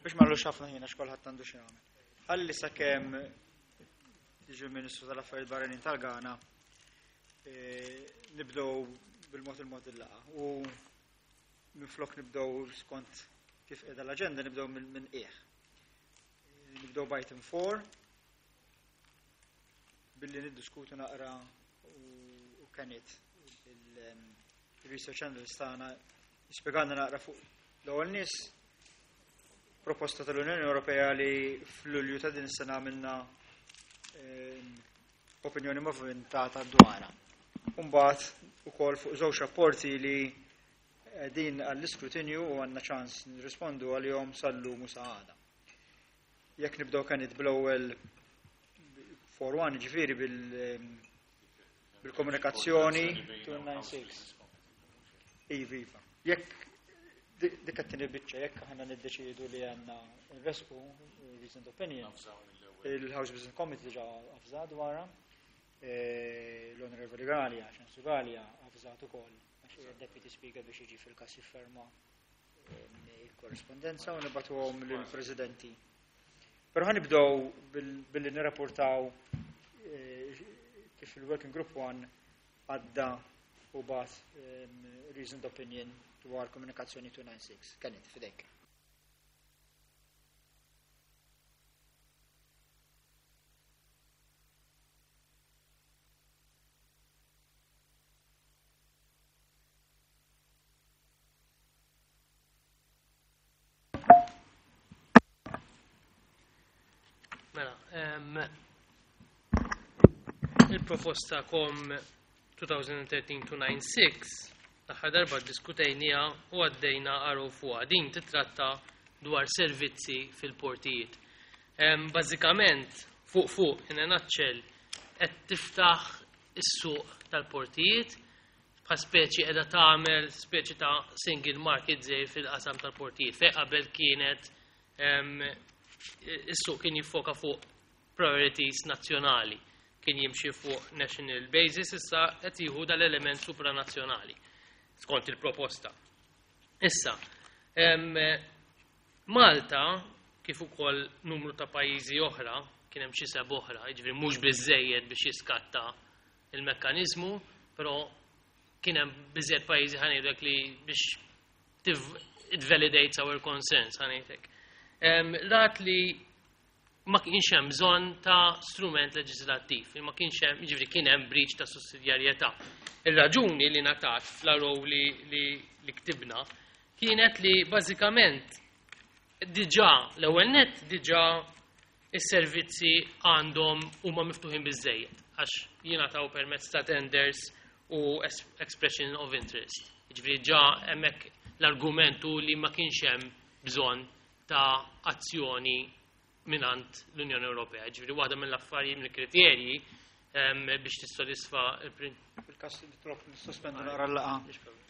biex marru xafna ħina xkolħat għandu xi jagħmel. Ħalli sakemm jiġi l-Ministru tal-Affarijiet Barranin tal-Ghana nibdew bil-mod il-laqa u minflok nibdew skont kif qiegħda l-aġenda nibdew minn qiegħ. Nibdew b'item 4 billi niddiskutu naqra u kanit il-research analyst tagħna jispjegana naqra fuq l-ewwel nies proposta tal-Unjoni Ewropea li f'Lulju ta' din is-sena għamilna opinjoni moventata dwarha. Mbagħad ukoll fuq żewġ rapporti li din għall-iskrutinju u għandna ċans nirrispondu għalihom sal-lum u sa għada. Jekk nibdew kanit bl-ewwel 4-1 ġifieri bil-komunikazzjoni 296. Iva. Jekk dik qed tinbiċċa jekk aħna niddeċiedu li għandna nresqu recent opinion. Il-House Business Committee diġà avża dwarha. L-Onorevoli Gallia, ċansu Gallia, avżat ukoll għax il-Deputy Speaker biex jiġi fil-każ jifferma il-korrespondenza u nibgħatuhom lill-Presidenti. Però ħanibdew billi nirrapportaw kif il-Working Group 1 għadda u bagħat reasoned opinion dwar komunikazzjoni 296. Kanit fidejk. Il-proposta kom 2013-296 l-aħħar darba ddiskutejnija u għaddejna għaru fuqha. Din titratta dwar servizzi fil-portijiet. Bażikament fuq in a nutshell qed tiftaħ is-suq tal-portijiet bħal speċi qiegħda tagħmel speċi ta' single market żgħir fil-qasam tal-portijiet. Fejn qabel kienet is-suq kien jiffoka fuq priorities nazzjonali, kien jimxi fuq national basis, issa qed jieħu dal-element supranazzjonali skont il-proposta. Issa, Malta kif ukoll numru ta' pajjiżi oħra, kien hemm xi seb' oħra, jiġifieri mhux biżżejjed biex jiskatta il-mekkaniżmu, però kien hemm biżżejjed pajjiżi ħanejdlek li biex it validates our concerns ħanejdlek. Rat li ma kienx hemm bżonn ta' strument leġislattiv, ma kienx hemm, jiġifieri kien hemm breach ta' sussidjarjetà. Ir-raġuni li ngħatat fl-arrow li ktibna kienet li bażikament diġà l-ewwel nett diġà is-servizzi għandhom huma miftuħin biżżejjed għax jingħataw permezz ta' tenders u expression of interest. Jiġifieri ġa hemmhekk l-argumentu li ma kienx hemm bżonn ta' azzjoni minant l-Unjoni Ewropea. Ġifieri waħda mill-affarijiet mill-kriterji biex tissodisfa il-każ li trop nissospendu naqra l-laqgħa.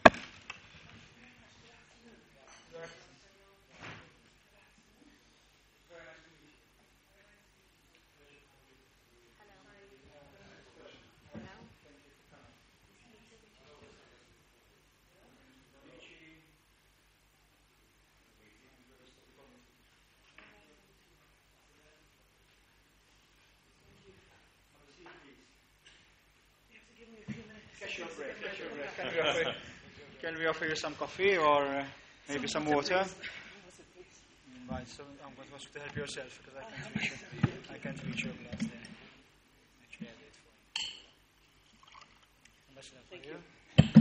Can we offer you some coffee or maybe some water? Right, so I'm going to ask you to help yourself because I can't reach your glass there. Actually, I did for you. Unless that's for you.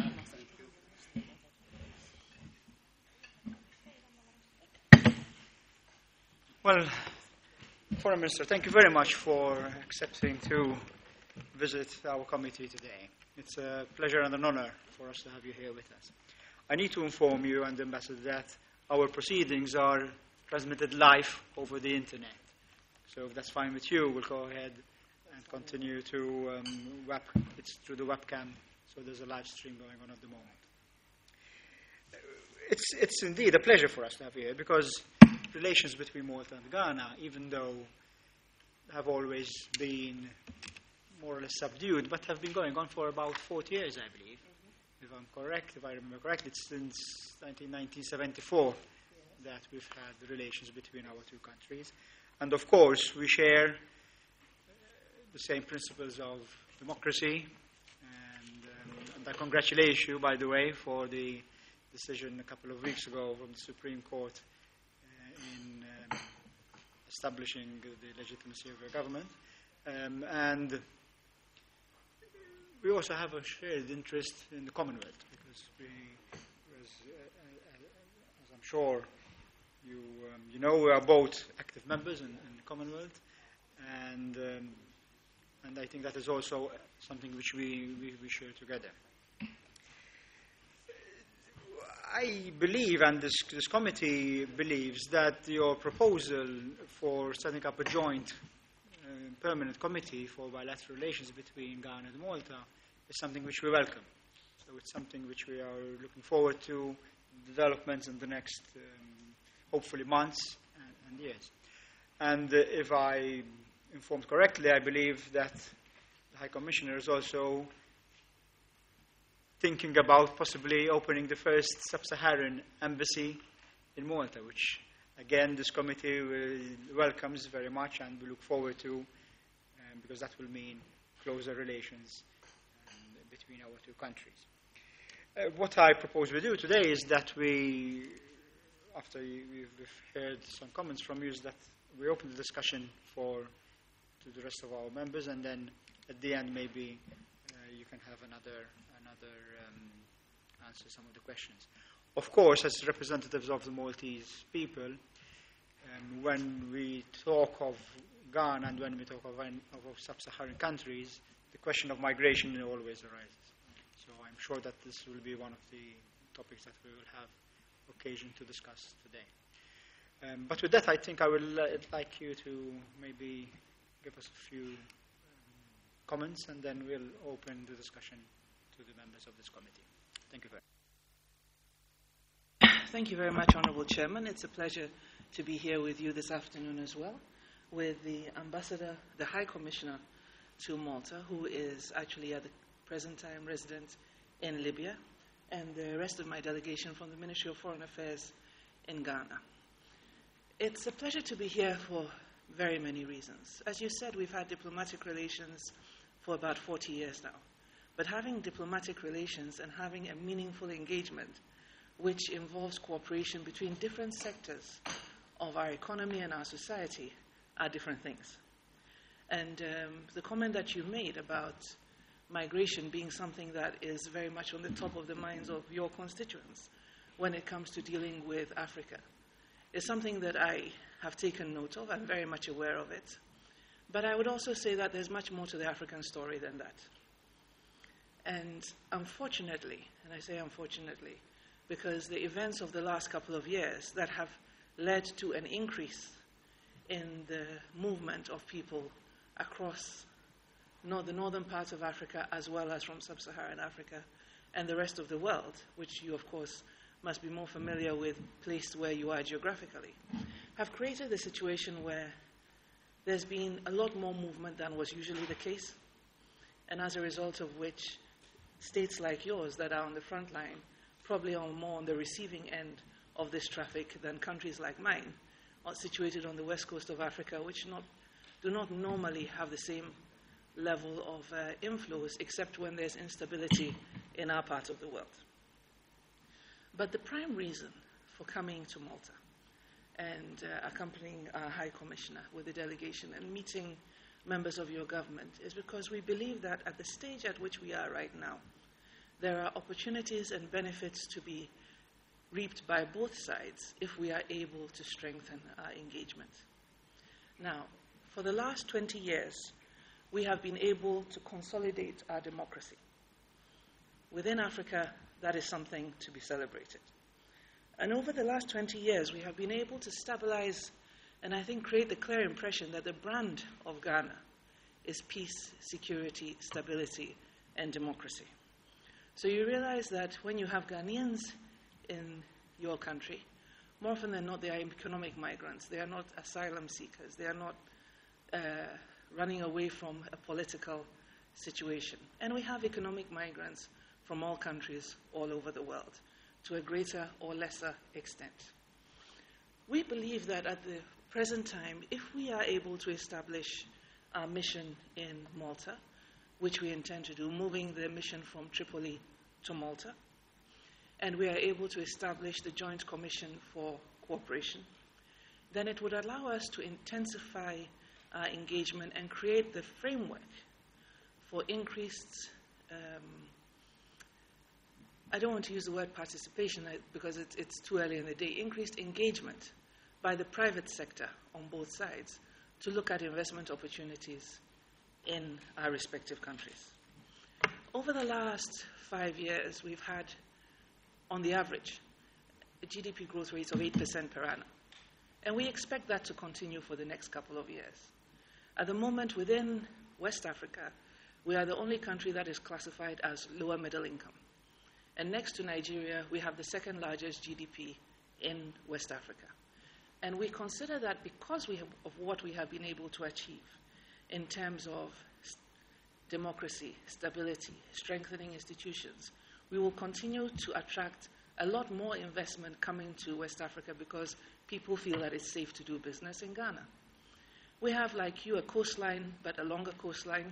Well, Foreign Minister, thank you very much for accepting to visit our committee today. It's a pleasure and an honor for us to have you here with us. I need to inform you and the Ambassador that our proceedings are transmitted live over the Internet. So if that's fine with you, we'll go ahead and continue to it's through the webcam. So there's a live stream going on at the moment. It's indeed a pleasure for us to have you here because relations between Malta and Ghana, even though have always been more or less subdued, but have been going on for about 40 years, I believe. If I'm correct, if I remember correctly, it's since 1974 that we've had relations between our two countries. And of course, we share the same principles of democracy. And I congratulate you, by the way, for the decision a couple of weeks ago from the Supreme Court in establishing the legitimacy of your government. And we also have a shared interest in the Commonwealth, because as I'm sure you know, we are both active members in the Commonwealth, and I think that is also something which we share together. I believe, and this committee believes, that your proposal for setting up a joint permanent committee for bilateral relations between Ghana and Malta is something which we welcome. So it's something which we are looking forward to, developments in the next, hopefully, months and years. And if I informed correctly, I believe that the High Commissioner is also thinking about possibly opening the first sub-Saharan embassy in Malta, which, again, this committee welcomes very much and we look forward to, because that will mean closer relations between our two countries. What I propose we do today is that we, after we've heard some comments from you, is that we open the discussion to the rest of our members, and then at the end maybe you can have another answer some of the questions. Of course, as representatives of the Maltese people, when we talk of Ghana and when we talk of sub-Saharan countries, the question of migration always arises. So I'm sure that this will be one of the topics that we will have occasion to discuss today. But with that, I think I would like you to maybe give us a few comments, and then we'll open the discussion to the members of this committee. Thank you very much. Thank you very much, Honourable Chairman. It's a pleasure to be here with you this afternoon as well, with the Ambassador, the High Commissioner to Malta, who is actually at the present time resident in Libya, and the rest of my delegation from the Ministry of Foreign Affairs in Ghana. It's a pleasure to be here for very many reasons. As you said, we've had diplomatic relations for about 40 years now. But having diplomatic relations and having a meaningful engagement, which involves cooperation between different sectors of our economy and our society, are different things. And the comment that you made about migration being something that is very much on the top of the minds of your constituents when it comes to dealing with Africa is something that I have taken note of. I'm very much aware of it. But I would also say that there's much more to the African story than that. And unfortunately, and I say unfortunately, because the events of the last couple of years that have led to an increase in the movement of people across the northern parts of Africa, as well as from sub-Saharan Africa and the rest of the world, which you, of course, must be more familiar with, placed where you are geographically, have created a situation where there's been a lot more movement than was usually the case, and as a result of which, states like yours that are on the front line probably are more on the receiving end of this traffic than countries like mine, situated on the west coast of Africa, which do not normally have the same level of inflows, except when there's instability in our part of the world. But the prime reason for coming to Malta and accompanying our High Commissioner with the delegation and meeting members of your government is because we believe that at the stage at which we are right now, there are opportunities and benefits to be reaped by both sides if we are able to strengthen our engagement. Now, for the last 20 years, we have been able to consolidate our democracy. Within Africa, that is something to be celebrated. And over the last 20 years, we have been able to stabilize and I think create the clear impression that the brand of Ghana is peace, security, stability, and democracy. So you realize that when you have Ghanaians in your country, more often than not, they are economic migrants. They are not asylum seekers. They are not running away from a political situation. And we have economic migrants from all countries all over the world, to a greater or lesser extent. We believe that at the present time, if we are able to establish our mission in Malta, which we intend to do, moving the mission from Tripoli to Malta, and we are able to establish the Joint Commission for Cooperation, then it would allow us to intensify our engagement and create the framework for increased, I don't want to use the word participation because it's too early in the day, increased engagement by the private sector on both sides to look at investment opportunities in our respective countries. Over the last 5 years, we've had, on the average, a GDP growth rate of 8% per annum. And we expect that to continue for the next couple of years. At the moment, within West Africa, we are the only country that is classified as lower middle income. And next to Nigeria, we have the second largest GDP in West Africa. And we consider that because of what we have been able to achieve in terms of democracy, stability, strengthening institutions, we will continue to attract a lot more investment coming to West Africa because people feel that it's safe to do business in Ghana. We have, like you, a coastline, but a longer coastline.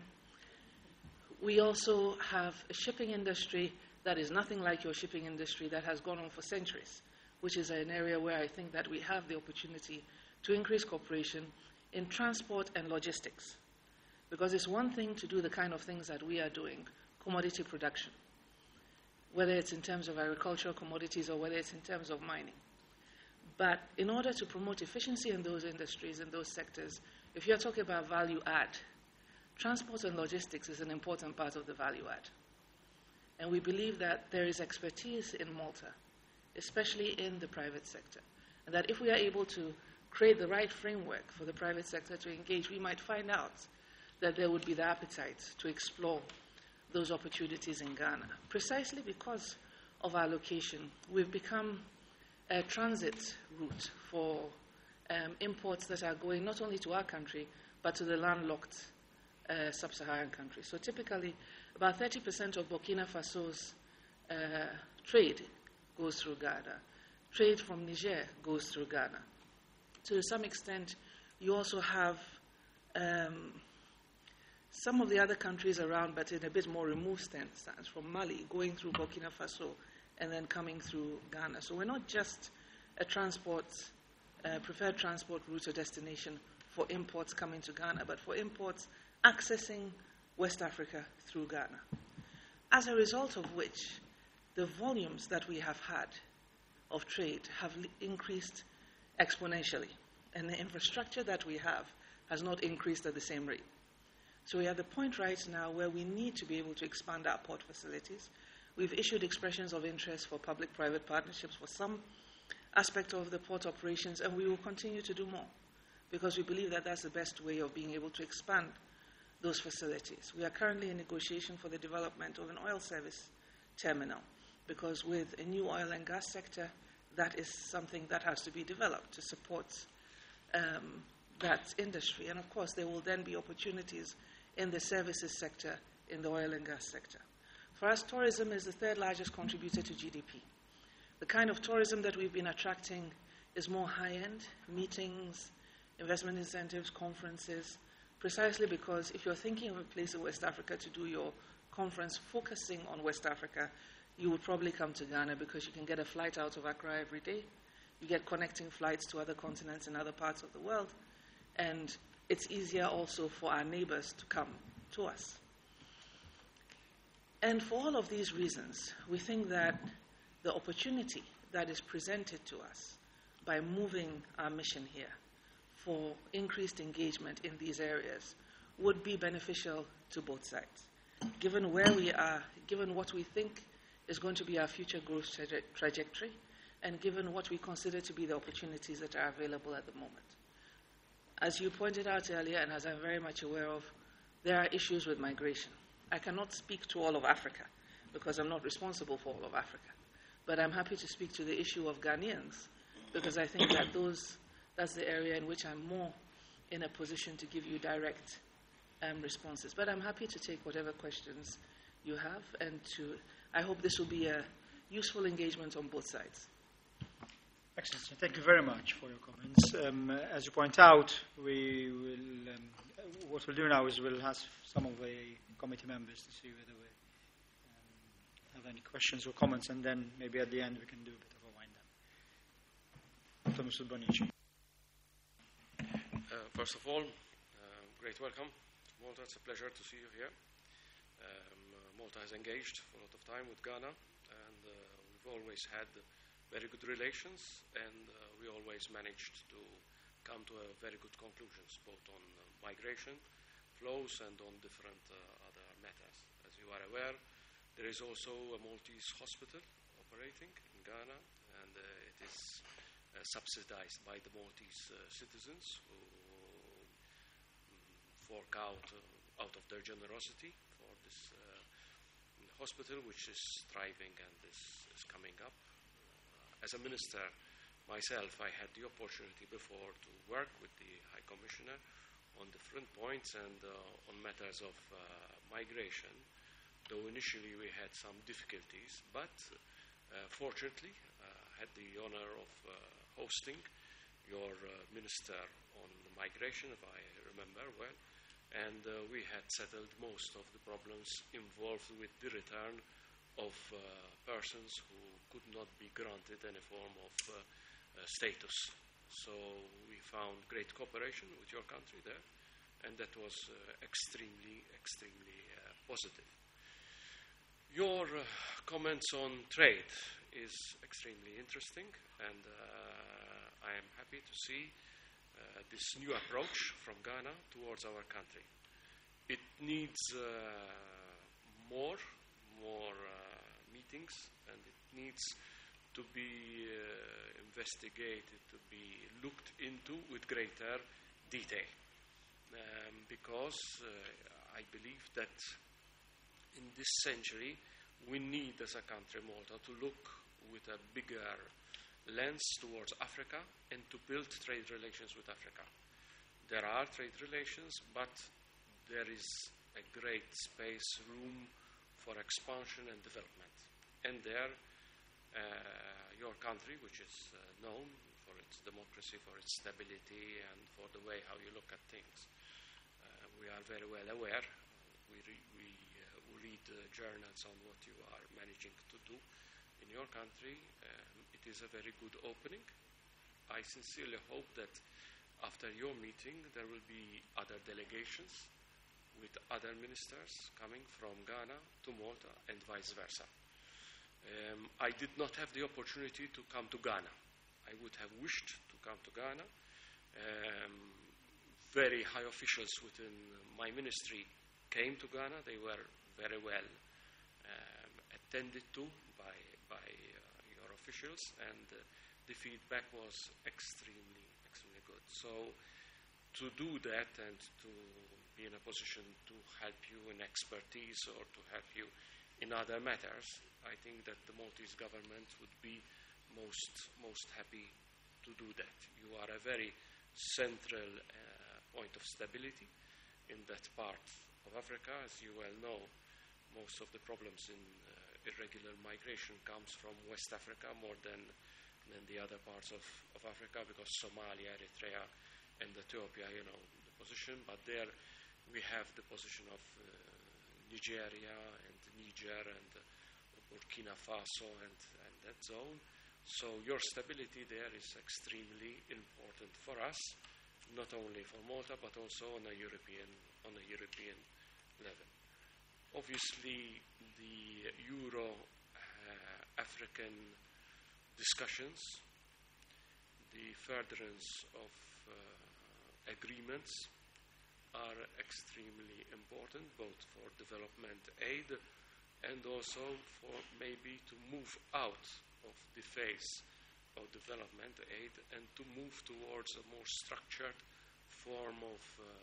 We also have a shipping industry that is nothing like your shipping industry that has gone on for centuries, which is an area where I think that we have the opportunity to increase cooperation in transport and logistics. Because it's one thing to do the kind of things that we are doing, commodity production, whether it's in terms of agricultural commodities or whether it's in terms of mining. But in order to promote efficiency in those industries, in those sectors, if you're talking about value add, transport and logistics is an important part of the value add. And we believe that there is expertise in Malta, especially in the private sector, and that if we are able to create the right framework for the private sector to engage, we might find out that there would be the appetite to explore those opportunities in Ghana. Precisely because of our location, we've become a transit route for imports that are going not only to our country, but to the landlocked sub-Saharan countries. So typically, about 30% of Burkina Faso's trade goes through Ghana. Trade from Niger goes through Ghana. To some extent, you also have some of the other countries around, but in a bit more removed stance, from Mali, going through Burkina Faso, and then coming through Ghana. So we're not just a preferred transport route or destination for imports coming to Ghana, but for imports accessing West Africa through Ghana. As a result of which, the volumes that we have had of trade have increased exponentially, and the infrastructure that we have has not increased at the same rate. So we are at the point right now where we need to be able to expand our port facilities. We've issued expressions of interest for public-private partnerships for some aspect of the port operations, and we will continue to do more because we believe that that's the best way of being able to expand those facilities. We are currently in negotiation for the development of an oil service terminal because with a new oil and gas sector, that is something that has to be developed to support that industry. And of course, there will then be opportunities in the services sector, in the oil and gas sector. For us, tourism is the third largest contributor to GDP. The kind of tourism that we've been attracting is more high-end, meetings, investment incentives, conferences, precisely because if you're thinking of a place in West Africa to do your conference focusing on West Africa, you would probably come to Ghana because you can get a flight out of Accra every day. You get connecting flights to other continents and other parts of the world. And it's easier also for our neighbors to come to us. And for all of these reasons, we think that the opportunity that is presented to us by moving our mission here for increased engagement in these areas would be beneficial to both sides. Given where we are, given what we think is going to be our future growth trajectory, and given what we consider to be the opportunities that are available at the moment. As you pointed out earlier, and as I'm very much aware of, there are issues with migration. I cannot speak to all of Africa because I'm not responsible for all of Africa. But I'm happy to speak to the issue of Ghanaians because I think that that's the area in which I'm more in a position to give you direct responses. But I'm happy to take whatever questions you have, and I hope this will be a useful engagement on both sides. Excellent. So thank you very much for your comments. As you point out, we will. What we'll do now is we'll ask some of the committee members to see whether we have any questions or comments, and then maybe at the end we can do a bit of a wind-up. Mr. Bonici. First of all, great welcome to Malta. It's a pleasure to see you here. Malta has engaged for a lot of time with Ghana, and we've always had very good relations, and we always managed to come to a very good conclusions, both on migration flows and on different other matters. As you are aware, there is also a Maltese hospital operating in Ghana, and it is subsidized by the Maltese citizens who fork out of their generosity for this hospital, which is thriving and is coming up. As a minister myself, I had the opportunity before to work with the High Commissioner on different points and on matters of migration, though initially we had some difficulties, but fortunately I had the honor of hosting your minister on migration, if I remember well, and we had settled most of the problems involved with the return of persons who could not be granted any form of status. So we found great cooperation with your country there, and that was extremely positive. Your comments on trade is extremely interesting, and I am happy to see this new approach from Ghana towards our country. It needs more meetings, and it needs to be investigated, to be looked into with greater detail, because I believe that in this century we need, as a country, Malta, to look with a bigger lens towards Africa and to build trade relations with Africa. There are trade relations, but there is a great space, room for expansion and development. And there, your country, which is known for its democracy, for its stability, and for the way how you look at things, we are very well aware. We read journals on what you are managing to do in your country. It is a very good opening. I sincerely hope that after your meeting there will be other delegations with other ministers coming from Ghana to Malta and vice versa. I did not have the opportunity to come to Ghana. I would have wished to come to Ghana. Very high officials within my ministry came to Ghana. They were very well attended to by your officials, and the feedback was extremely good. So to do that and to be in a position to help you in expertise or to help you in other matters, I think that the Maltese government would be most happy to do that. You are a very central point of stability in that part of Africa. As you well know, most of the problems in irregular migration comes from West Africa more than the other parts of Africa, because Somalia, Eritrea, and Ethiopia, the position. But there we have the position of Nigeria and Niger and Burkina Faso and that zone. So your stability there is extremely important for us, not only for Malta but also on a European level. Obviously, the Euro-African discussions, the furtherance of agreements are extremely important, both for development aid and also for maybe to move out of the phase of development aid and to move towards a more structured form of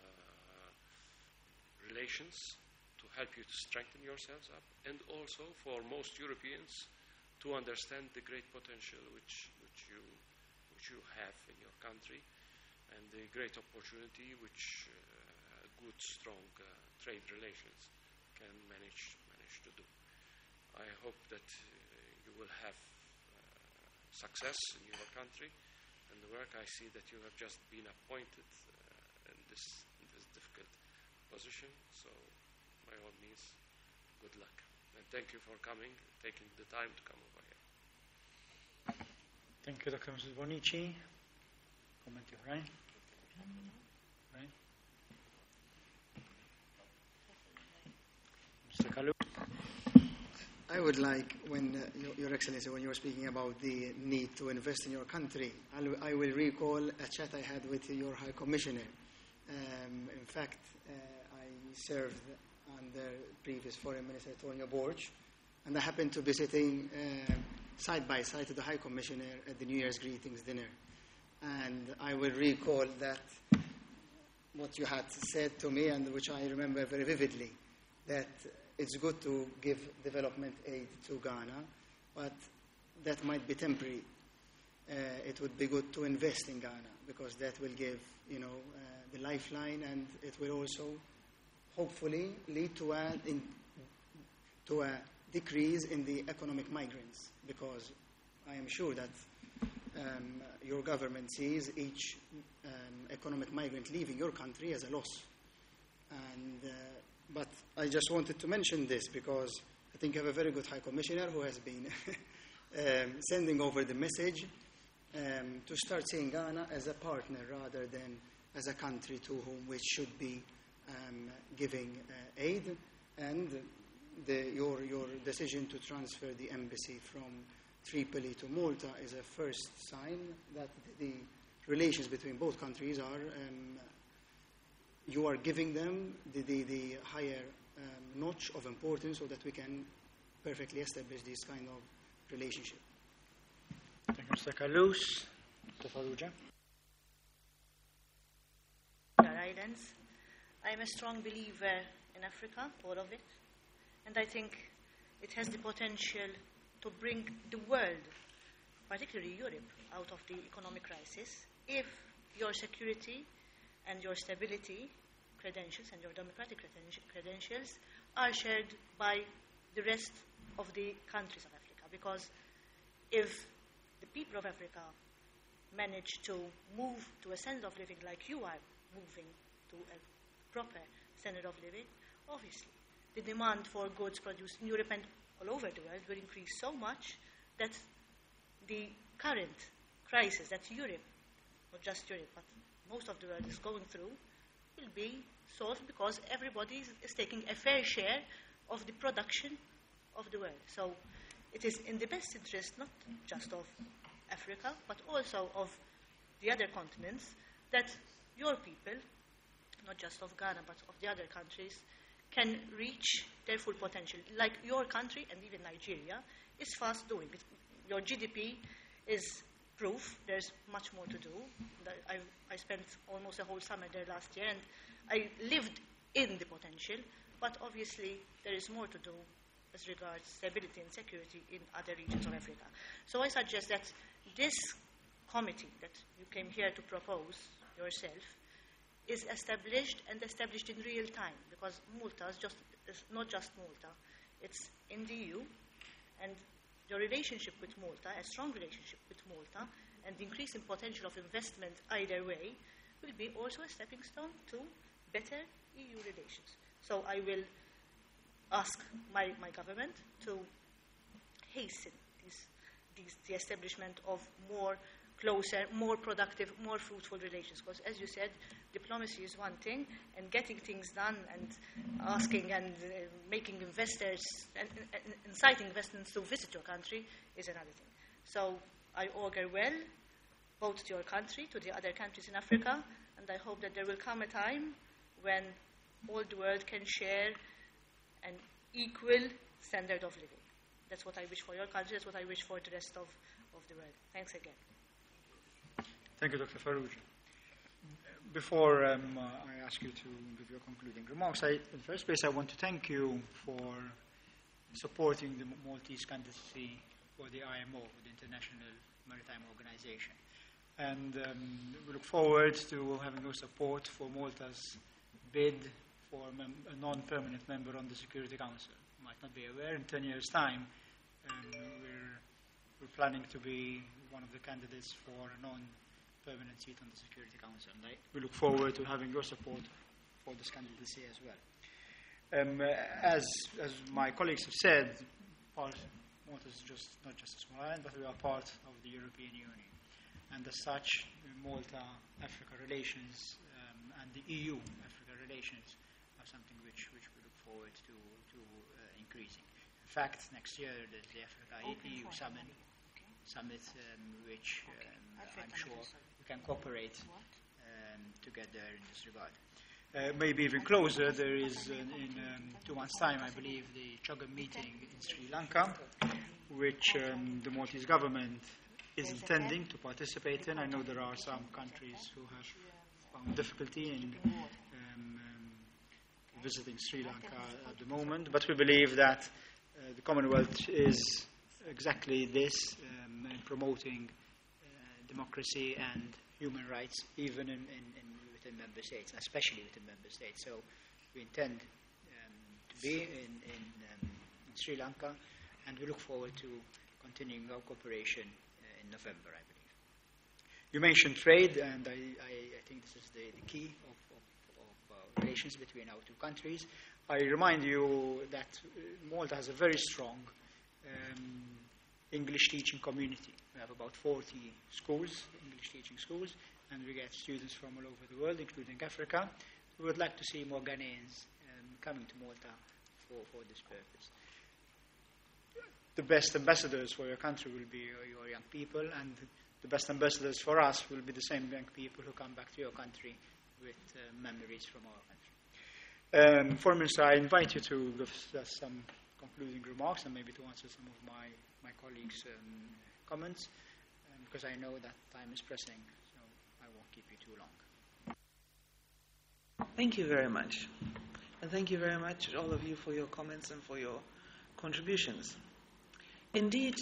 relations to help you to strengthen yourselves up, and also for most Europeans to understand the great potential which you have in your country and the great opportunity which good, strong trade relations can manage to do. I hope that you will have success in your country and the work. I see that you have just been appointed in this difficult position, so by all means, good luck. And thank you for coming, taking the time to come over here. Thank you, Dr. Mrs. Bonici. Commenti oħrajn? Right. Mr. Kalu? I would like, when Your Excellency, when you were speaking about the need to invest in your country, I will recall a chat I had with your High Commissioner. In fact, I served under previous Foreign Minister Tonio Borg, and I happened to be sitting side by side to the High Commissioner at the New Year's greetings dinner. And I will recall that what you had said to me, and which I remember very vividly, that it's good to give development aid to Ghana, but that might be temporary. It would be good to invest in Ghana, because that will give, the lifeline, and it will also hopefully lead to a decrease in the economic migrants, because I am sure that your government sees each economic migrant leaving your country as a loss. But I just wanted to mention this because I think you have a very good High Commissioner who has been sending over the message to start seeing Ghana as a partner rather than as a country to whom we should be giving aid. And your decision to transfer the embassy from Tripoli to Malta is a first sign that the relations between both countries are, you are giving them the higher notch of importance so that we can perfectly establish this kind of relationship. Thank you, Mr. Kalous. Mr. Farrugia. Islands. I'm a strong believer in Africa, all of it, and I think it has the potential to bring the world, particularly Europe, out of the economic crisis if your security and your stability credentials and your democratic credentials are shared by the rest of the countries of Africa. Because if the people of Africa manage to move to a standard of living like you are moving to a proper standard of living, obviously the demand for goods produced in Europe and all over the world will increase so much that the current crisis that Europe, not just Europe, but most of the world is going through, will be solved because everybody is taking a fair share of the production of the world. So it is in the best interest not just of Africa, but also of the other continents, that your people, not just of Ghana, but of the other countries, can reach their full potential. Like your country and even Nigeria is fast doing it. Your GDP is proof there's much more to do. I spent almost a whole summer there last year, and I lived in the potential, but obviously there is more to do as regards stability and security in other regions of Africa. So I suggest that this committee that you came here to propose yourself is established in real time, because Malta is not just Malta, it's in the EU, and your relationship with Malta, a strong relationship with Malta, and the increasing potential of investment either way will be also a stepping stone to better EU relations. So I will ask my government to hasten the establishment of more closer, more productive, more fruitful relations. Because as you said, diplomacy is one thing, and getting things done and asking and making investors and inciting investments to visit your country is another thing. So I augur well, both to your country, to the other countries in Africa, and I hope that there will come a time when all the world can share an equal standard of living. That's what I wish for your country, that's what I wish for the rest of the world. Thanks again. Thank you, Dr. Farrugia. Before I ask you to give your concluding remarks, in the first place I want to thank you for supporting the Maltese candidacy for the IMO, the International Maritime Organization. And we look forward to having your support for Malta's bid for a non-permanent member on the Security Council. You might not be aware, in 10 years' time, we're planning to be one of the candidates for a non-permanent seat on the Security Council. And we look forward to having your support for this candidacy as well. As my colleagues have said, Malta is not just a small island, but we are part of the European Union. And as such, Malta-Africa relations and the EU-Africa relations are something which we look forward to increasing. In fact, next year there's the Africa-EU summit, which I'm sure we can cooperate together in this regard. Maybe even closer, there is in 2 months' time, I believe, the CHOGM meeting in Sri Lanka, which the Maltese government is intending to participate in. I know there are some countries who have found difficulty in visiting Sri Lanka at the moment, but we believe that the Commonwealth is exactly this, in promoting democracy and human rights, even within member states, especially within member states. So we intend to be in Sri Lanka, and we look forward to continuing our cooperation in November, I believe. You mentioned trade, and I think this is the key of relations between our two countries. I remind you that Malta has a very strong English teaching community. We have about 40 schools, English teaching schools, and we get students from all over the world, including Africa. We would like to see more Ghanaians coming to Malta for this purpose. The best ambassadors for your country will be your young people, and the best ambassadors for us will be the same young people who come back to your country with memories from our country. Foreign Minister, I invite you to give us some concluding remarks and maybe to answer some of my colleagues' comments, because I know that time is pressing, so I won't keep you too long. Thank you very much. And thank you very much, all of you, for your comments and for your contributions. Indeed,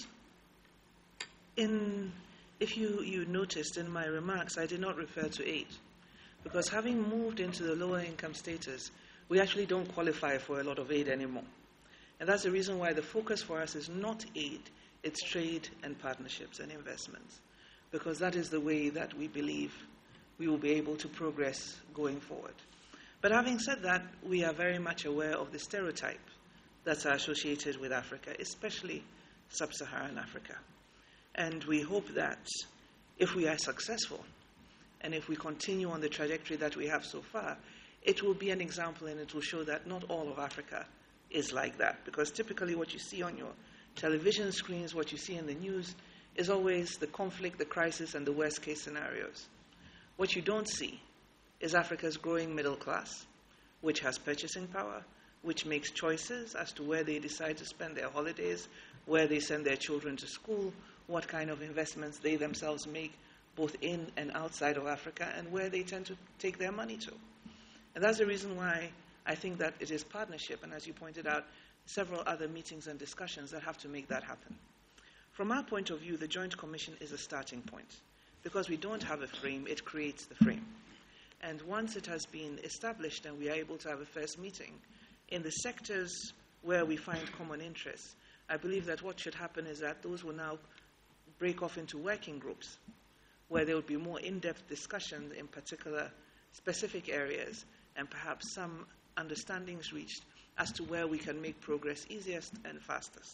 if you noticed in my remarks, I did not refer to aid, because having moved into the lower income status, we actually don't qualify for a lot of aid anymore. And that's the reason why the focus for us is not aid, it's trade and partnerships and investments, because that is the way that we believe we will be able to progress going forward. But having said that, we are very much aware of the stereotype that's associated with Africa, especially sub-Saharan Africa. And we hope that if we are successful, and if we continue on the trajectory that we have so far, it will be an example and it will show that not all of Africa is like that. Because typically what you see on your television screens, what you see in the news, is always the conflict, the crisis, and the worst case scenarios. What you don't see is Africa's growing middle class, which has purchasing power, which makes choices as to where they decide to spend their holidays, where they send their children to school, what kind of investments they themselves make, both in and outside of Africa, and where they tend to take their money to. And that's the reason why I think that it is partnership, and as you pointed out, several other meetings and discussions that have to make that happen. From our point of view, the Joint Commission is a starting point. Because we don't have a frame, it creates the frame. And once it has been established and we are able to have a first meeting, in the sectors where we find common interests, I believe that what should happen is that those will now break off into working groups, where there will be more in-depth discussions in particular specific areas, and perhaps some understandings reached as to where we can make progress easiest and fastest.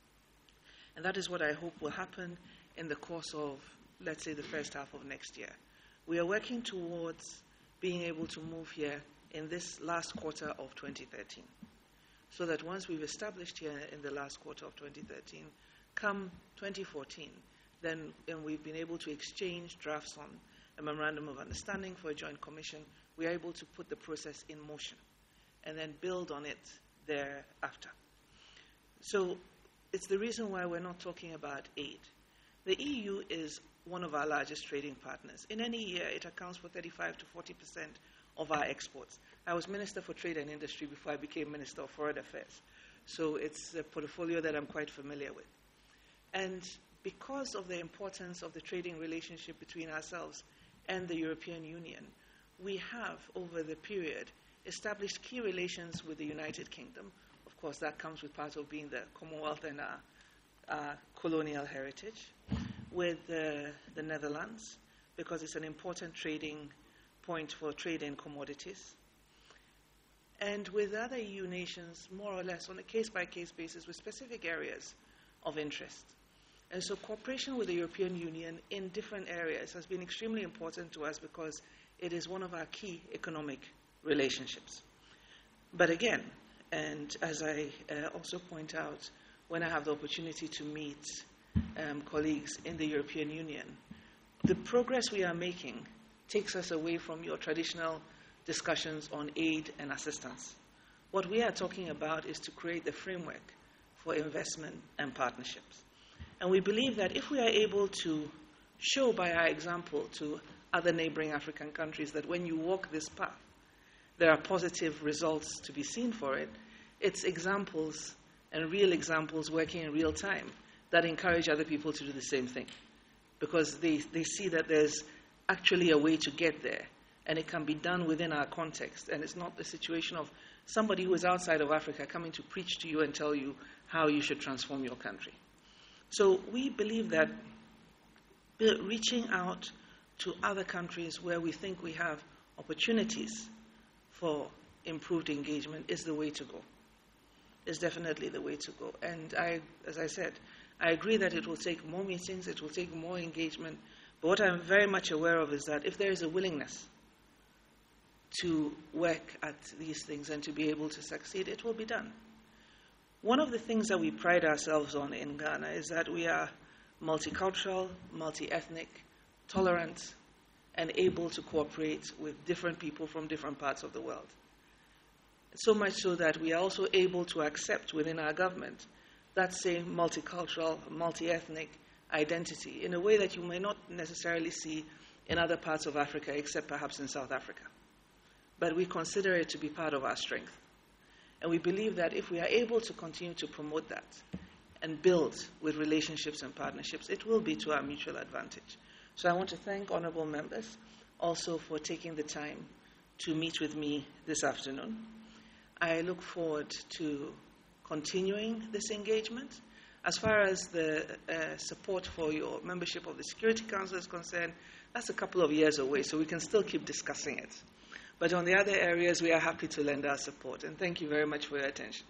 And that is what I hope will happen in the course of, let's say, the first half of next year. We are working towards being able to move here in this last quarter of 2013, so that once we've established here in the last quarter of 2013, come 2014, then we've been able to exchange drafts on a memorandum of understanding for a joint commission, we are able to put the process in motion and then build on it thereafter. So it's the reason why we're not talking about aid. The EU is one of our largest trading partners. In any year, it accounts for 35 to 40% of our exports. I was Minister for Trade and Industry before I became Minister of Foreign Affairs. So it's a portfolio that I'm quite familiar with. And because of the importance of the trading relationship between ourselves and the European Union, we have, over the period, established key relations with the United Kingdom. Of course, that comes with part of being the Commonwealth and our colonial heritage, with the Netherlands, because it's an important trading point for trade in commodities, and with other EU nations, more or less on a case-by-case basis with specific areas of interest. And so cooperation with the European Union in different areas has been extremely important to us because it is one of our key economic relationships. But again, and as I also point out when I have the opportunity to meet colleagues in the European Union, the progress we are making takes us away from your traditional discussions on aid and assistance. What we are talking about is to create the framework for investment and partnerships. And we believe that if we are able to show by our example to other neighboring African countries that when you walk this path, there are positive results to be seen for it, it's examples and real examples working in real time that encourage other people to do the same thing. Because they see that there's actually a way to get there, and it can be done within our context, and it's not the situation of somebody who is outside of Africa coming to preach to you and tell you how you should transform your country. So we believe that reaching out to other countries where we think we have opportunities for improved engagement is the way to go. Is definitely the way to go. And as I said, I agree that it will take more meetings, it will take more engagement, but what I'm very much aware of is that if there is a willingness to work at these things and to be able to succeed, it will be done. One of the things that we pride ourselves on in Ghana is that we are multicultural, multi-ethnic, tolerant, and able to cooperate with different people from different parts of the world. So much so that we are also able to accept within our government that same multicultural, multi-ethnic identity in a way that you may not necessarily see in other parts of Africa, except perhaps in South Africa. But we consider it to be part of our strength. And we believe that if we are able to continue to promote that and build with relationships and partnerships, it will be to our mutual advantage. So I want to thank honorable members also for taking the time to meet with me this afternoon. I look forward to continuing this engagement. As far as the support for your membership of the Security Council is concerned, that's a couple of years away, so we can still keep discussing it. But on the other areas, we are happy to lend our support. And thank you very much for your attention.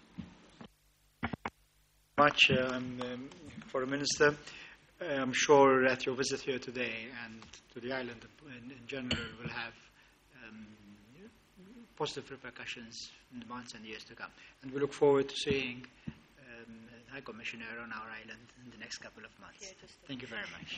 Much, Foreign Minister. I'm sure that your visit here today and to the island in general will have positive repercussions in the months and years to come. And we look forward to seeing the High Commissioner on our island in the next couple of months. Thank you very much.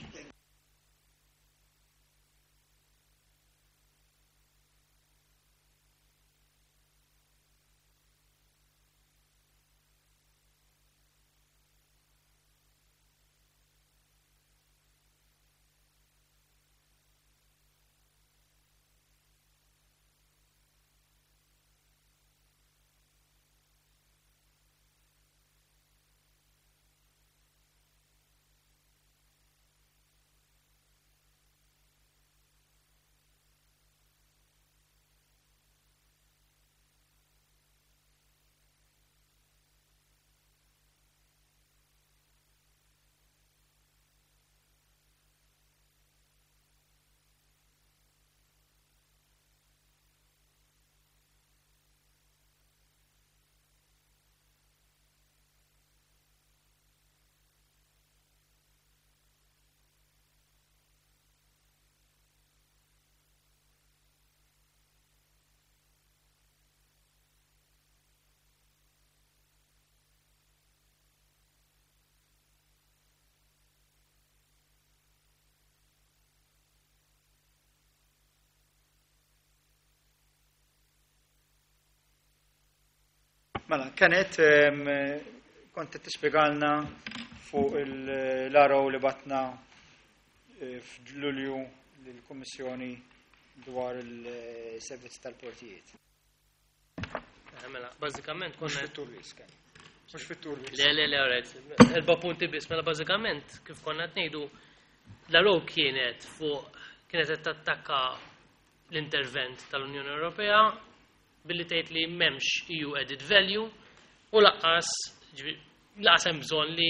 Mela, kienet kont tispjegalna fuq l-araw li batna f'Lulju lill-Kummissjoni dwar il-servizz tal-portijiet. Mela, bażikament Mhux fit-Turwis kien. Mhux fit-Turwis. Le, għaret. 4 punti biss, mela bażikament kif konna qed ngħidu l-araw kienet qed tattakka l-intervent tal-Unjoni Ewropea billi tgħid li m'hemmx EU added value u laqqas hemm bżonn li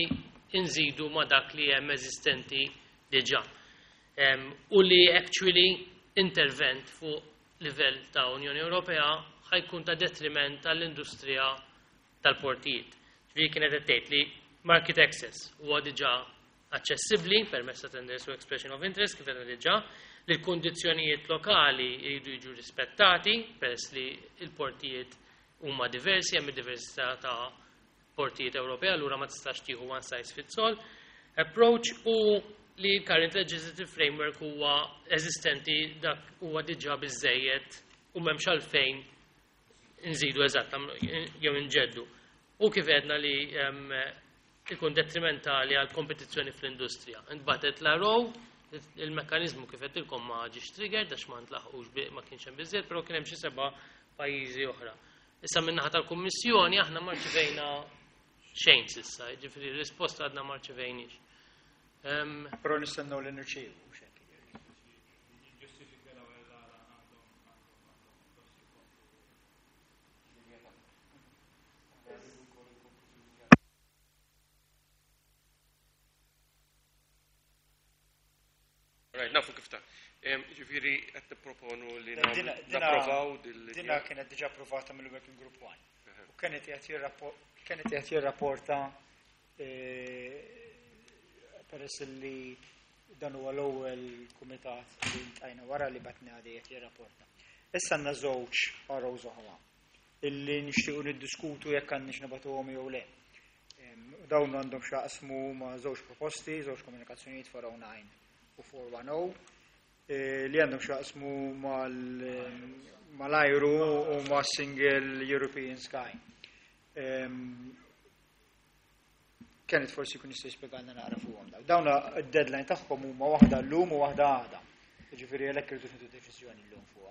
inżidu ma dak li hemm eżistenti diġà. U li actually intervent fuq livell ta' Unjoni Ewropea ħajkun ta' detriment tal-industrija tal-portijiet. Ġifieri kienet qed tgħid li market access huwa diġà aċċessibbli permezz ta' tenders u expression of interest kif qed diġà li l-kundizzjonijiet lokali jridu jiġu rispettati peress li l-portijiet huma diversi, hemm diversità ta' portijiet Ewropea, allura ma tistax tieħu one size fits all approach u li current legislative framework huwa eżistenti dak huwa diġà biżżejjed u m'hemmx għalfejn nżidu eżatt jew inġeddu. U kif għedna li ikun detrimentali għal kompetizzjoni fl-industrija. Intbatet l-arrow, il-mekkanizmu kif għedilkom ma ġiex trigger, dax ma ntlaħqux ma kienx hemm biżżejjed, però kien hemm xi 7 pajjiżi oħra. Issa min-naħa tal-Kummissjoni aħna ma rċivejna xejn s'issa, jiġifieri r-risposta għadna ma rċivejniex. Però nistennew li nirċievu. Nafu kif ta' ġifieri qed tipproponu li napprovaw Dina kienet diġà approvata mill-Working Group 1. U kienet qed jirrapporta peress li dan huwa l-ewwel kumitat li ntajna wara li batna għadi qed jirrapporta. Issa għandna żewġ arrows oħra illi nixtiequ niddiskutu jekk għandniex nibagħtuhom jew le. Dawn għandhom x'jaqsmu ma' żewġ proposti, żewġ komunikazzjonijiet 409 u 410 li għandhom xaqsmu mal-ajru u mal-Single European Sky. Kienet forsi kun jista' jispjegana naqra fuqhom daw. Dawna d-deadline tagħhom huma waħda llum u waħda għada. Jiġifieri għalhekk irridu nieħdu deċiżjoni llum fuqha.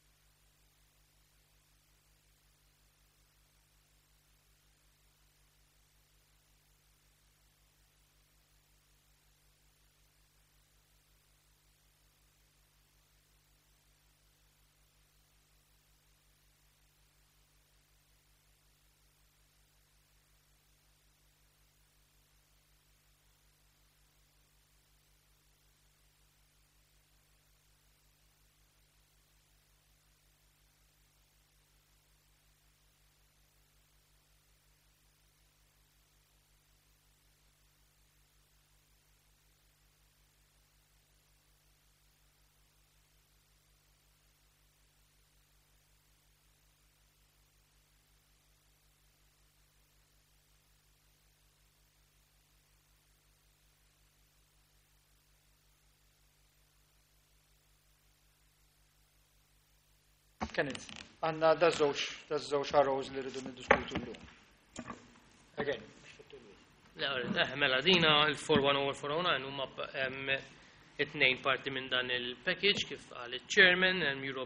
Kienet, għandna da żewġ arrows li rridu niddiskutu llum. Again. Mela dina il-410 u l-409 huma it-tnejn parti minn dan il-package kif qal iċ-Chairman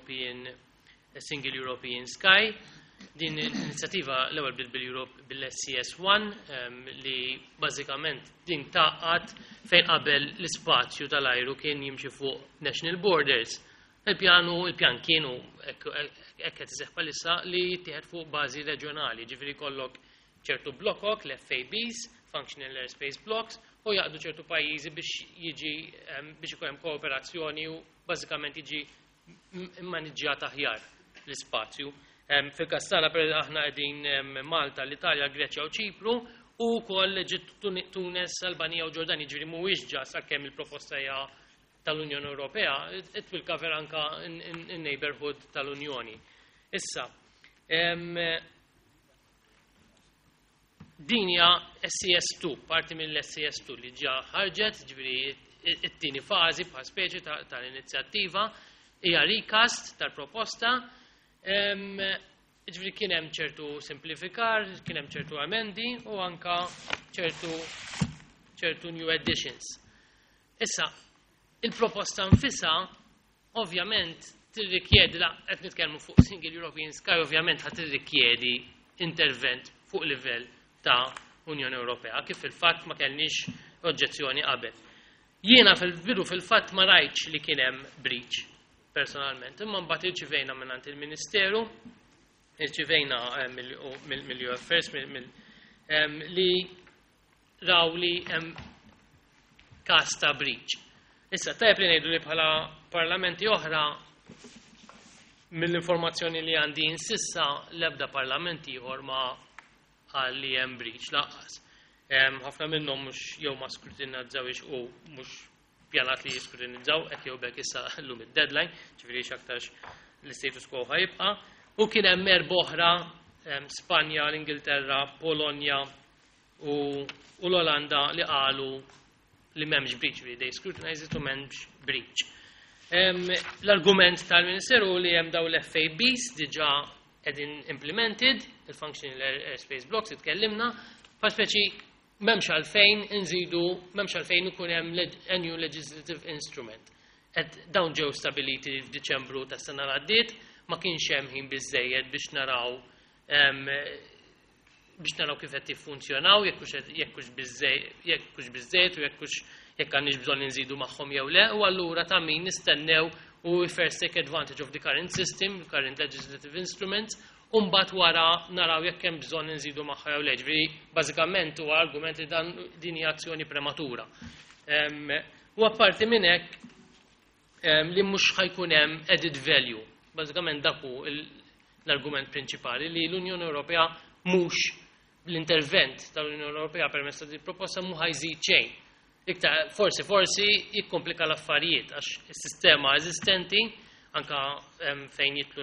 Single European Sky. Din l-inizjattiva l-ewwel bil-SCS1 li bażikament din taqqat fejn qabel l-ispazju tal-ajru kien jimxi fuq national borders. Il-pjan kienu hekk qed iseħħ bħalissa li jittieħed fuq bażi reġjonali, ġifieri jkollok ċertu blokkok l-FABs, Functional Airspace Blocks, u jaqdu ċertu pajjiżi biex ikun hemm kooperazzjoni u bażikament jiġi mmaniġġjat aħjar l-ispazju. Fil-każ tagħna aħna qegħdin Malta, l-Italja, Greċja u Ċipru u wkoll Eġittu, Tunes, Albanija u Ġordani, ġifieri mhuwiex ġas sakemm il-proposta hija tal-Unjoni Ewropea, it will cover anka in-neighborhood tal-Unjoni. Issa, dinja SCS2, parti mill-SCS2 li ġa ħarġet, ġifieri it-tieni fażi bħal speċi tal-inizjattiva, hija recast tal-proposta, ġifieri kien hemm ċertu simplifikar, kien hemm ċertu emendi u anka ċertu new additions. Issa, il-proposta nfisha ovvjament tirrikjedi qed nitkellmu fuq Single European Sky, ovvjament ħad tirrikjedi intervent fuq livell ta' Unjoni Ewropea, kif fil-fatt ma kellniex oġġezzjoni qabel. Jiena fil-bidu fil-fatt ma rajtx li kien hemm breach personalment, imma mbagħad irċivejna mingħand il-Ministeru, irċivejna mill-EU Affairs li raw li hemm każ ta' breach. Issa tajjeb li ngħidu li bħala parlamenti oħra mill-informazzjoni li għandi insissa l-ebda parlament ieħor ma qal li hemm breach laqqas. Ħafna minnhom mhux jew ma skrutinizzawx u mhux pjanat li jiskrutinizzaw qed jew bekk issa llum id-deadline, ġifieri x'aktarx l-status quo ħajibqa'. U kien hemm erba' oħra Spanja, l-Ingilterra, Polonja u l-Olanda li qalu li m'hemmx breach, they scrutinize it u m'hemmx breach. L-argument tal-Ministeru li hemm daw l-FABs diġà qegħdin implemented, il-Functional Airspace Blocks itkellimna, speċi m'hemmx għalfejn inżidu, m'hemmx għalfejn ikun hemm a new legislative instrument. Dawn ġew stabiliti f'Diċembru tas-sena l-għaddiet, ma kienx hemm ħin biżżejjed biex naraw kif qed jiffunzjonaw, jekk hux biżżejjed u jekk għandniex bżonn inżidu magħhom jew le, u allura ta' min nistennew u first take advantage of the current system, the current legislative instruments, u mbagħad wara naraw jekk hemm bżonn inżidu magħha jew le. Ġifieri bażikament huwa argument li din hija azzjoni prematura. U apparti minn hekk li mhux ħajkun hemm added value. Bażikament dak hu l-argument prinċipali li l-Unjoni Ewropea mhux l-intervent tal-Unjoni Ewropea permezz ta' proposta mhu ħajżid xejn. Iktar forsi jikkomplika l-affarijiet għax is-sistema eżistenti anka fejn jitlu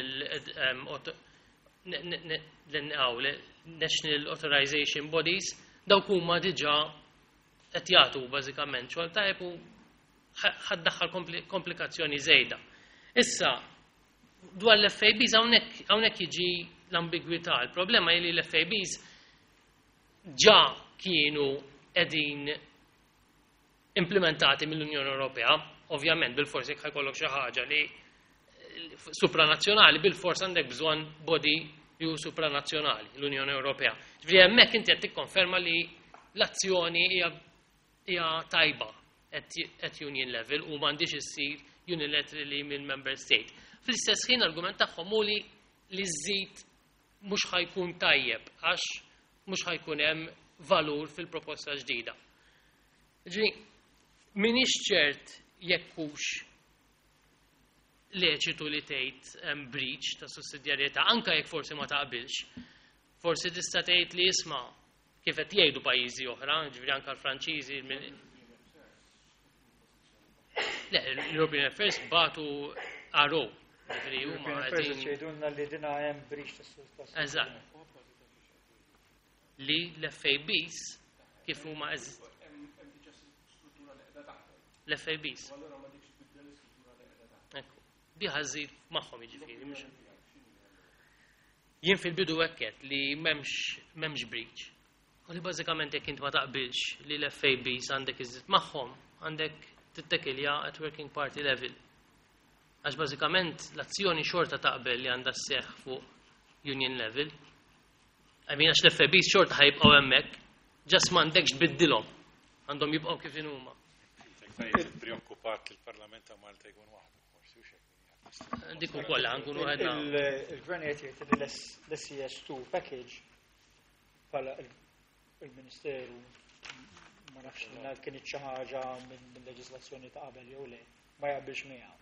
National Authorization Bodies dawk huma diġà qed jagħtu bażikament xogħol tajjeb u ħaddaħħal komplikazzjoni żejda. Issa dwar l-FABs hawnhekk jiġi l-ambigwità. Il-problema hi li l-FABs ġa kienu qegħdin implementati mill-Unjoni Ewropea, ovvjament bil-fors jekk ħajkollok xi ħaġa li supranazzjonali, bil-fors għandek bżonn body li hu supranazzjonali, l-Unjoni Ewropea. Ġifieri hemmhekk inti qed tikkonferma li l-azzjoni hija tajba at union level u m'għandix issir unilaterally mill-member state. Fl-istess ħin l-argument tagħhom hu li żżid mhux ħajkun tajjeb għax mhux ħajkun hemm valur fil-proposta ġdida. Ġifieri minix ċert jekk hux leċitu li tgħid hemm breach ta' sussidjarjetà anke jekk forsi ma taqbilx. Forsi tista' tgħid li isma' kif qed jgħidu pajjiżi oħra, ġifieri anke l-Franċiżi l-European Affairs batu aro. Ġifieri huma qegħdin jgħidulna li dinha hemm breach ta' sussidjarjetà. Eżatt. Li l-FABs kif huma l-FABs. Di ħażid magħhom jiġifieri mhux. Jien fil-bidu hekk li m'hemmx breach. U li bażikament jekk int ma taqbilx li l-FABs għandek iżid magħhom, għandek tittekilja at working party level. Għax bażikament l-azzjoni xorta taqbel li għandha sseħħ fuq union level. Għax l-FABs xorta ħajbqgħu hemmhekk, ġas m'għandekx tbiddilhom. Għandhom jibqgħu kif huma. Preokkupat li l-Parlament ta' Malta jkun waħdu, forsi u xejn. Dik ukoll nkunu ħedna. Il-Gvern qed jgħid li l-SCS2 package bħala il-Ministeru ma nafx li kien xi ħaġa mill-leġislazzjoni ta' qabel jew le, ma jaqbilx miegħha.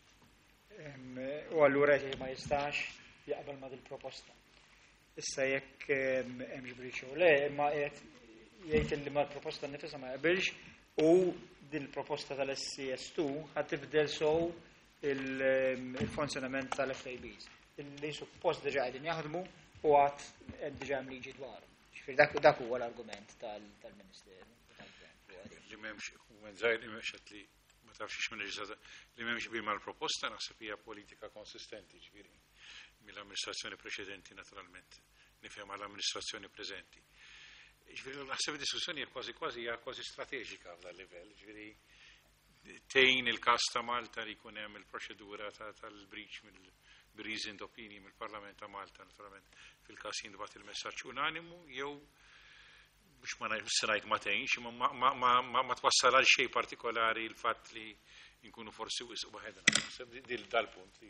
U allura ma jistax jaqbel ma' dil-proposta. Issa jekk hemmx breach jew le, imma jgħid li ma l-proposta nifisha ma jaqbilx u din il-proposta tal-SCS2 ħad tibdel sow il-funzjonament tal-FABs. Illi suppost diġà qegħdin jaħdmu u għad diġà hemm liġi dwarhom. Ġifieri dak huwa l-argument tal-Ministeru. Li m'hemmx kumment żgħir li ma tafx x'min li m'hemmx bil mal-proposta naħseb hija politika konsistenti ġifieri mill-amministrazzjoni preċedenti naturalment. Nifhem għall-amministrazzjoni preżenti. Ġifieri naħseb id-diskussjoni hija kważi strateġika f'dan livell, ġifieri tgħin il-każ ta' Malta li jkun hemm il-proċedura tal-breach mill-reasoned opinion mill-Parlament ta' Malta naturalment fil-każ jinbagħat il-messaġġ unanimu jew biex ma ngħid ma tgħinx ma twassal għal xejn partikolari l-fatt li nkunu forsi wisq waħedna. Naħseb dal-punt li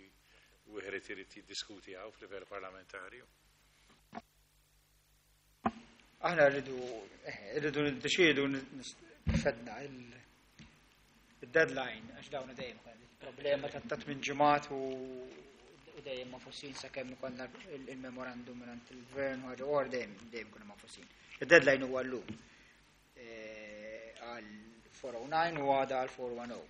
wieħed irid jiddiskuti hawn f'livell parlamentarju. aħna rridu niddeċiedu fedna il-deadline għax dawn dejjem il-problema ta' 8 ġimgħat u dejjem ma' fossin sakemm ikollna il-memorandum mingħand il-gvern u ħaġa dejjem kuna ma' fossin. Il-deadline huwa llum għal 409 u għada għal 410.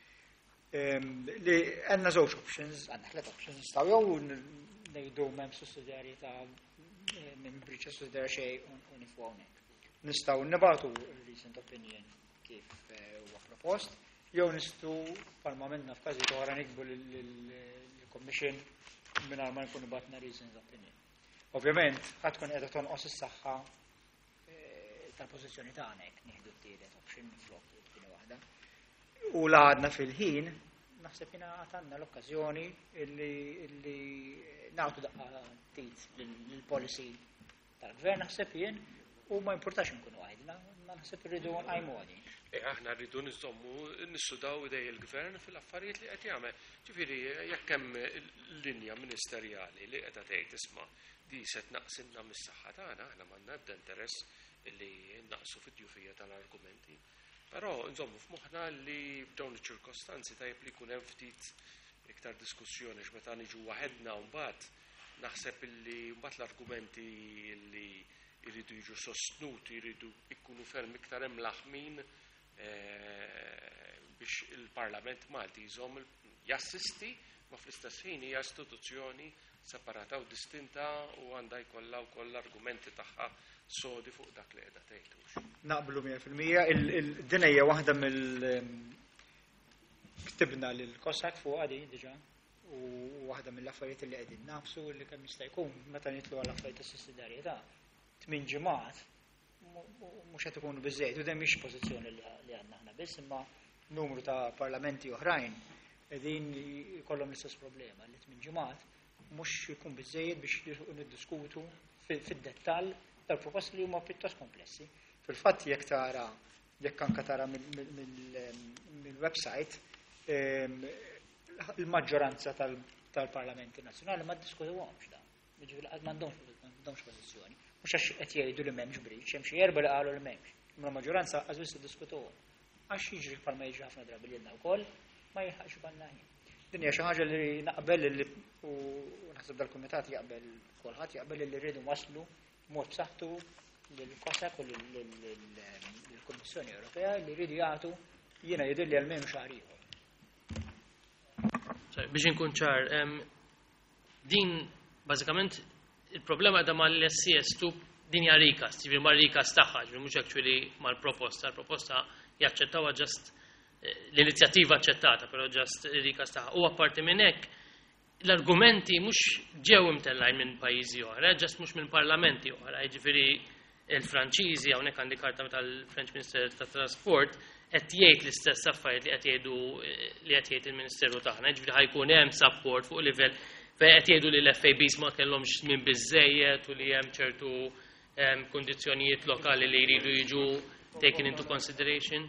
Li għandna żewġ options, għandna 3 options nistgħu jew ngħidu m'hemm sussidjarjetà minn breach of sussidjarjetà xejn u nifhmu hawnhekk. Nistgħu nibagħtu recent opinion kif huwa propost, jew nistgħu bħalma minna f'każijiet oħra nikbu lill-Commission mingħajr ma nkunu bagħtna recent opinion. Ovvjament ħadd tkun qiegħda tonqos is-saħħa tal-pożizzjoni tagħna hekk nieħdu t-tielet option flok tieni waħda. U la għadna fil-ħin naħseb jiena għandna l-okkażjoni illi nagħtu daqqa tit lill-policy tal-gvern naħseb jien u ma importax nkunu għajdna, ma naħseb irridu nqajmu għadi. Aħna rridu niżommu nissudaw idej il-gvern fil-affarijiet li qed jagħmel. Ġifieri jekk hemm linja ministerjali li qiegħda tgħid isma' di se tnaqsilna mis-saħħa tagħna, aħna m'għandna ebda interess illi naqsu fid-djufija tal-argumenti. Però nżommu f'moħħna li f'dawn iċ-ċirkostanzi tajjeb li jkun hemm ftit iktar diskussjoni x'meta niġu waħedna u mbagħad naħseb illi mbagħad l-argumenti li jridu jiġu sostnuti jridu jkunu ferm iktar hemm laħmin biex il-Parlament Malti jżomm jassisti ma fl-istess ħin hija istituzzjoni separata u distinta u għandha jkollha wkoll argumenti tagħha sodi fuq dak li qiegħda tgħidu. Naqblu 100%. Din hija waħda ktibna lill-Kosak fuq għadi diġà u waħda mill-affarijiet li qegħdin nafsu li kemm jista' jkun meta nitlu għal affarijiet ta' sussidjarjetà. 8 ġimgħat mhux qed ikunu biżżejjed u dejjem mhix pożizzjoni li għandna aħna biss imma numru ta' parlamenti oħrajn qegħdin jkollhom l-istess problema li 8 ġimgħat mhux ikun biżżejjed biex niddiskutu fid-dettall tal-proposti li huma pjuttost komplessi. Fil-fatt jekk anke tara mill-website il-maġġoranza tal-Parlamenti Nazzjonali ma ddiskutuhomx dan. Jiġifieri qatt m'għandhomx pożizzjoni. Mhux għax qed jgħidu li m'hemmx breach, hemm xi erba' li qalu li m'hemmx. Imma l-maġġoranza qas iddiskutuhom. Għax jiġri bħalma jiġri ħafna drabi lilna wkoll ma jilħaqx bħalna ħin. Din hija xi ħaġa li naqbel u naħseb dal-kumitat jaqbel kulħadd jaqbel li rridu waslu mod b'saħħtu lill-Kosak u lill-Kummissjoni Ewropea li jridu jagħtu jiena jidhirli għalmejn xahar ieħor. Biex inkun ċar, din bażikament il-problema da mal-SCS2 din hija rikas, ġifieri ma rikas tagħha, ġifieri mhux actually mal-proposta. Il-proposta jaċċettawha ġast l-inizjattiva aċċettata, però ġast rikas tagħha. U apparti minn hekk l-argumenti mhux ġew imtellajn minn pajjiżi oħra, ġast mhux minn parlamenti oħra. Jiġifieri il-Franċiżi hawnhekk għandi karta tal-French Minister tat-Trasport qed jgħid l-istess affarijiet li qed jgħid il-Ministeru tagħna. Jiġifieri ħajkun hemm support fuq livell fejn qed jgħidu li l-FABs ma kellhomx minn biżżejjed u li hemm ċertu kundizzjonijiet lokali li jridu jiġu taken into consideration.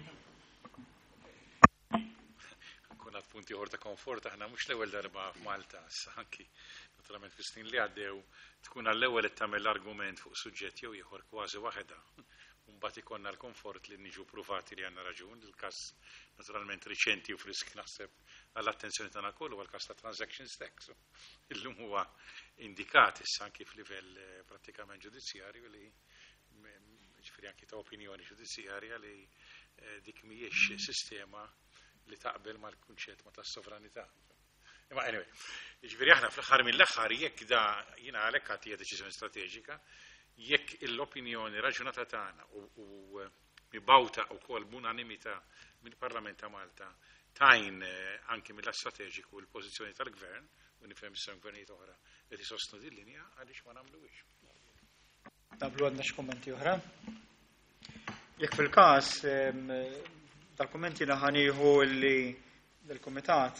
Kun punti ieħor ta' komfort aħna mhux l-ewwel darba f'Malta, anki naturalment fis-snin li għaddew tkun għall-ewwel qed tagħmel argument fuq suġġett jew ieħor kważi waħedha. Mbagħad ikollna l-komfort li niġu pruvati li għandna raġun, il-każ naturalment riċenti u frisk naħseb għall-attenzjoni tagħna kollu għall-każ ta' transactions tax. Illum huwa indikat issa anki f'livell prattikament ġudizzjarju li ġifieri anki ta' opinjoni ġudizzjarja li dik mhijiex sistema li taqbel mal-kunċett ma tas-sovranità. Imma anyway, ġifieri aħna fl-aħħar mill-aħħar jekk da jiena għalhekk għad hija deċiżjoni strateġika, jekk l-opinjoni raġunata tagħna u mibawta wkoll b'unanimità mill-Parlament ta' Malta tajn anke mill-strateġiku l-pożizzjoni tal-Gvern u nifhem issa gvernijiet oħra qed isostnu din linja għaliex ma nagħmluhiex. Nablu għandna x'kummenti oħra? Jekk fil-każ tal-kummenti naħanieħu li l-Kumitat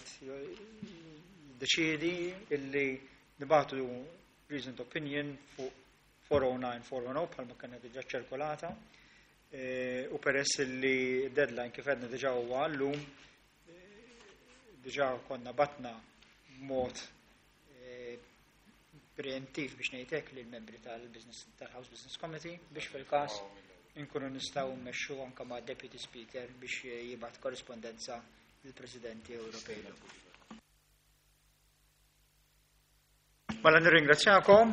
jiddeċiedi illi nibagħtu reasoned opinion fuq 409-410 bħalma kienet diġà ċirkolata u peress li deadline kif għedna diġà huwa llum diġà konna batna b'mod preemptiv biex ngħidlek lill membri tal-House Business Committee biex fil-każ inkunu nistgħu mmexxu anke ma' Deputy Speaker biex jibgħat korrispondenza lill-Presidenti Ewropej. Mela nirringrazzjakom.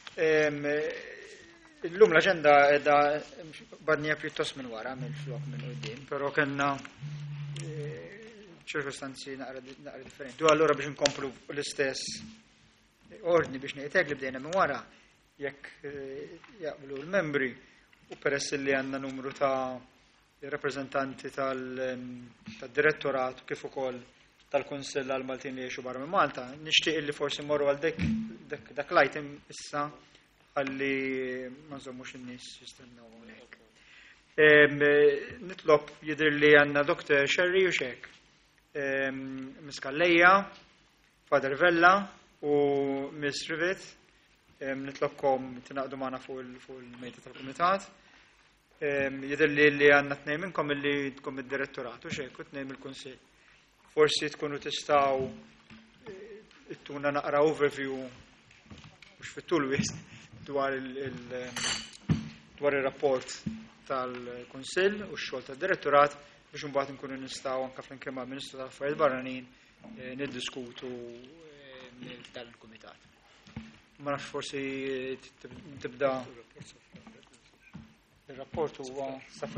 Illum l-aġenda qiegħda badnija pjuttost minn wara mill-flok minn quddiem, però kellna ċirkostanzi naqra differenti. Allura biex nkomplu l-istess ordni biex ngħidlek li bdejna minn wara jekk jaqblu l-membri u peress li għandna numru ta' rappreżentanti tad-direttorat kif ukoll tal-Kunsill għal Maltin li jgħixu barra minn Malta, nixtieq li forsi mmorru għal dak l-item issa ħalli ma nżommux in-nies jistennew hawnhekk. Nitlob jidher li għandna Dr. Sherry u xek. Miss Kalleja, Father Vella u Miss Rivet. Nitlobkom tinaqdu magħna fuq il-mejda tal-Kumitat. Jidher li għandna tnejn minnkom illi tkom id-direttorat u xek u tnejn il-Kunsill. Forsi tkunu tistgħu ittuna naqra overview mhux fit-tul wisq dwar ir-rapport tal-Kunsill u x-xogħol tad-Direttorat biex imbagħad inkunu nistgħu anke flimkien mal-Ministru tal-Affarijiet Barranin niddiskutu tal-Kumitat. Ma nafx forsi tibda ir-rapport huwa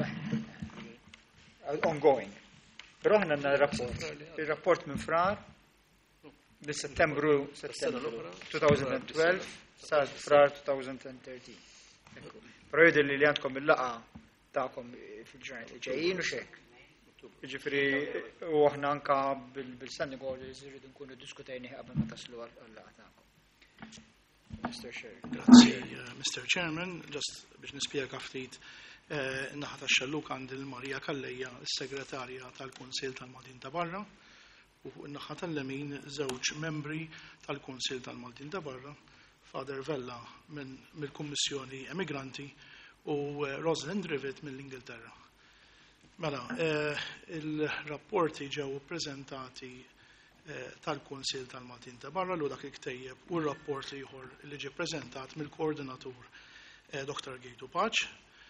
ongoing. Però aħna għandna ir-rapport minn frar bis-Settembru 2012 sa frar 2013. Però jidher li għandkom il-laqgħa tagħkom fil-ġurnati ġejjin u x'hekk. Jiġifieri u aħna anke bil-standing orders irridu nkunu ddiskutejni qabel ma taslu għall-laqgħa tagħkom. Mr. Sherry. Grazie, Mr. Chairman. Just biex nispjega ftit naħa tax-xalluk għand il-Marija Kalleja, is-Segretarja tal-Kunsill tal-Maltin ta' Barra, u naħa tal-lemin żewġ membri tal-Kunsill tal-Maltin ta' Barra, Father Vella mill-Kummissjoni Emigranti u Rosalind Rivet mill-Ingilterra. Mela, il-rapporti ġew ppreżentati tal-Kunsill tal-Maltin ta' Barra l dak il-ktejjeb u r-rapport ieħor li ġie ppreżentat mill-Koordinatur Dr. Gejtu Paċ.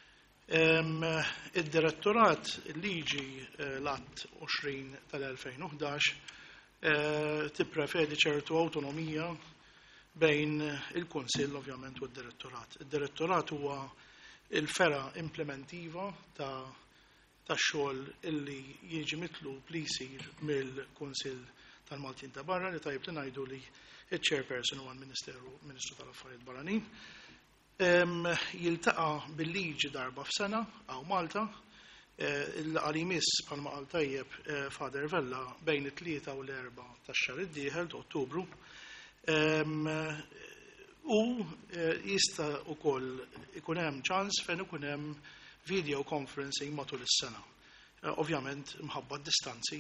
Id-Direttorat liġi l-att 20 tal-2011 tipprevedi ċertu awtonomija bejn il-Kunsill ovvjament u d-Direttorat. Id-Direttorat huwa il-fera implementiva ta' xogħol illi jiġi mitlub li jsir mill-Kunsill tal-Maltin ta' Barra li tajb li ngħidu li ċ-Chairperson huwa l-Ministru tal-Affarijiet Barranin. Jiltaqa' bil-liġi darba f'sena għaw Malta, il-qalimis bħalma qal tajjeb Father Vella bejn it-3 u l-4 tax-xahar id-dieħel ta' Ottubru. U jista' ukoll ikun hemm ċans fejn ikun hemm video conferencing matul is-sena. Ovvjament mħabba d-distanzi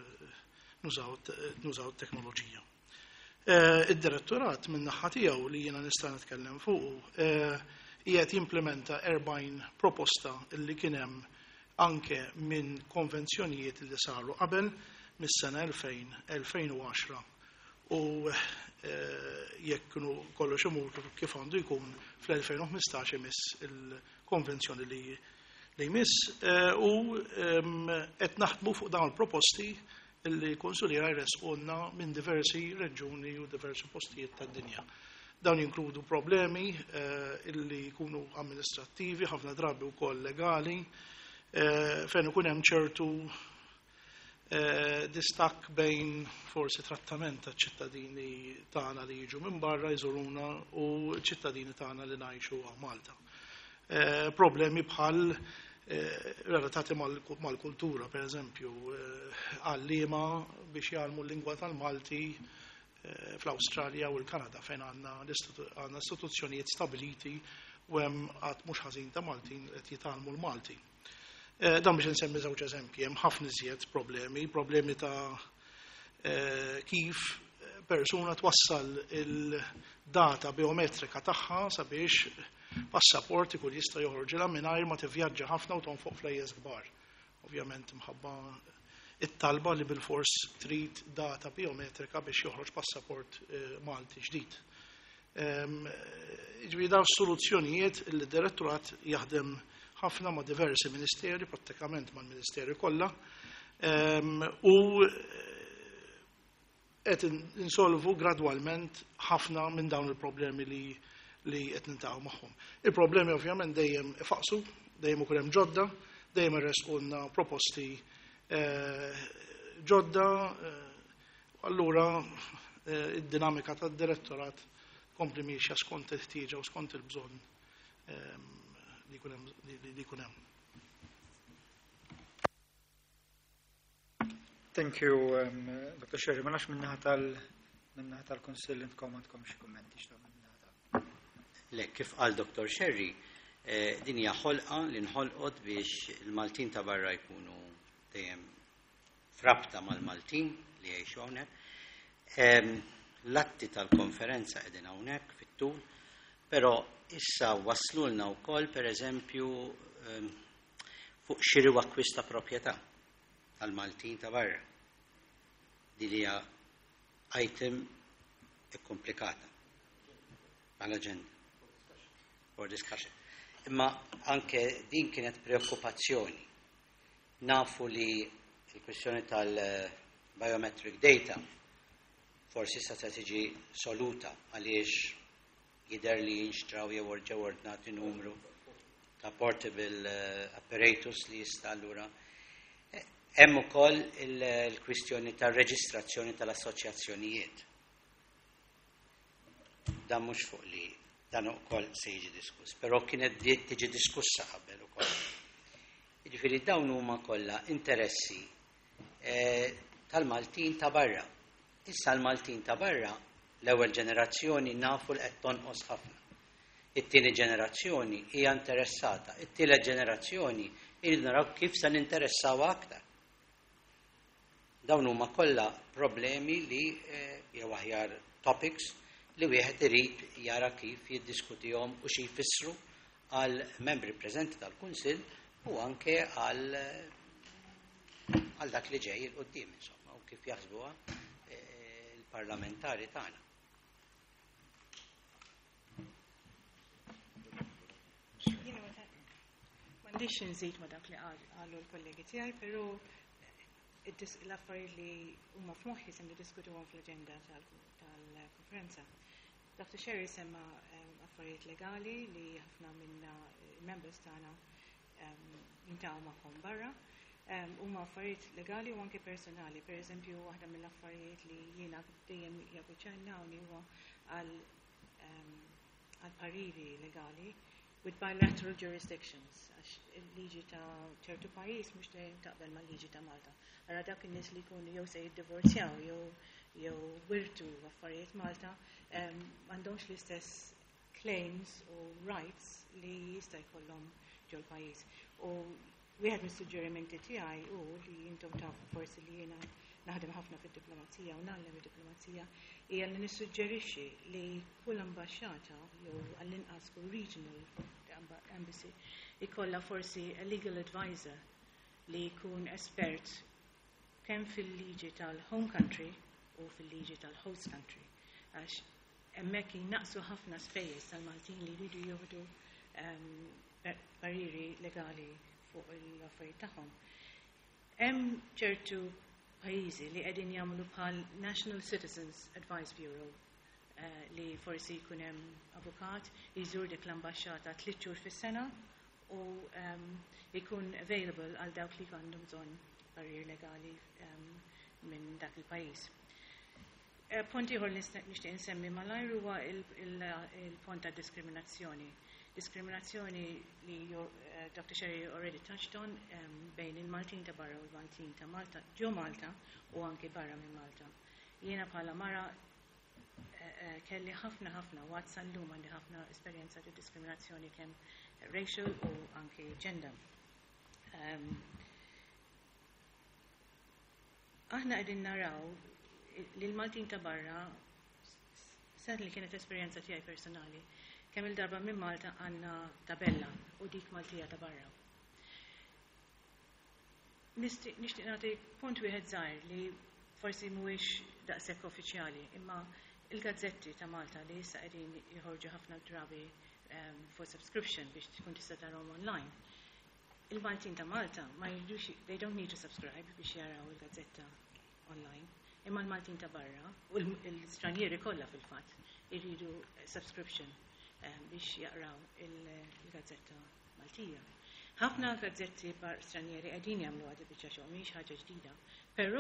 nużaw t-teknoloġija. Id-Direttorat minn naħa tiegħu li jiena nista' nitkellem fuq qiegħed jimplementa 40 proposta li kien hemm anke minn konvenzjonijiet li saru qabel mis-sena 2010 u jekk kienu kollox imur kif għandu jkun fl-2015 imiss il-konvenzjoni li jmiss u qed naħdmu fuq dawn il-proposti illi konsulira jresqunna minn diversi reġuni u diversi postijiet tad-dinja. Dawn jinkludu problemi illi jkunu amministrattivi, ħafna drabi wkoll legali, fejn ikun hemm ċertu distakk bejn forsi trattament ta' ċittadini tagħna li jiġu minn barra jżuruna u ċittadini tagħna li ngħixu Malta. Problemi bħal relatati mal-kultura, per eżempju, għallima biex jgħalmu l-lingwa tal-Malti fl-Awstralja u l-Kanada fejn għandna istituzzjonijiet stabiliti u hemm qatt mhux ħażin ta' Maltin qed jitgħallmu l-Malti. Dan biex insemmi żewġ eżempji, hemm ħafna iżjed problemi ta' kif persuna twassal il-data biometrika tagħha sabiex passaport ikun jista' joħorġilha mingħajr ma tivvjaġġa ħafna u tonfoq flejjes kbar. Ovvjament mħabba it-talba li bil-fors trid data biometrika biex joħroġ passaport Malti ġdid. Ġifieri dawn soluzzjonijiet il direttorat jaħdem ħafna ma' diversi ministeri, prattikament mal-ministeri kollha, u qed insolvu gradwalment ħafna minn dawn il-problemi li qed nintaqgħu magħhom. Il-problemi ovvjament dejjem ifaqsu, dejjem ukoll hemm ġodda, dejjem irresqulna proposti ġodda, allura id-dinamika tad-direttorat kompli mixja skont il-ħtieġa u skont il-bżonn li jkun hemm. Thank you, Dr. Sherry. Ma nafx minnaħa tal-Kunsill intkom għandkom xi kummenti x'tagħmel. Le, kif qal Dr. Sherry, din hija ħolqa li nħolqot biex il-Maltin ta' barra jkunu dejjem frabta mal-Maltin li jgħixu hawnhekk. L-atti tal-konferenza qegħdin hawnhekk fit-tul, però issa waslulna wkoll pereżempju fuq xiri u akkwista proprjetà tal-Maltin ta' barra. Din hija item komplikata għall-aġenda for discussion. Imma anke din kienet preokkupazzjoni. Nafu li il-kwestjoni tal-biometric data forsi sa tiġi soluta għaliex jidher li jinxtraw jew ġew ordnati numru ta' portable apparatus li jista' allura. Hemm ukoll il-kwistjoni tar-reġistrazzjoni tal-assoċjazzjonijiet. Dan mhux fuq li dan ukoll se jiġi diskuss, però kienet tiġi diskussa qabel ukoll. Jiġifieri dawn huma kollha interessi tal-Maltin ta' barra. Issa l-Maltin ta' barra l-ewwel ġenerazzjoni nafu l qed tonqos ħafna. It-tieni ġenerazzjoni hija interessata, it-tielet ġenerazzjoni irid naraw kif se ninteressaw aktar. Dawn huma kollha problemi li jew aħjar topics li wieħed irid jara kif jiddiskutihom u xi jfissru għal membri preżenti tal-Kunsill u anke għal dak li ġej il-qudiem insomma u kif jaħsbuha il-parlamentari tagħna. M'għandix inżid ma' dak li qalu l-kollegi tiegħi, però l-affarijiet li huma f'moħħi se niddiskutuhom fl-aġenda tal-konferenza. Dr. Sherry semma affarijiet legali li ħafna minna members tagħna jintaqgħu magħhom barra. Huma affarijiet legali u anke personali. Pereżempju, waħda mill-affarijiet li jiena dejjem jagħbuċċannawni huwa għal pariri legali with bilateral jurisdictions. Il-liġi ta' ċertu pajjiż mhux dejjem taqbel mal-liġi ta' Malta. Ara dak in-nies li jkunu jew se jiddivorzjaw jew wirtu affarijiet Malta m'għandhomx l-istess claims u rights li jista' jkollhom ġol pajjiż. U wieħed mis-suġġerimenti tiegħi hu li intom tafu forsi li jiena naħdem ħafna fid-diplomazija u nagħlem id-diplomazija hija li nissuġġerixxi li kull ambaxxata jew għall-inqas kull regional embassy ikollha forsi a legal advisor li jkun espert kemm fil-liġi tal-home country u fil-liġi tal-host country. Għax hemmhekk jinaqsu ħafna spejjeż tal-Maltin li jridu jieħdu pariri legali fuq l-affarijiet tagħhom. Hemm ċertu pajjiżi li qegħdin jagħmlu bħal National Citizens Advice Bureau li forsi jkun hemm avukat jżur dik l-ambaxxata 3 xhur fis-sena u jkun available għal dawk li għandhom bżonn parir legali minn dak il-pajjiż. Punt ieħor li nixtieq insemmi malajr huwa il-punt ta' diskriminazzjoni. Diskriminazzjoni li Dr. Sherry already touched on bejn il-Maltin ta' barra u l-Maltin ta' Malta, ġo Malta u anke barra minn Malta. Jiena bħala mara kelli ħafna waqt llum għandi ħafna esperjenza ta' diskriminazzjoni kemm racial u anke gender. Aħna qegħdin naraw li l-Maltin ta' barra sar li kienet esperjenza tiegħi personali kemm il-darba minn Malta għandna tabella u dik Maltija ta' barra. Nixtieq nagħti punt wieħed żgħir li forsi mhuwiex daqshekk uffiċjali, imma il-gazzetti ta' Malta li issa qegħdin joħorġu ħafna drabi for subscription biex tkun tista' tarahom online. Il-Maltin ta' Malta ma jridux, they don't need to subscribe biex jaraw il-gazzetta online. Imma l-Maltin ta' barra u l-stranieri kollha fil-fatt iridu subscription biex jaqraw il-gazzetta Maltija. Ħafna gazzetti stranieri qegħdin jagħmlu għadi biċċa xogħol mhix ħaġa ġdida, però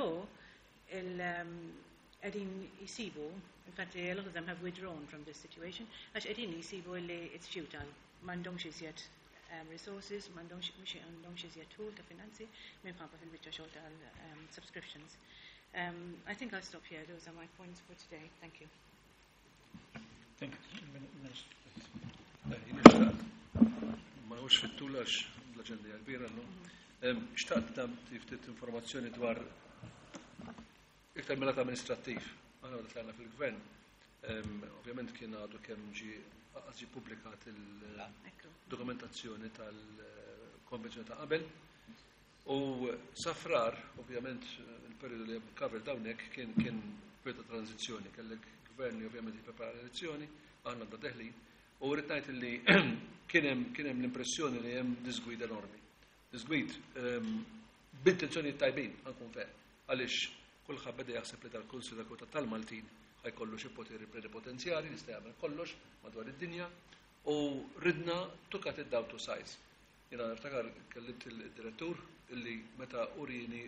qegħdin jisibu, in fact a lot of them have withdrawn from this situation, għax qegħdin jisibu li it's futile, m'għandhomx iżjed resources, m'għandhomx iżjed tool ta' finanzi minħabba fil-biċċa xogħol tal-subscriptions. I think I'll stop here. Those are my points for today. Thank you. Thank you. Ma nħux fit-tulax l-aġenda għal-bira, no? Xtaqt tam tiftit informazzjoni dwar iktar mill-att amministrattiv. Għana għadat l-għana fil-gvern. Ovvjament kien għadu kemm ġi publikat il-dokumentazzjoni tal-konvenzjoni ta' qabel. U safrar, ovvjament, il-periodu li cover dawnek kien periodu ta' tranzizjoni. Kellek gverni ovvjament jipprepara l-elezzjoni, għanna da deħli. U rritnajt li kienem l-impressjoni li jem disgwid enormi. Disgwid b'intenzjoni tajbin, għankun fer. Għalix kullħab beda jaħseb li tal-Konsil tal-Maltin ħajkollu xi poteri pluripotenzjali li jista' jagħmel kollox madwar id-dinja u ridna tukat id-down to size. Jiena niftakar kellimt il-direttur illi meta urini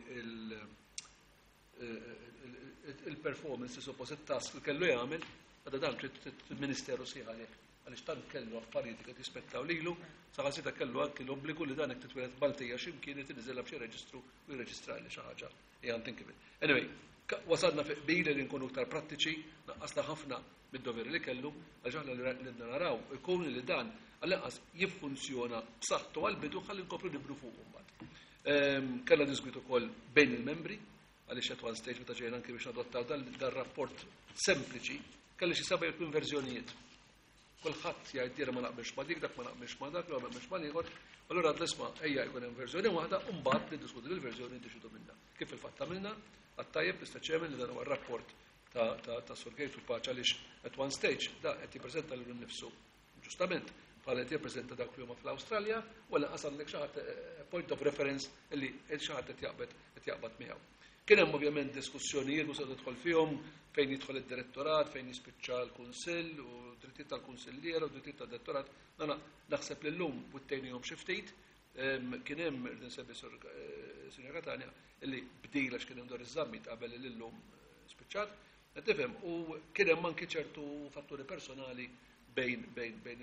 il-performance li suppost it-task li kellu jagħmel għadha dan trid il-Ministeru sieħ għalih għaliex tant kellu affarijiet li qed jispettaw lilu saħansita kellu anke l-obbligu li dan hekk titweled Maltija x'imkien tinżilha f'xi reġistru u jirreġistra li xi ħaġa hija unthinkable. Anyway, wasalna fi qbil li nkunu aktar prattiċi, naqqasna ħafna mid-doveri li kellu għaliex aħna li naraw ikun li dan għal-inqas jiffunzjona b'saħħtu għall-bidu ħalli nkopru nibnu fuq mbagħad. Kellha diskwit ukoll bejn il-membri għaliex at one stage meta ġejna anke biex nadottaw dar-rapport sempliċi kelli xi seba' jkun verżjonijiet. Kulħadd jgħid jiena ma naqbilx ma dik dak ma naqbilx ma dak ma naqbilx ma ieħor, allura tlisma' ejja jkun hemm verżjoni waħda u mbagħad niddiskutu l-verżjoni niddeċidu minnha. Kif il-fatt tagħmilna għat-tajjeb nista' ċemel li dan huwa r-rapport ta' Surgate u Paċ għaliex at one stage da qed jippreżenta lil nnifsu ġustament bħala qed jippreżenta dak li huma fl-Awstralja wara qasallek xi ħadd point of reference li xi ħadd qed jaqbad miegħu. Kien hemm ovvjament diskussjonijiet mhux se tidħol fihom fejn jidħol id-direttorat, fejn jispiċċa l-kunsill u drittijiet tal-kunsilliera u drittijiet tad-direttorat. Naħseb li llum buttejnihom xi ftit kien hemm nisemmi Sinjor Katania illi bdila x'kien hemm dwar iż-żammi qabel li llum spiċċat, qed tifhem u kien hemm anke ċertu fatturi personali bejn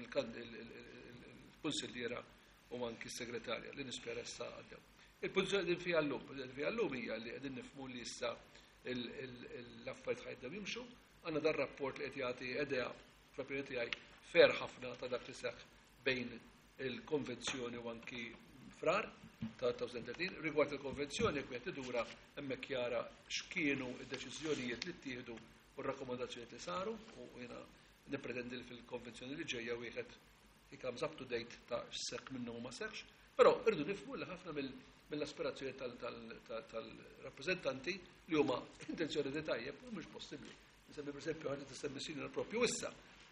il-kunsilliera u anke s-segretarja li nispera issa għaddew. Il-pożizzjoni li fiha llum hija li qegħdin nifhmu li issa l-affarijiet ħajdem jimxu, għandna dan rapport li qed jagħti idea fl-opinjoni tiegħi fer ħafna ta' dak li seħħ bejn il-konvenzjoni u anki frar ta' 2013. Rigward il-konvenzjoni qed idura hemmhekk jara x'kienu d-deċiżjonijiet li ttieħdu u r-rakkomandazzjonijiet li saru u jiena nippretendi li fil-konvenzjoni li ġejja wieħed he comes up to date ta' x'sekk minnu ma seħħx, però irdu nifhmu li ħafna mill-aspirazzjoni tal-rappreżentanti li huma intenzjoni li tajjeb u mhux possibbli. Nisemmi pereżempju ħaġa tissemmi sinjor proprju issa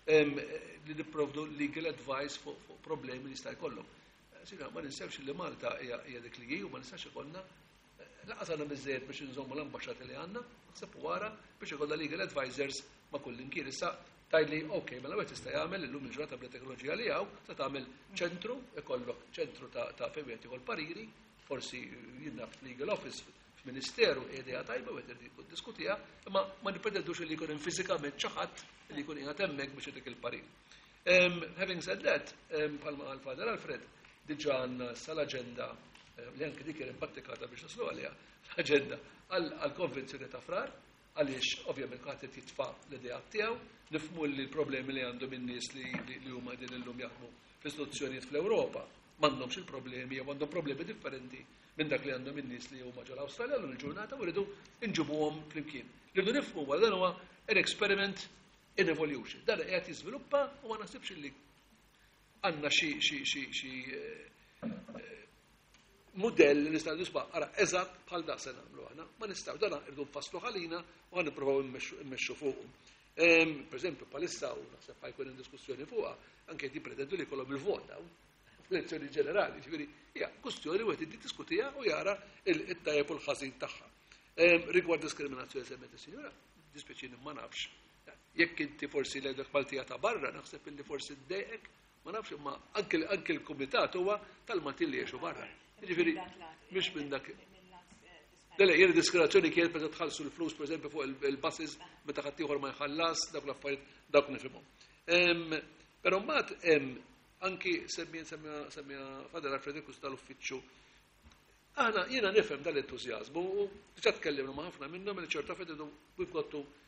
li nipprovdu legal advice fuq problemi li jista' jkollhom. Sinjor ma ninsewx li Malta hija dik li u ma nistax ikollna laqas għandna biżżejjed biex inżommu l-ambaxxati li għandna, naħseb wara biex ikollha legal advisors ma' kull imkien issa tajli okej, mela wieħed tista' jagħmel illum il-ġurnata bit-teknoloġija li hawn se tagħmel ċentru, ikollok ċentru ta' fejn wieħed ieħol pariri, forsi jiena f'legal office f'ministeru idea tajba wieħed irid diskutiha, imma ma nippretendux li jkun hemm fiżikament xi ħadd li jkun qiegħed hemmhekk biex idik il-parir. Having said that, bħalma għal Father Alfred, diġà għandna sal-aġenda li anke dik kienet battikata biex naslu għaliha l-aġenda għall-konvenzjoni ta' frar, għaliex ovvjament qed jitfa' l-idea tiegħu, nifhmu li l-problemi li għandhom in-nies li huma din illum jaħdmu fl-istituzzjonijiet fl-Ewropa m'għandhomx il-problemi jew għandhom problemi differenti minn dak li għandhom in-nies li huma ġol Awstralja llum il-ġurnata u rridu nġibuhom flimkien. Li rridu nifhmu wara dan huwa an experiment in evolution. Dan qed jiżviluppa u ma naħsibx li għandna xi modell li nistgħu nisba' ara eżatt bħal dak se nagħmlu aħna. Ma nistgħu dan irdu nfasslu ħalina u ħan nippruvaw immexxu fuqhom. Per esempio, palissa u naħseb ħajkun hemm diskussjoni fuqha, anke jippretendu li jkollhom il-vot dawn fl-elezzjoni ġenerali, ġifieri hija kwestjoni wieħed jiddiskutiha u jara il-tajjeb u l-ħażin tagħha. Rigward diskriminazzjoni semmet is-sinjura, dispjaċini ma nafx. Jekk inti forsi l-edek Maltija ta' barra, naħseb illi forsi ddejqek, ma nafx imma anke l-kumitat huwa tal-Maltin li jgħixu barra. Jiġifieri mhux minn dak. Lele, jien diskriminazzjoni kienet meta tħallsu l-flus pereżempju fuq il-buses meta ħadd ieħor ma jħallas, dawk l-affarijiet dawk nifhimhom. Però mbagħad hemm anki semmija Fadel Alfredicus tal-uffiċċju. Jiena nifhem dal-entużjażmu u diġà tkellimna ma' ħafna minnhom li ċerta fed we've got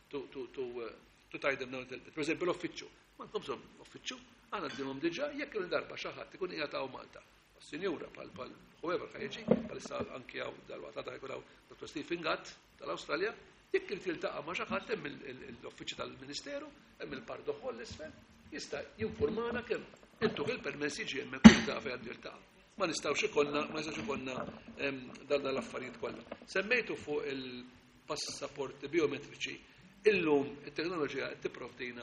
to tie them down a little bit. Per eżempju l-uffiċċju. Ma nkomx l-uffiċċju, aħna ddilhom diġà jekk il darba xi ħadd ikun qiegħed hawn Malta. Sinjura bħal whoever ħajġi, bħalissa anki hawn dal-waqt ħajkun hawn Dr. Stephen Gatt tal-Awstralja, jekk irid jiltaqa' ma' xi ħadd hemm l-uffiċċju tal-Ministeru, hemm il-Pardo Hall l-isfel, jista' jinformana kemm intu il-permess jiġi hemmhekk u jiltaqa' fejn jiltaqa'. Ma nistgħux ikollna dan l-affarijiet kollha. Semmejtu fuq il-passaporti biometriċi. Illum it-teknoloġija qed tipprovdina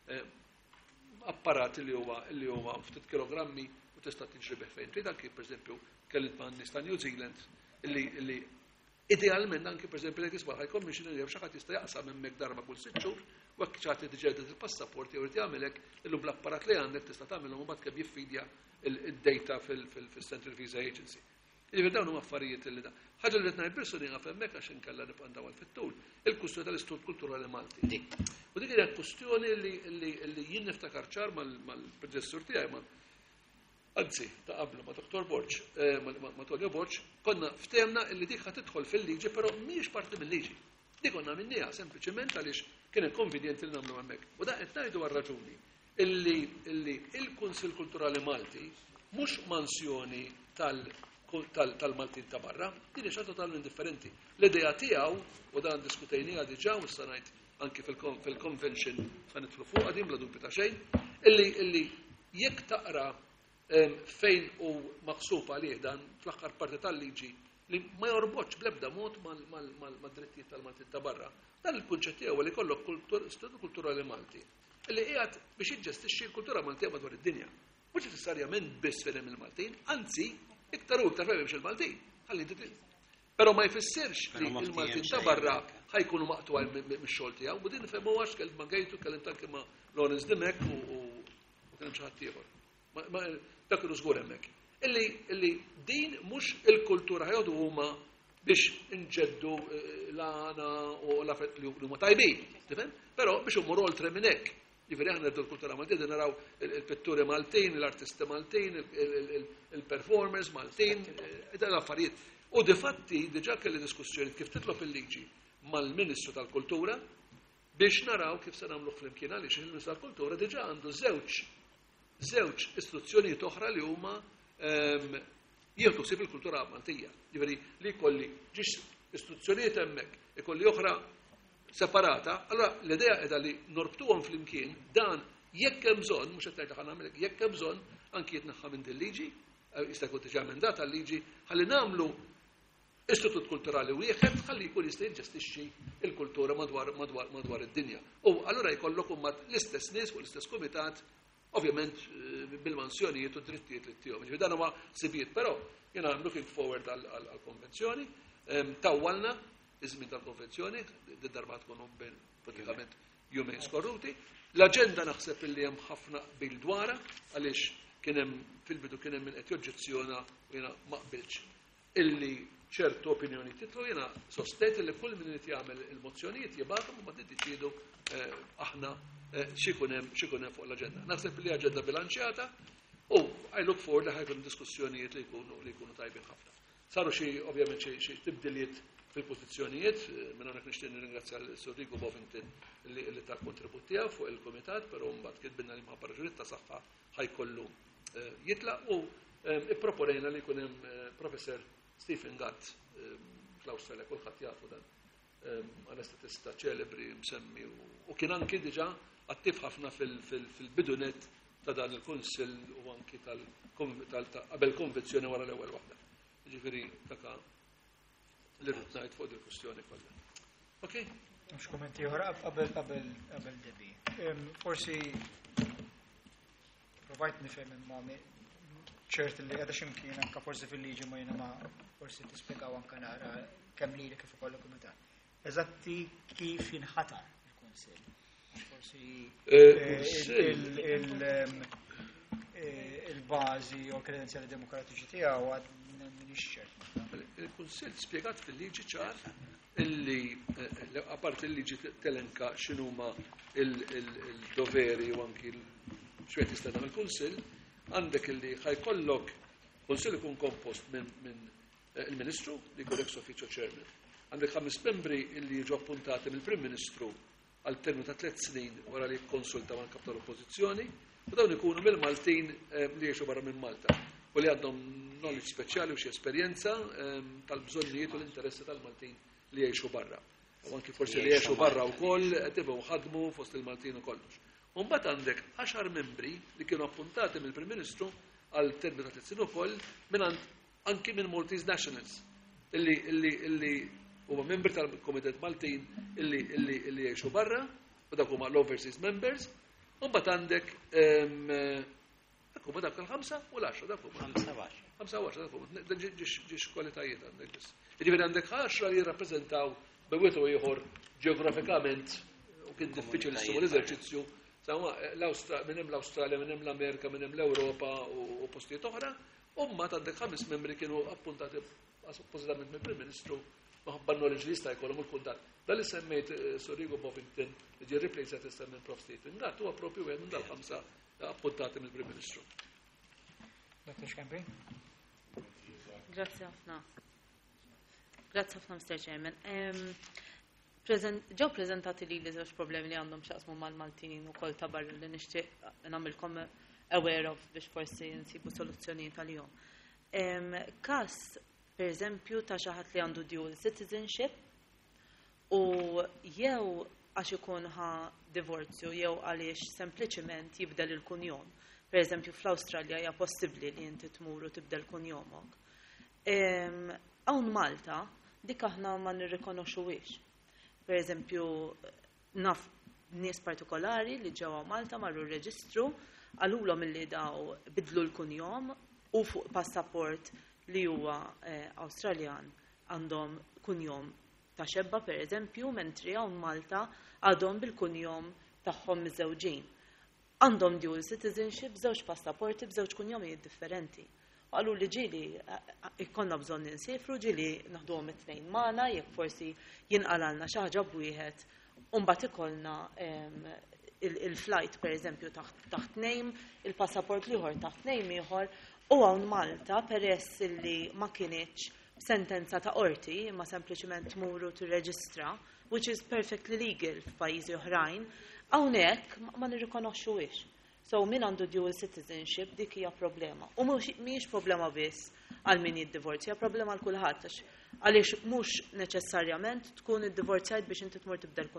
apparat li huwa ftit kilogrammi u tista' tiġribeh fejn trid anke pereżempju kellimt ma' nies ta' New Zealand illi idealment anke pereżempju jekk isma' ħajkommissjoni jew xi ħadd jista' jaqsam hemmhekk darba kull 6 xhur u hekk xi ħadd tiġġedded il-passaport jew irid jagħmelek illum bl-apparat li għandek tista' tagħmilhom u mbagħad kemm jiffidja id-data fil-Central Visa Agency. Jiġifieri dawn huma affarijiet li da. Ħaġa li qed ngħid persuni naf hemmhekk għax inkella nibqa' ndaw fit-tul, il-kwistjoni tal-Istitut Kulturali Malti. U dik hija kwistjoni li jien niftakar ċar mal-preġessur tiegħi anzi ta' qablu ma' Dr. Borġ, ma' Tonio Borġ, konna ftemna illi dik ħad tidħol fil-liġi, però mhijiex parti mill-liġi. Dik konna minnija sempliċement għaliex kien konvidjenti li nagħmlu hemmhekk. U da qed ngħidu għar-raġuni illi il-Kunsill Kulturali Malti mhux mansjoni tal-Maltin ta' barra, din hija totalment differenti. L-idea tiegħu u dan diskutejniha diġà u issa ngħid anke fil-convention se nidħlu fuqha din bla dubju ta' xejn, illi jekk taqra fejn u maqsub għalih dan fl-aħħar parti tal-liġi li ma jorbotx bl-ebda mod mal-drittijiet tal-Maltin ta' barra. Dan il-kunċett tiegħu li jkollok Istitut Kulturali Malti li qiegħed biex jiġġestixxi l-kultura Maltija madwar id-dinja. Mhux necessarjament biss fejn hemm il-Maltin, anzi iktar u iktar fejn hemm il-Maltin. Ħalli però ma jfissirx li l-Maltin ta' barra ħajkunu maqtwa mix-xogħol tiegħu, u din nifhemu għax kellimt ma' Gejtu, kellimt anke ma' Lawrence Dimek u kien hemm xi ħadd ieħor. Dak kienu żgur hemmhekk. Illi din mhux il-kultura ħajgħodu huma biex inġeddu l-għana u l-affett li huma tajbin, tifhem? Però biex immorru oltre minn hekk. Jiġifieri aħna rridu l-kultura Maltin, naraw il-pitturi Maltin, l-artisti Maltin, il-performers Maltin, dan l-affarijiet. U difatti diġà kelli diskussjoni kif titlob il-liġi mal-Ministru tal-Kultura biex naraw kif se nagħmlu flimkien għaliex il-Ministru tal-Kultura diġà għandu żewġ istituzzjonijiet oħra li huma jieħdu ksib il-kultura Maltija. Jiġifieri li jkolli ġiex istituzzjonijiet hemmhekk ikolli oħra separata, allora l-idea qiegħda li norbtuhom flimkien dan jekk hemm bżonn, mhux qed ngħid nagħmel jekk hemm bżonn anke jitneħħa minn din liġi, jista' jkun diġà emendata l-liġi, ħalli nagħmlu Istitut Kulturali wieħed ħalli jkun jista' jiġġestixxi l-kultura madwar id-dinja. U allura jkollok imbagħad l-istess nies u l-istess kumitat, ovvjament bil-mansjonijiet u drittijiet li tihom. Ġifieri dan huwa sibijiet, però jiena looking forward għall-konvenzjoni, tawwalna iż-żmien tal-konvenzjoni, d-darba tkunu pratikament jumejn skorruti. L-aġenda naħseb illi hemm ħafna bil dwarha għaliex kien hemm fil-bidu kien hemm min qed joġġezzjona u jiena ma qbilx illi ċertu opinjoni titlu jiena sostejt li kull min irid jagħmel il-mozzjonijiet jibgħathom u ma tiddeċiedu aħna x'ikun hemm fuq l-aġenda. Naħseb li aġenda bilanċjata u I look forward li ħajkun diskussjonijiet li jkunu tajbin ħafna. Saru ovvjament xi tibdiliet fil-pożizzjonijiet, minn hawnhekk nixtieq nirringrazzja l-Sur Rico Bovington li ta' kontribut tiegħu fuq il-kumitat, però mbagħad kitbinna li ma' raġunijiet ta' saħħa ħajkollu jitlaq u ipproponejna li jkun hemm Professor Stephen Gatt fl-Awstralja kulħadd jafu dan anestatista ċelebri msemmi u kien anki diġà attiv ħafna fil-bidunet ta' dan il-Kunsill u anki qabel konvenzjoni wara l-ewwel waħda. Jiġifieri dak li rrid ngħid fuq il-kwistjoni kollha. Okay? Mux kommenti oħra qabel Debbie. Forsi provajt nifhem imma ċert li qiegħda x'imkien anke forsi fil-liġi ma jiena ma forsi tispjegaw anke nara kemm lili kif ukoll il-kumitat. Eżatti kif jinħatar il-Kunsill. Forsi il-bażi u l-kredenzjali demokratiċi tiegħu għad m'iniex ċert. Il-Kunsill spjegat fil-liġi ċar illi apart il-liġi telenka x'inhuma il-doveri u anki x'wieħed jista' nagħmel il-Kunsill, għandek illi ħajkollok Kunsill ikun kompost minn il-Ministru li jkun ex officio chairman. Għandek 5 membri illi jiġu appuntati mill-Prim Ministru għal terminu ta' 3 snin wara li jikkonsulta mal-kap tal-Oppożizzjoni u dawn ikunu mill-Maltin li jgħixu barra minn Malta u li għandhom knowledge speċjali u xi esperjenza tal-bżonnijiet u l-interessi tal-Maltin li jgħixu barra. U anki forsi li jgħixu barra wkoll qed ibgħu ħadmu fost il-Maltin u kollox. U mbagħad għandek 10 membri li kienu appuntati mill-Prim Ministru għal terminu ta' 3 snin ukoll anki minn Maltese Nationals illi huma membri tal-Komitet Maltin illi jgħixu barra u dak huma l-overseas members. U mbagħad għandek huma dak il-5 u l-10 dak huma 25 dak huma ġiex kwalitajiet għandek biss. Jiġifieri għandek 10 li jirrappreżentaw b'wieħed u ieħor ġeografikament u kien diffiċli issuma l-eżerċizzju minn hemm l-Awstralja, minn hemm l-Amerika, minn hemm l-Ewropa u postijiet oħra, u mbagħad għandek 5 membri kienu appuntati appositament mill-Prim Ministru maħabba knowledge li jista' jkollhom il-kuntatt. Dan li semmejt Sorigo Bovington li ġie replaced issa minn Prof. Stephen Gatt huwa proprju wieħed minn dal-5 appuntati mill-Prim Ministru. Dr. Camping? Grazzi ħafna. Grazzi ħafna, Mr. Chairman. Ġew preżentati li żewġ problemi li għandhom x'jaqsmu mal-Maltin ukoll ta' barra li nixtieq nagħmilkom aware of biex forsi nsibu soluzzjonijiet għalihom. Każ pereżempju ta' xi ħadd li għandu dual citizenship u jew għax ikun ħa divorzju jew għaliex sempliċement jibdel il-kunjom. Pereżempju fl-Awstralja hija possibbli li inti tmur u tibdel kunjomok. Hawn Malta dik aħna ma nirrikonoxxuhiex. Pereżempju naf nies partikolari li ġewwa Malta marru r-reġistru għalulhom illi daw bidlu l-kunjom u fuq passaport li huwa Awstraljan għandhom kunjom ta' xebba pereżempju, mentri hawn Malta għadhom bil-kunjom tagħhom miżewġin. Għandhom dual citizenship, żewġ passaporti b'żewġ kunjomijiet differenti. Għallu li ġili ikkonna bżonn ninsifru, ġili naħduhom it-tnejn magħna, jekk forsi jinqalalna xi ħaġa b'wieħed u mbagħad ikollna il-flight pereżempju taħt name, il-passaport ieħor taħt name ieħor, u hawn Malta peress li ma kienitx sentenza ta' qorti, imma sempliċement tmuru tirreġistra, which is perfectly legal f'pajjiżi oħrajn, hawnhekk ma nirrikonoxxuhiex. So min għandu dual citizenship dik hija problema. U mhijiex problema biss għal min jiddivorzja, problema għal kulħadd għaliex mhux neċessarjament tkun iddivorzjajt biex inti tmur tibdel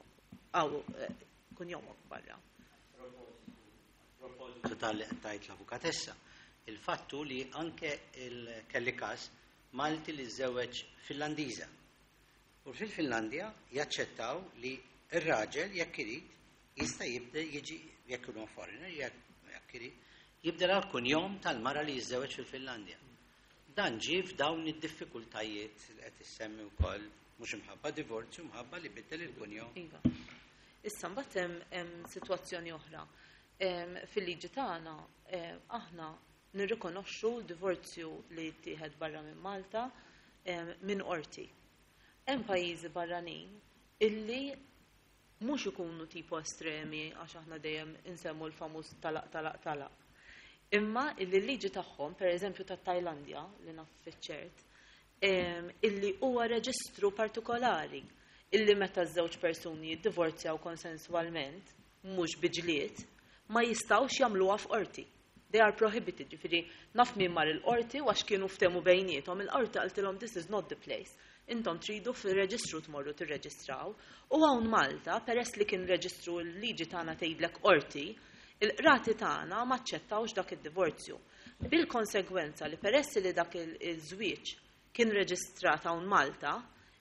kunjomok barra. Propositu tal-li qed l-avukatessa, il-fattu li anke kelli każ Malti li żewweġ Finlandiża. U fil-Finlandja jaċċettaw li r-raġel jekk irid jista' jibda jiġi jekk ikun foreigner, jekk irid jibdel għal-kunjom tal-mara li jiżżewweġ fil-Finlandja. Dan ġie f'dawn id-diffikultajiet li qed issemmi wkoll mhux imħabba divorzju, mħabba li biddel il-kunjom. Iva. Issa mbagħad hemm sitwazzjoni oħra. Fil-liġi tagħna aħna nirrikonoxxu l-divorzju li jittieħed barra minn Malta minn qorti. Hemm pajjiżi barranin illi mhux ikunu tipu estremi għax aħna dejjem insemmu l-famuż talaq. Imma illi l-liġi tagħhom, pereżempju tat-Tajlandja li naf fiċ-ċert, illi huwa reġistru partikolari illi meta żewġ persuni jiddivorzjaw konsensualment, mhux biġliet, ma jistgħux jagħmluha f'qorti. They are prohibited, ġifieri naf min mar il-qorti għax kienu ftehmu bejniethom, il-qorti qaltilhom this is not the place. Intom tridu fil-reġistru tmorru tirreġistraw u hawn Malta peress li kien reġistru l-liġi tagħna tgħidlek qorti, il-qrati tagħna ma ċċettawx dak id-divorzju. Bil-konsegwenza li peress li dak il-żwieġ kien reġistrat hawn Malta,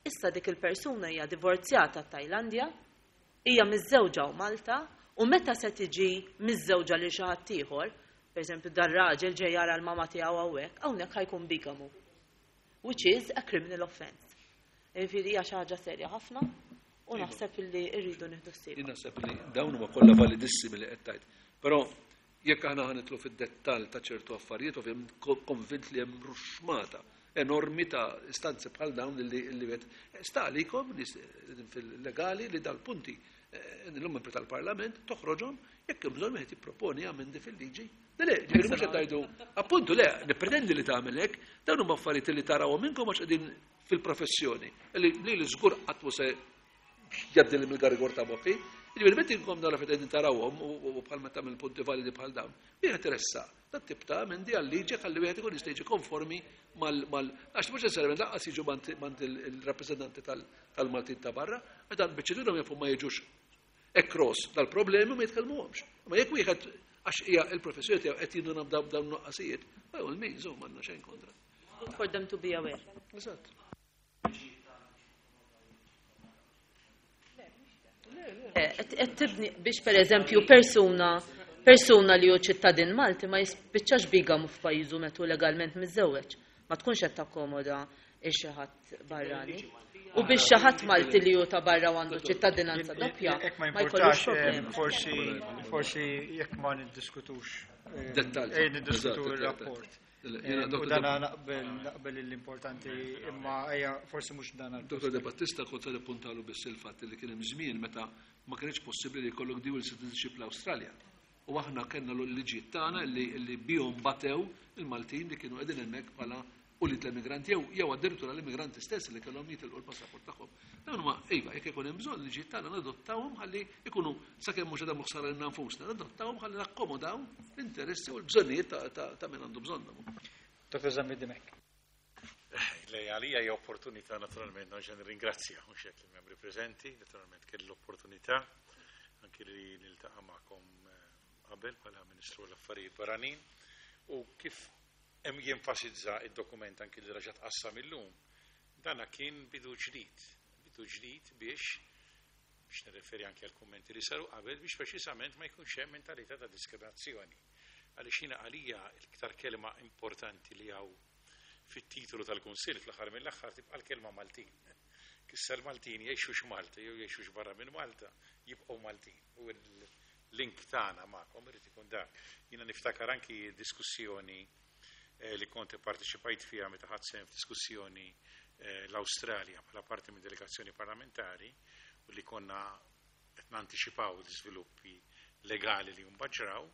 issa dik il-persuna hija divorzjata Tajlandja, hija miż-żewġa u Malta, u meta se tiġi miż-żewġa li xi ħadd ieħor, pereżempju dar raġel ġej jara l-mama tiegħu hawnhekk, hawnhekk ħajkun bigamu, which is a criminal offence. Jiġifieri hija xi ħaġa serja ħafna u naħseb li rridu nieħdu ssieb. Naħseb li dawn huma kollha validissimi li qed tgħid. Però jekk aħna ħanitlu fid-dettall ta' ċertu affarijiet, ovvjament konvint li hemm ruxmata enormi ta' istanzi bħal dawn li wet sta' għalikom fil-legali li dal-punti l-membri tal-Parlament toħroġhom jekk hemm bżonn wieħed jipproponi amendi fil-liġi. Le, ġifieri mhux qed tgħidu appuntu le, nippretendi li tagħmel hekk, dawn huma affarijiet li tarawhom minnkom għax qegħdin fil-professjoni li żgur qatt se jgħaddil mill-garigor ta' moħħi. Ġifieri meta inkom nara fejn qegħdin tarawhom u bħal meta tagħmel punti validi bħal dawn, wieħed iressa tat-tip ta' amendi għal-liġi ħalli wieħed ikun jista' jiġi konformi għax mhux necessarjament laqqas jiġu mant il-rappreżentanti tal-Maltin ta' barra, meta biċċitulhom jafu ma jiġux ekros dal-problemi ma jitkellmuhomx. Ma jekk wieħed għax hija l-professjoni tiegħu qed jinduna b'dawn nuqqasijiet, well means huma m'għandna xejn kontra. For them to be aware. Eżatt. Qed tibni biex pereżempju persuna li hu ċittadin Malti ma jispiċċax bigamu f'pajjiżu metu legalment miżżewweġ. Ma tkunx qed takkomoda xi ħadd barrani. U biex xi ħadd Malti li hu ta' barra għandu ċittadinanza doppja ma jkollux problemi. Forsi jekk ma niddiskutux dettalji. Niddiskutu r-rapport. U dan naqbel l-importanti imma hija forsi mhux dan. Dr. De Battista kont se puntalu biss il-fatt li kien hemm żmien meta ma kienx possibbli li jkollok dual citizenship l-Awstralja. U aħna kellna l-liġijiet tagħna li bihom batew il-Maltin li kienu qegħdin hemmhekk bħala ulit l-immigranti jew addirittura l-immigranti stessi li kellhom jitilqu l-passaport tagħhom. Dawn huma iva jekk ikun hemm bżonn liġijiet tagħna nadottawhom ħalli ikunu sakemm mhux qed moħsara lil nfusna, nadottawhom ħalli nakkomodaw l-interessi u l-bżonnijiet ta' min għandu bżonnhom. Dr. Zamid Dimek. Għalija hija opportunità naturalment noġen ringrazzja mhux hekk il-membri preżenti, naturalment kelli l-opportunità anke li niltaqa' magħkom qabel bħala Ministru l-Affarijiet Barranin u kif hemm jenfasizza id-dokument anke li raġa' tqassam illum. Dana kien bidu ġdid biex nirreferi anke għal kummenti li saru qabel biex preċiżament ma jkunx hemm mentalità ta' diskriminazzjoni. Għaliex jiena għalija l-iktar kelma importanti li hawn fit-titolu tal-Kunsill fl-aħħar mill-aħħar tibqa' l-kelma Maltin. Kissa l-Maltin jgħixux Malta jew jgħixux barra minn Malta jibqgħu Maltin. U l-link tagħna magħkom irid ikun dak. Jiena niftakar anki diskussjoni li kont parteċipajt fiha meta ħadd sehem f'diskussjoni l-Awstralja bħala parti minn delegazzjoni parlamentari u li konna qed nanticipaw l-iżviluppi legali li mbaġġraw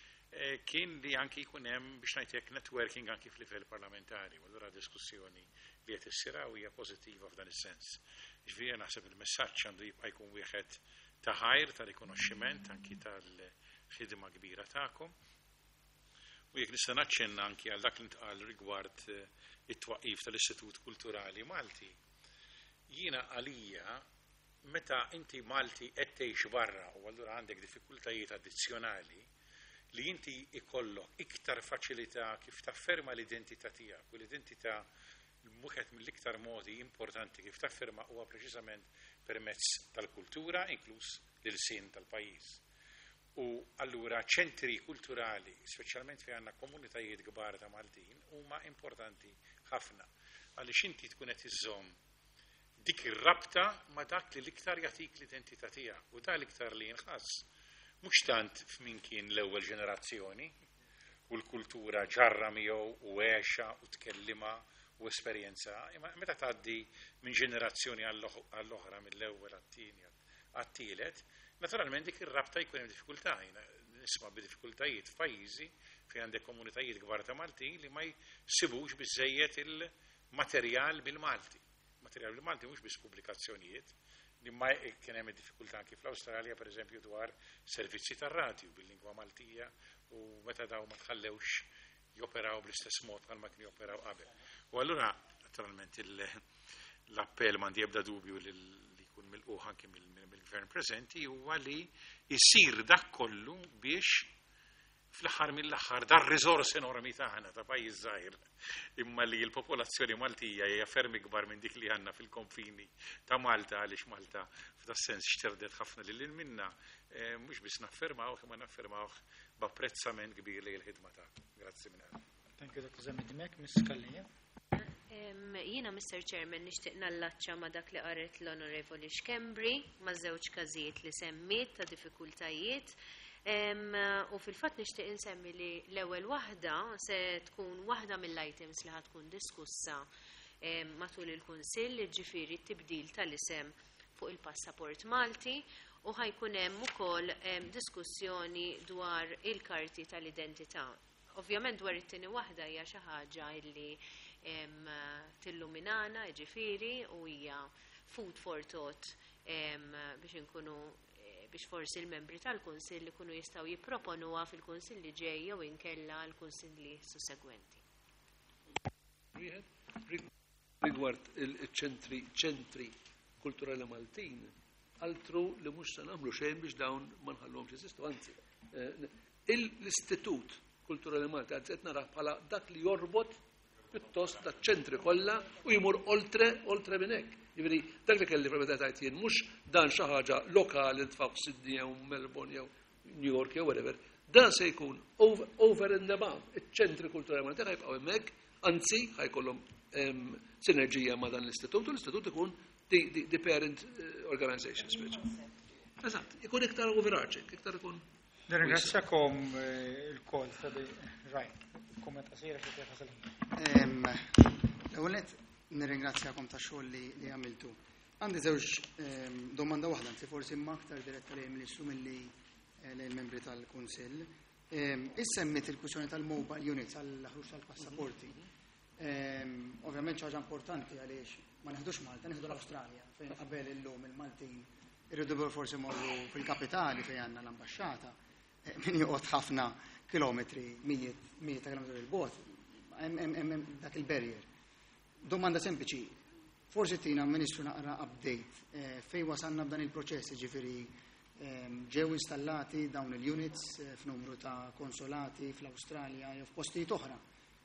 kien li anki jkun hemm biex ngħidlek networking anki f'livell parlamentari u allura diskussjoni li qed issiraw hija pożittiva f'dan is-sens. Ġifieri naħseb il-messaġġ għandu jibqa' jkun wieħed ta' ħajr ta' rikonoxximent anki tal-ħidma kbira tagħkom. U jekk nista' naċċenna anki għal dak li ntqal rigward it-twaqqif tal-Istitut Kulturali Malti. Jiena għalija meta inti Malti qed tgħix barra u allura għandek diffikultajiet addizzjonali li inti ikollok iktar faċilità kif tafferma l-identità tiegħek u l-identità wieħed mill-iktar modi importanti kif tafferma huwa preċiżament permezz tal-kultura inkluż l-sin tal-pajjiż. U allura ċentri kulturali, speċjalment fejn għandna komunitajiet kbar ta' Maltin, huma importanti ħafna. Għaliex inti tkun qed iżżomm dik ir-rabta ma' dak li l-iktar jagħtik l-identità tiegħek u dak l-iktar li jinħass. Mhux tant f'min kien l-ewwel ġenerazzjoni u l-kultura ġarra miegħu u għexa u tkellima u esperjenza, imma meta tgħaddi minn ġenerazzjoni għall-oħra mill-ewwel għat-tieni għat-tielet, naturalment dik ir-rabta jkun hemm diffikultà. Nisma' b'diffikultajiet f'pajjiżi fejn għandek komunitajiet kbar ta' Maltin li ma jsibux biżejjed il-materjal bil-Malti. Materjal bil-Malti mhux biss pubblikazzjonijiet, li ma kien hemm diffikultà anke fl-Awstralja pereżempju dwar servizzi tar-radju bil-lingwa Maltija u meta daw ma tħallewx joperaw bl-istess mod bħalma kienu joperaw qabel. U allura naturalment l-appell m'għandi ebda dubju li jkun milquh anke mill-gvern preżenti huwa li jsir dak kollu biex fl-aħħar mill-aħħar dar riżors enormi tagħna ta' pajjiż żgħir. Imma li l-popolazzjoni Maltija hija ferm ikbar minn dik li għandna fil-konfini ta' Malta għaliex Malta f'da sens xterdet ħafna lil minna mhux biss naffermawh imma naffermawh b'apprezzament kbir lejn il-ħidma tagħkom. Grazzi minn qalbi. Thank you, Dr. Zamidmek. Miss Kallija. Jiena, Mr. Chairman, nixtieq nallaċċa ma' dak li qaret l-Onorevoli Xkembri ma' żewġ każijiet li semmiet ta' diffikultajiet. U fil-fatt nixtieq insemmi li l-ewwel waħda se tkun waħda mill-items li ħatkun diskussa matul il-Kunsill, ġifieri t-tibdil tal-isem fuq il-passaport Malti u ħajkun hemm ukoll diskussjoni dwar il-karti tal-identità. Ovvjament dwar it-tieni waħda hija xi ħaġa li tilluminana ġifieri u hija food for thought biex forsi l-membri tal-Kunsill ikunu jistgħu jipproponuha fil-Kunsill li ġej jew inkella l-Kunsilli sussegwenti. Rigward il-ċentri kulturali Maltin, altru li mhux se nagħmlu xejn biex dawn ma nħallhomx jeżistu, anzi. L-Istitut Kulturali Malti qed narah bħala dak li jorbot pittost taċ-ċentri kollha u jmur oltre minn hekk. Jiġifieri dak li kelli proprjetà tajt jien mhux dan xi ħaġa lokali tfaq Sydney jew Melbourne jew New York jew whatever. Dan se jkun over and above. Iċ-ċentri kulturali Malti ħajbqgħu hemmhekk, anzi ħajkollhom sinerġija ma' dan l-istitut u l-istitut ikun the parent organization speċi. Eżatt, ikun iktar overarching, iktar ikun. Nirringrazzjakom il-kol ta' rajt. Kumment qasira xi tieħed L-ewwel nirringrazzjakom ta' xogħol li għamiltu. Għandi żewġ domanda waħda, anzi forsi imma aktar diretta lejn Ministru milli lill-membri tal-Kunsill. Issemmit il-kwistjoni tal-mobile units għall-ħruġ tal-passaporti. Ovvjament ħaġa importanti għaliex ma neħdux Malta, neħdu l-Awstralja fejn qabel illum il-Maltin irridu forsi morru fil-kapitali fejn għandna l-ambaxxata min joqgħod ħafna kilometri, mijiet ta' kilometri il-bot, dak il-barrier. Domanda sempliċi, forsi tina Ministru naqra update fejn wasalna b'dan il-proċess, ġifieri ġew installati dawn il-units f'numru ta' konsolati fl-Awstralja jew f'postijiet oħra.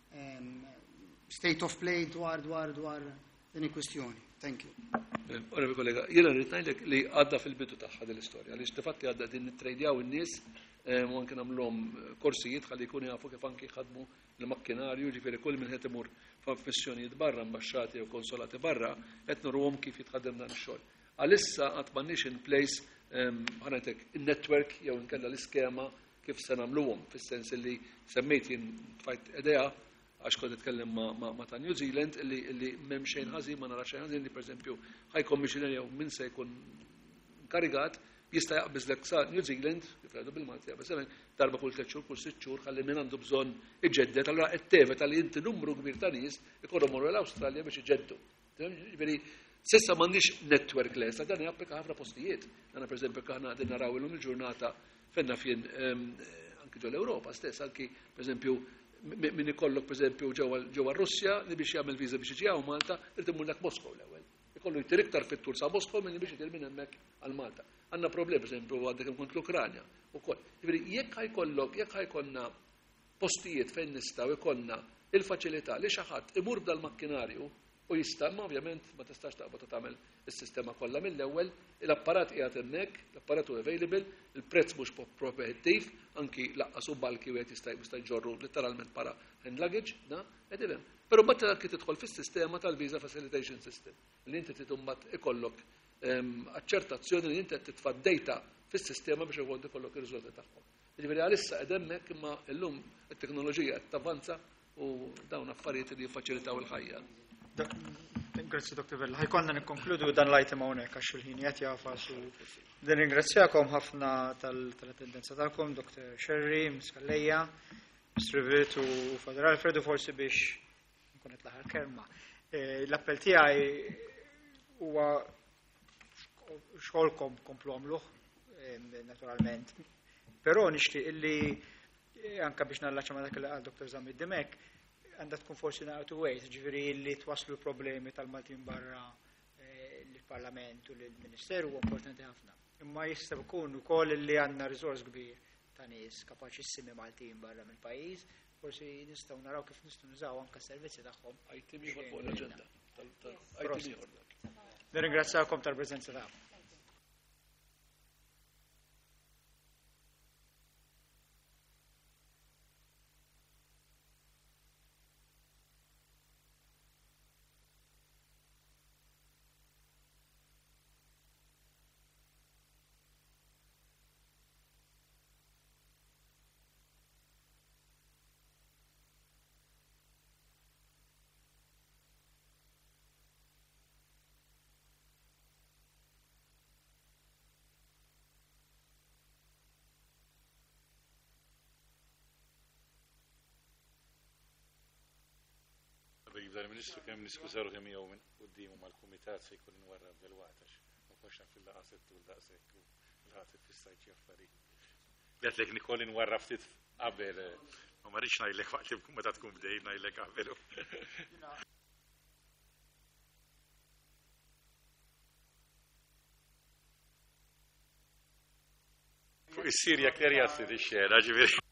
State of play dwar din il-kwistjoni. Thank you. Onorevoli kollega, jiena rrid ngħidlek li għadda fil-bidu tagħha din l-istorja, għaliex tifatti għadda din nittrejdjaw in-nies u anke nagħmluhom korsijiet ħalli jkunu jafu kif anke jħadmu l-makkinarju, ġifieri kull min qed imur f'missjonijiet barra, ambaxxati jew konsolati barra, qed nurhom kif jitħaddem dan ix-xogħol. Għalissa qatt m'għandniex in place ħanajtek in-network jew inkella l-iskema kif se nagħmluhom, fis-sens li semmejt jien tfajt idea għax kont nitkellem ma' ta' New Zealand li m'hemm xejn ħażin ma nara xejn ħażin li pereżempju high commissioner jew min se jkun inkarigat jista' jaqbiżlek sa New Zealand, kif għadu bil-Malti jaqbiż darba kull 3 xhur, kull 6 xhur, ħalli min għandu bżonn iġġedded, allura qed teveta li inti numru kbir ta' nies ikollu morru l-Awstralja biex iġeddu. Jiġifieri s'issa m'għandix network lesa, dan japplika ħafna postijiet. Għandna pereżempju aħna qegħdin naraw illum il-ġurnata fenna fien anke ġol Ewropa stess, anki pereżempju min ikollok pereżempju ġewwa Russja li biex jagħmel viża biex jiġi Malta, irid imur dak Moskow l-ewwel. Ikollu jtir iktar fit-tur sa Moskow milli biex jitir minn hemmhekk għal Malta. Għandna problemi pereżempju għandek kont l-Ukranja ukoll. Jiġifieri jekk ħajkollna postijiet fejn nistgħu ikollna il-faċilità li xi ħadd imur b'dal-makkinarju u jista' ma ovvjament ma tistax taqbad tagħmel is-sistema kollha mill-ewwel, l-apparat qiegħed hemmhekk, l-apparat hu available, il-prezz mhux prohibitiv, anki laqqas u balki wieħed jista' jġorru letteralment para hand luggage, qed hemm. Però mbagħad anke tidħol fis-sistema tal-visa facilitation system li inti trid imbagħad ikollok aċċertazzjoni li inti qed titfa' data fis-sistema biex ikollu ikollok ir-riżultati tagħhom. Jiġifieri għalissa qed hemmhekk imma llum it-teknoloġija qed tavanza u dawn affarijiet li jiffaċilitaw il-ħajja. Grazie, Dr. Vella. Ħajkonna nikkonkludu dan l-item hawnhekk għax il-ħin qed jafas u nirringrazzjakom ħafna tal-attendenza tagħkom, Dr. Sherry, Ms. Kallejja, Mr. Rivit u Father Alfred u forsi biex nkun qed l-aħħar kelma. L-appell tiegħi huwa xogħolkom komplu għamluh naturalment. Però nixtieq illi anke biex nallaċċa ma' dak li qal Dr. Zamid Dimek għandha tkun forsi naqtu ways, ġifieri li twaslu problemi tal-Maltin barra l-Parlament u l-Ministeru huwa importanti ħafna. Imma jista' jkun ukoll li għandna riżors kbir ta' nies kapaċissimi Maltin barra mill-pajjiż, forsi nistgħu naraw kif nistgħu nużaw anke s-servizzi tagħhom. Item ieħor fuq l-aġenda. Item ieħor. Nirringrazzjakom tal-preżenza tagħkom. Jibda l-Ministru kemm niskużaru kemm jew minn qudiemu mal-Kumitat se jkun inwarrab dal-waqtax. Ma kontx naf fil-laqgħa settur daqshekk u l-ħadd fissajt xi affarijiet. Għedlek Nikol inwarrab ftit qabel ma marridx ngħidlek waqt li meta tkun bdejt ngħidlek qabel. Fuq is-Sirja klerjat ftit ix-xena ġifieri.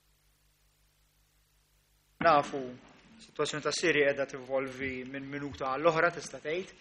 Nafu situazzjoni ta' Sirja qiegħda tivolvi minn minuta għall-oħra tista' tgħid.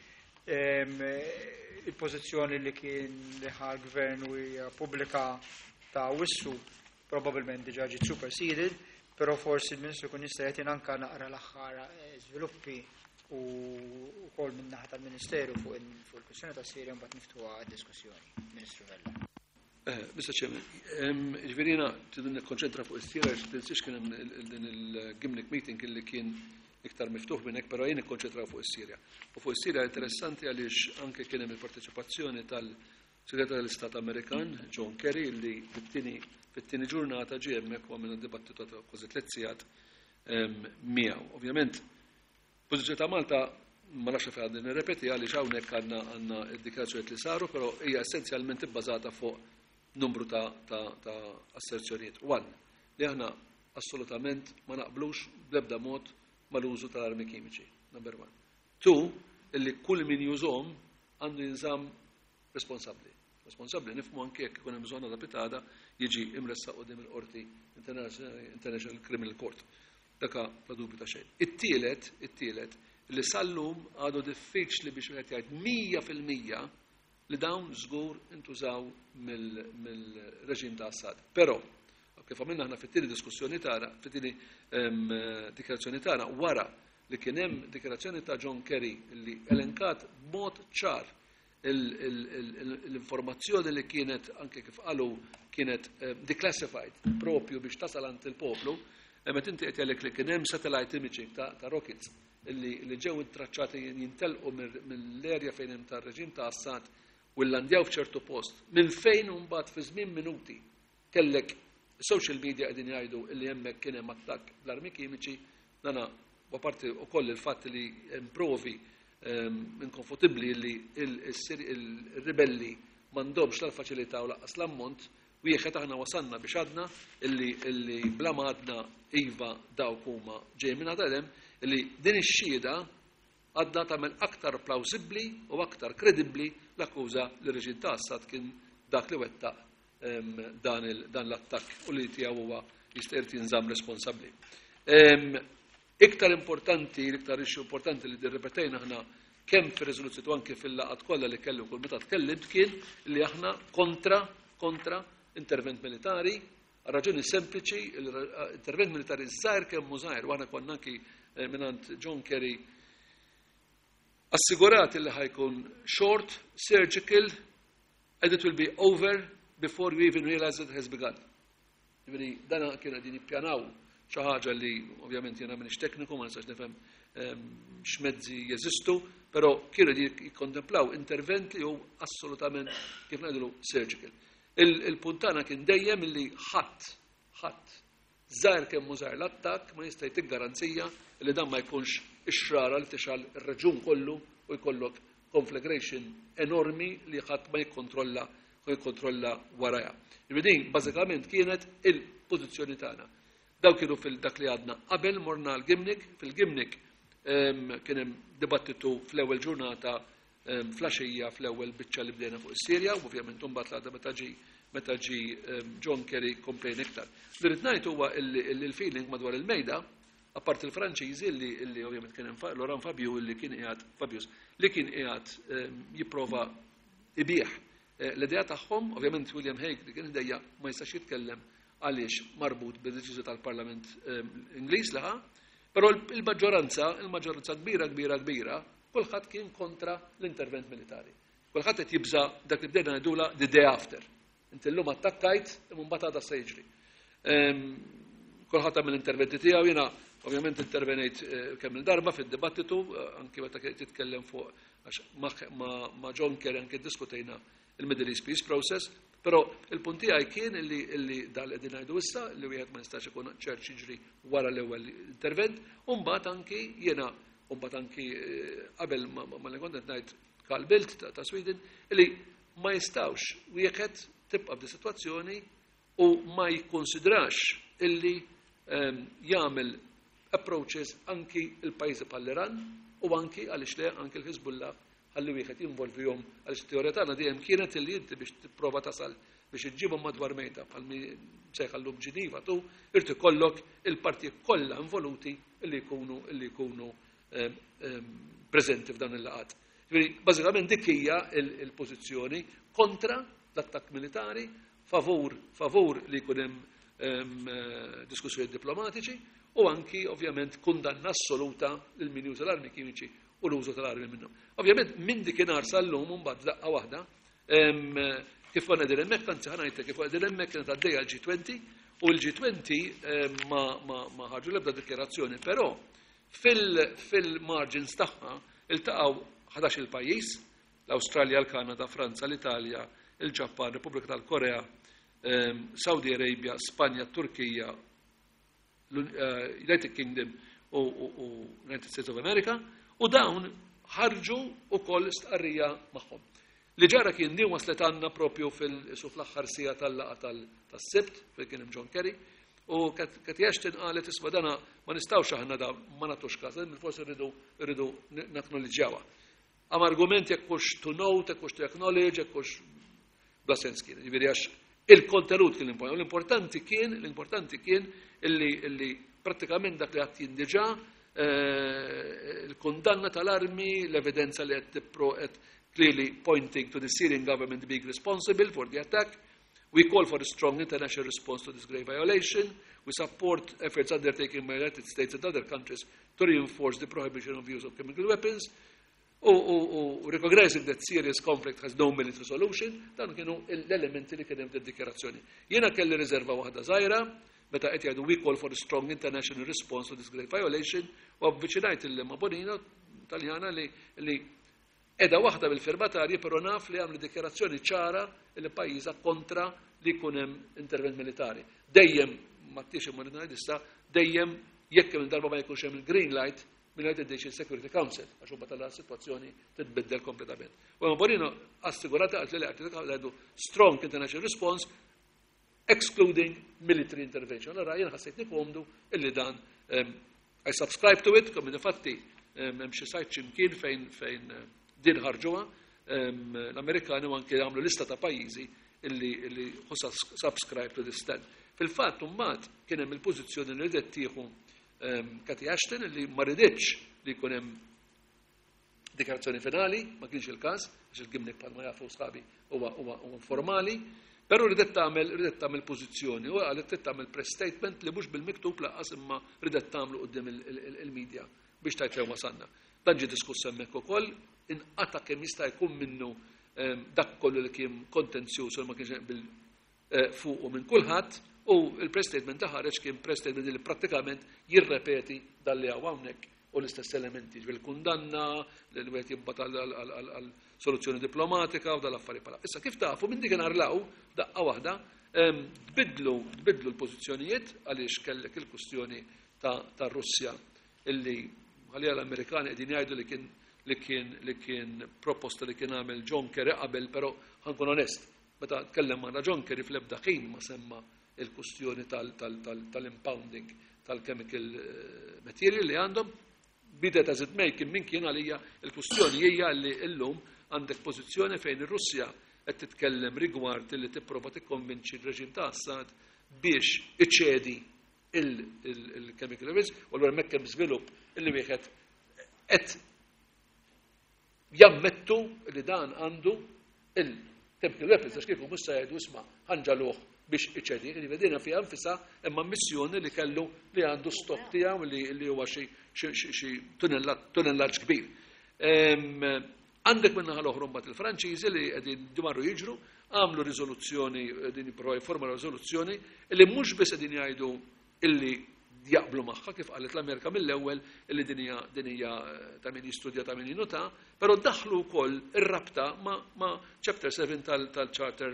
Il-pożizzjoni li kien li ħal gvern u hija pubblika ta' wissu probabbilment diġà ġiet superseded, però forsi l-Ministru kun jista' jagħtina anke naqra l-aħħar żviluppi u wkoll minn naħa tal-Ministeru fuq il-kwistjoni ta' Sirja mbagħad niftuha d-diskussjoni. Ministru Vella. Mr. Chairman, ġverina tidun nikkonċentra fuq is-Sirja għax tinsix kien din il-Gimnik meeting li kien iktar miftuħ minn hekk, però jien nikkonċentra fuq is-Sirja. U fuq is-Sirja interessanti għaliex anke kien hemm il-parteċipazzjoni tal-Segretarju tal-Istat Amerikan, John Kerry, li fit-tieni ġurnata ġie hemmhekk u għamilna dibattitu ta' kważi 3 sigħat miegħu. Ovvjament, pożizzjoni ta' Malta ma nafx fejn għandna nirrepeti għaliex hawnhekk għandna d-dikjarazzjonijiet li saru, però hija essenzjalment ibbażata fuq numru ta' asserzjonijiet. One, li aħna assolutament ma naqblux bl-ebda mod mal-użu tal-armi kimiċi. Number one. Two, illi kull min jużhom għandu jinżamm responsabbli. Responsabbli nifhmu anke jekk ikun hemm bżonn ta' pitada jiġi imressaq qudiem il-Qorti International Criminal Court. Daka la dubju ta' xejn. It-tielet li sallum għadu diffiċli biex wieħed jgħid 100% li dawn żgur intużaw mill-reġim ta' Assad. Però, kif għamilna aħna fit-tieni diskussjoni tagħna, fit-tieni dikjarazzjoni tagħna, wara li kien hemm dikjarazzjoni ta' John Kerry li elenkat b'mod ċar l-informazzjoni li kienet anke kif qalu kienet declassified propju biex tasal ant il-poplu, meta inti qed jgħidlek li kien hemm satellite imaging ta' rockets li ġew intraċċati jintelqu mill-erja fejn hemm tar-reġim ta' Assad u l-landjaw f'ċertu post, minn fejn mbagħad fi żmien minuti kellek social media qegħdin jgħidu li hemmhekk kien hemm attakk bl-armi kimiċi, nana apparti wkoll il-fatt li improvi inkonfortabbli li il-ribelli m'għandhomx l-faċilità u laqqas l-ammont, wieħed aħna wasanna biex għadna illi bla ma għadna iva dawk huma ġej minn għadhem illi din ix-xhieda għadda tagħmel aktar plawsibbli u aktar kredibbli l-akkuża li reġim ta' Assad kien dak li wettaq dan l-attakk u li tiegħu huwa jista' jinżamm responsabbli. Iktar importanti, l-iktar issue importanti li dirrepetejna aħna kemm fir-riżoluzzjoni u anke fil-laqgħat kollha li kellu kull meta tkellimt kien li aħna kontra intervent militari, raġuni sempliċi, intervent militari żgħar kemm hu żgħir u aħna konna anki mingħand John Kerry assigurat li ħajkun short, surgical, and it will be over before we even realize it has begun. Dana kienu għedin jippjanaw xi ħaġa li ovvjament jiena m'iniex tekniku, ma nistax nifhem x'mezzi jeżistu, però kienu jikkontemplaw intervent li hu assolutament kif ngħidu surgical. Il-puntana kien dejjem li ħadd żgħar kemm hu żgħar l-attakk ma jista' jtik garanzija li dan ma jkunx ix-xrara li tixal ir-raġun kollu u jkollok conflagration enormi li ħadd ma jikkontrolla warajha. Din bażikament kienet il-pożizzjoni tagħna. Daw kienu fil-dak li għadna qabel morna l-Gimnik, fil-Gimnik kien hemm dibattitu fl-ewwel ġurnata flaxija fl-ewwel biċċa li bdejna fuq is-Sirja, u ovvjament imbagħad l-għadha meta ġi meta ġi John Kerry komplejn iktar. Li ngħid huwa il-feeling madwar il-mejda, apart il-Franċiżi li ovvjament kien hemm Laurent Fabius li kien qiegħed jipprova ibih l-idea tagħhom, ovvjament William Hague li kien idejja ma jistax jitkellem għaliex marbut bid-deċiżjoni tal-Parlament Ingliż laħa, però il-maġġoranza kbira, kulħadd kien kontra l-intervent militari. Kulħadd qed jibża dak li bdejna ngħidula the day after. Inti llum attakkajt, imma mbagħad għadha se jiġri. Kulħadd għamel interventi tiegħu, jiena ovvjament intervenejt kemm il-darba fid-dibattitu, anke meta titkellem fuq ma' John Kerry anke diskutejna il-Middle East Peace Process, però il-punt tiegħi kien illi dal qegħdin ngħidu issa li wieħed ma jistax ikun ċert jiġri wara l-ewwel intervent, u mbagħad anki jiena qabel ma li kont qed ngħid Carl Bildt ta' Sweden illi ma jistgħux wieħed tibqa' b'di sitwazzjoni u ma jikkonsidrax illi jagħmel approaches anki il-pajjiżi bħall-Iran u anki għaliex le anki l-Hezbollah ħalli wieħed jinvolvihom għaliex it-teorija tagħna dejjem kienet illi inti biex tipprova tasal biex iġġibhom madwar mejda bħalmi sejħallhom Ġeniva tu irid ikollok il-partijiet kollha involuti illi jkunu preżenti f'dan il-laqgħat. Bażikament dik hija l-pożizzjoni kontra l-attakk militari, favur li jkun hemm diskussjoni diplomatiċi u anki ovvjament kundanna assoluta lil min juża l-armi kimiċi u l-użu tal-armi minnhom. Ovvjament minn dikinhar sal-lum mbagħad daqqa waħda kif konna qegħdin hemmhekk anzi ħanajtek kif qegħdin hemmhekk kienet għaddejja l-G20 u l-G20 ma ħarġu l-ebda dikjarazzjoni, però fil-margins tagħha iltaqgħu 11 il-pajjiż, l-Awstralja, l-Kanada, Franza, l-Italja, il-Ġappan, Repubblika tal-Korea, Saudi Arabia, Spanja, Turkija, United Kingdom u United States of America, u dawn ħarġu ukoll stqarrija magħhom. Li ġara kien din waslet għandna propju fl-aħħar sija tal-laqgħa tas-Sibt fejn kien hemm John Kerry, u Cathy Ashton qalet isma' dana ma nistgħux aħna da ma nagħtux każ, forsi rridu nacknowledġjawha. Għam argument jekk hux to note, jekk hux to acknowledge, jekk hux bla sens kien. Jiġifieri għax il-kontenut kien l-importanti. L-importanti kien illi prattikament dak li qatt jindiġà il-kondanna tal-armi, l-evidenza li qed clearly pointing to the Syrian government being responsible for the attack. We call for a strong international response to this grave violation. We support efforts undertaken by the United States and other countries to reinforce the prohibition of use of chemical weapons. Recognizing that serious conflict has no military solution, dan kienu l-elementi li kien hemm fid-dikjarazzjoni. Jiena kelli riserva waħda żgħira meta qed jgħidu we call for a strong international response to this grave violation, u avviċinajt il-lemma Bonino Taljana li edha waħda bil-firmatarji, però naf li għamlu dikjarazzjoni ċara li pajjiża kontra li jkun hemm intervent militari. Dejjem ma tix imma ngħidissa, dejjem jekk hemm darba ma jkunx hemm il-green light mill-United Nations Security Council, għax huma tal-sitwazzjoni titbiddel kompletament. U Bonino assigurata qalt li għidu strong international response excluding military intervention. Allora jiena ħassejt nikomdu illi dan I subscribe to it, kom infatti hemm xi sajt x'imkien fejn din ħarġuha l-Amerikani u anke għamlu lista ta' pajjiżi illi subscribe to this stand. Fil-fatt mbagħad kien hemm il-pożizzjoni li ridet tieħu Cathy Ashton li ma riditx li jkun hemm dikjarazzjoni finali, ma kienx il-każ, għax il-gimnek bħalma jafu sħabi huwa informali, però ridet tagħmel pożizzjoni u qalet tagħmel press statement li mhux bil-miktub laqas imma ridet tagħmlu quddiem il-medja biex tajt fejn wasalna. Dan ġie diskuss hemmhekk ukoll inqata' kemm jista' jkun minnu dak kollu li kien kontenzjuż u ma kienx bil fuqu minn kulħadd. U il-press statement ħareġ kien press statement li prattikament jirrepeti dalli hawnhekk u l-istess elementi, bil-kundanna, l-wieħed jibbata għal soluzzjoni diplomatika u dal-affarijiet bħala. Issa kif tafu minn dik narlaw daqqa waħda tbidlu l-pożizzjonijiet għaliex kellek il-kwistjoni ta' Russja illi għalija l-Amerikani qegħdin jgħidu li kien proposta li kien għamel John Kerry qabel, però ħankun onest, meta tkellem magħna John Kerry fl-ebda ħin ma semma il-kustjoni tal-impounding tal-chemical material li għandhom bidet as it may kien min kien għalija il-kustjoni hija li llum għandek pożizzjoni fejn ir-Russja qed titkellem rigward li tipprova tikkonvinċi r-reġim ta' Assad biex iċċedi il-chemical weapons, u allura hemmhekk hemm żvilupp illi wieħed qed jammettu li dan għandu il-chemical weapons għax kieku mhux se jgħidu isma' ħanġaluh biex iċċedi, li vedina fiha nfisha imma missjoni li kellu li għandu stok tiegħu li huwa xi tunnellaġġ kbir. Għandek minnaħa l-oħra mbagħad il-Franċiżi li qegħdin dwaru jiġru għamlu riżoluzzjoni din jipprovaw jiforma riżoluzzjoni li mhux biss qegħdin jgħidu illi jaqblu magħha kif qalet l-Amerika mill-ewwel illi din hija ta' min jistudja ta' min jinota, però daħlu wkoll ir-rabta ma' Chapter 7 tal-Charter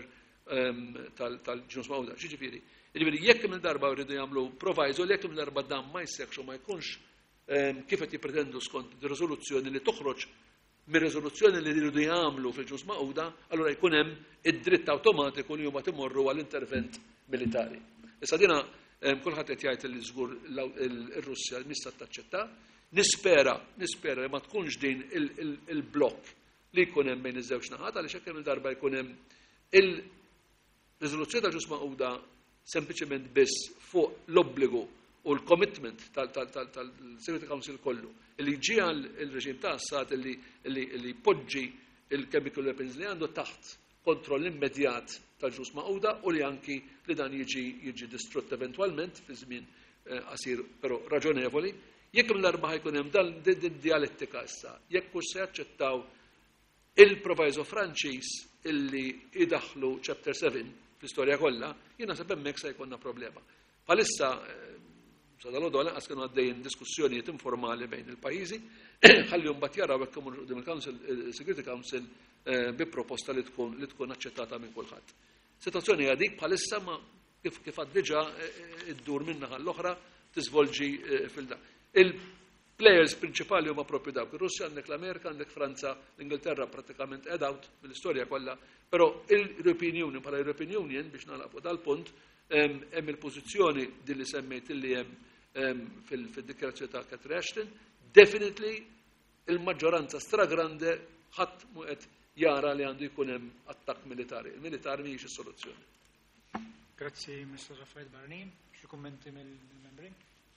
tal-ġnus Mawda. Ġifieri, jekk minn darba jridu jagħmlu proviso li jekk minn darba dan ma jseħħx u ma jkunx kif qed jippretendu skont ir-riżoluzzjoni li toħroġ mir-riżoluzzjoni li jridu jagħmlu fil-ġnus Mawda, allura jkun hemm id-dritt awtomatiku li huma timorru għall-intervent militari. Issa dina kulħadd qed jgħid li żgur ir-Russja nista' taċċetta. Nispera li ma tkunx din il-blokk li jkun hemm bejn iż-żewġ naħat għaliex hekk hemm darba jkun hemm il-riżoluzzjoni tal-ġnus Mawda sempliċement biss fuq l-obbligu u l-commitment tal-Security Council kollu li ġie il-reġim ta' Assad li poġġi il-chemical weapons li għandu taħt kontroll immedjat tal-ġnus Mawda u li anki li dan jiġi distrutt eventwalment fi żmien qasir però raġonevoli. Jekk mill-arba jkun hemm dan dialettika issa, jekk mhux se jaċċettaw il-proviso Franċiż illi idaħlu Chapter 7 fl-istorja kollha, jiena naħseb hemmhekk se jkollna problema. Bħalissa sa dal-għodu għalaqas kienu għaddejjin diskussjonijiet informali bejn il-pajjiżi, ħalli mbagħad jaraw hekk qudiem il-Security Council bi proposta li tkun aċċettata minn kulħadd. Sitwazzjoni hija dik bħalissa ma kif għad diġà iddur min-naħa l-oħra tiżvolġi fil-dan. Il-players prinċipali huma proprju dawk ir-Russja, għandek l-Amerika, għandek Franza, l-Ingilterra prattikament head out mill-istorja kollha, però il-European Union bħala European Union biex nagħlaqu dal-punt hemm il-pożizzjoni din li semmejt illi hemm fid-dikjarazzjoni ta' Catherine Ashton, definitely il-maġġoranza stragrande ħadd mu qed jara li għandu jkun hemm attakk militari. Il-militari mhijiex is-soluzzjoni. Grazzi, Mr. Raffaele Barnin. Xi kummenti mill-membri?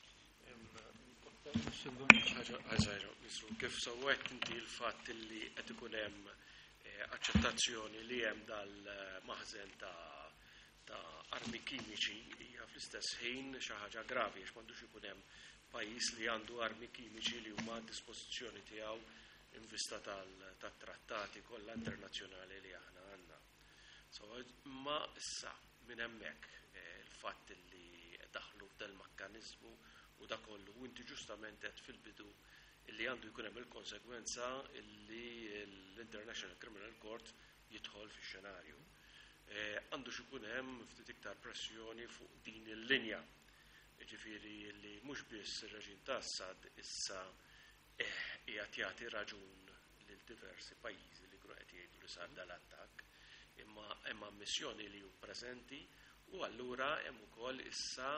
Kif sewwet inti l-fatt li qed ikun hemm aċċettazzjoni li hemm dal-maħżen ta' armi kimiċi hija fl-istess ħin xi ħaġa gravi għax m'għandux ikun hemm pajjiż li għandu armi kimiċi li huma a dispożizzjoni tiegħu in vista tat-trattati kollha internazzjonali li aħna għandna. Ma issa minn hemmhekk il-fatt li daħlu f'dal mekkaniżmu u da kollu, u inti ġustament qed fil-bidu illi għandu jkun hemm il-konsekwenza illi l-International Criminal Court jidħol fix-xenarju. Għandu x'ikun hemm ftit iktar pressjoni fuq din il-linja. Jiġifieri li mhux biss ir-reġim ta' Assad issa qiegħed jagħti raġun lil diversi pajjiżi li kienu qed jgħidu li sar dal-attakk, imma hemm ammissjoni li hu preżenti u allura hemm ukoll issa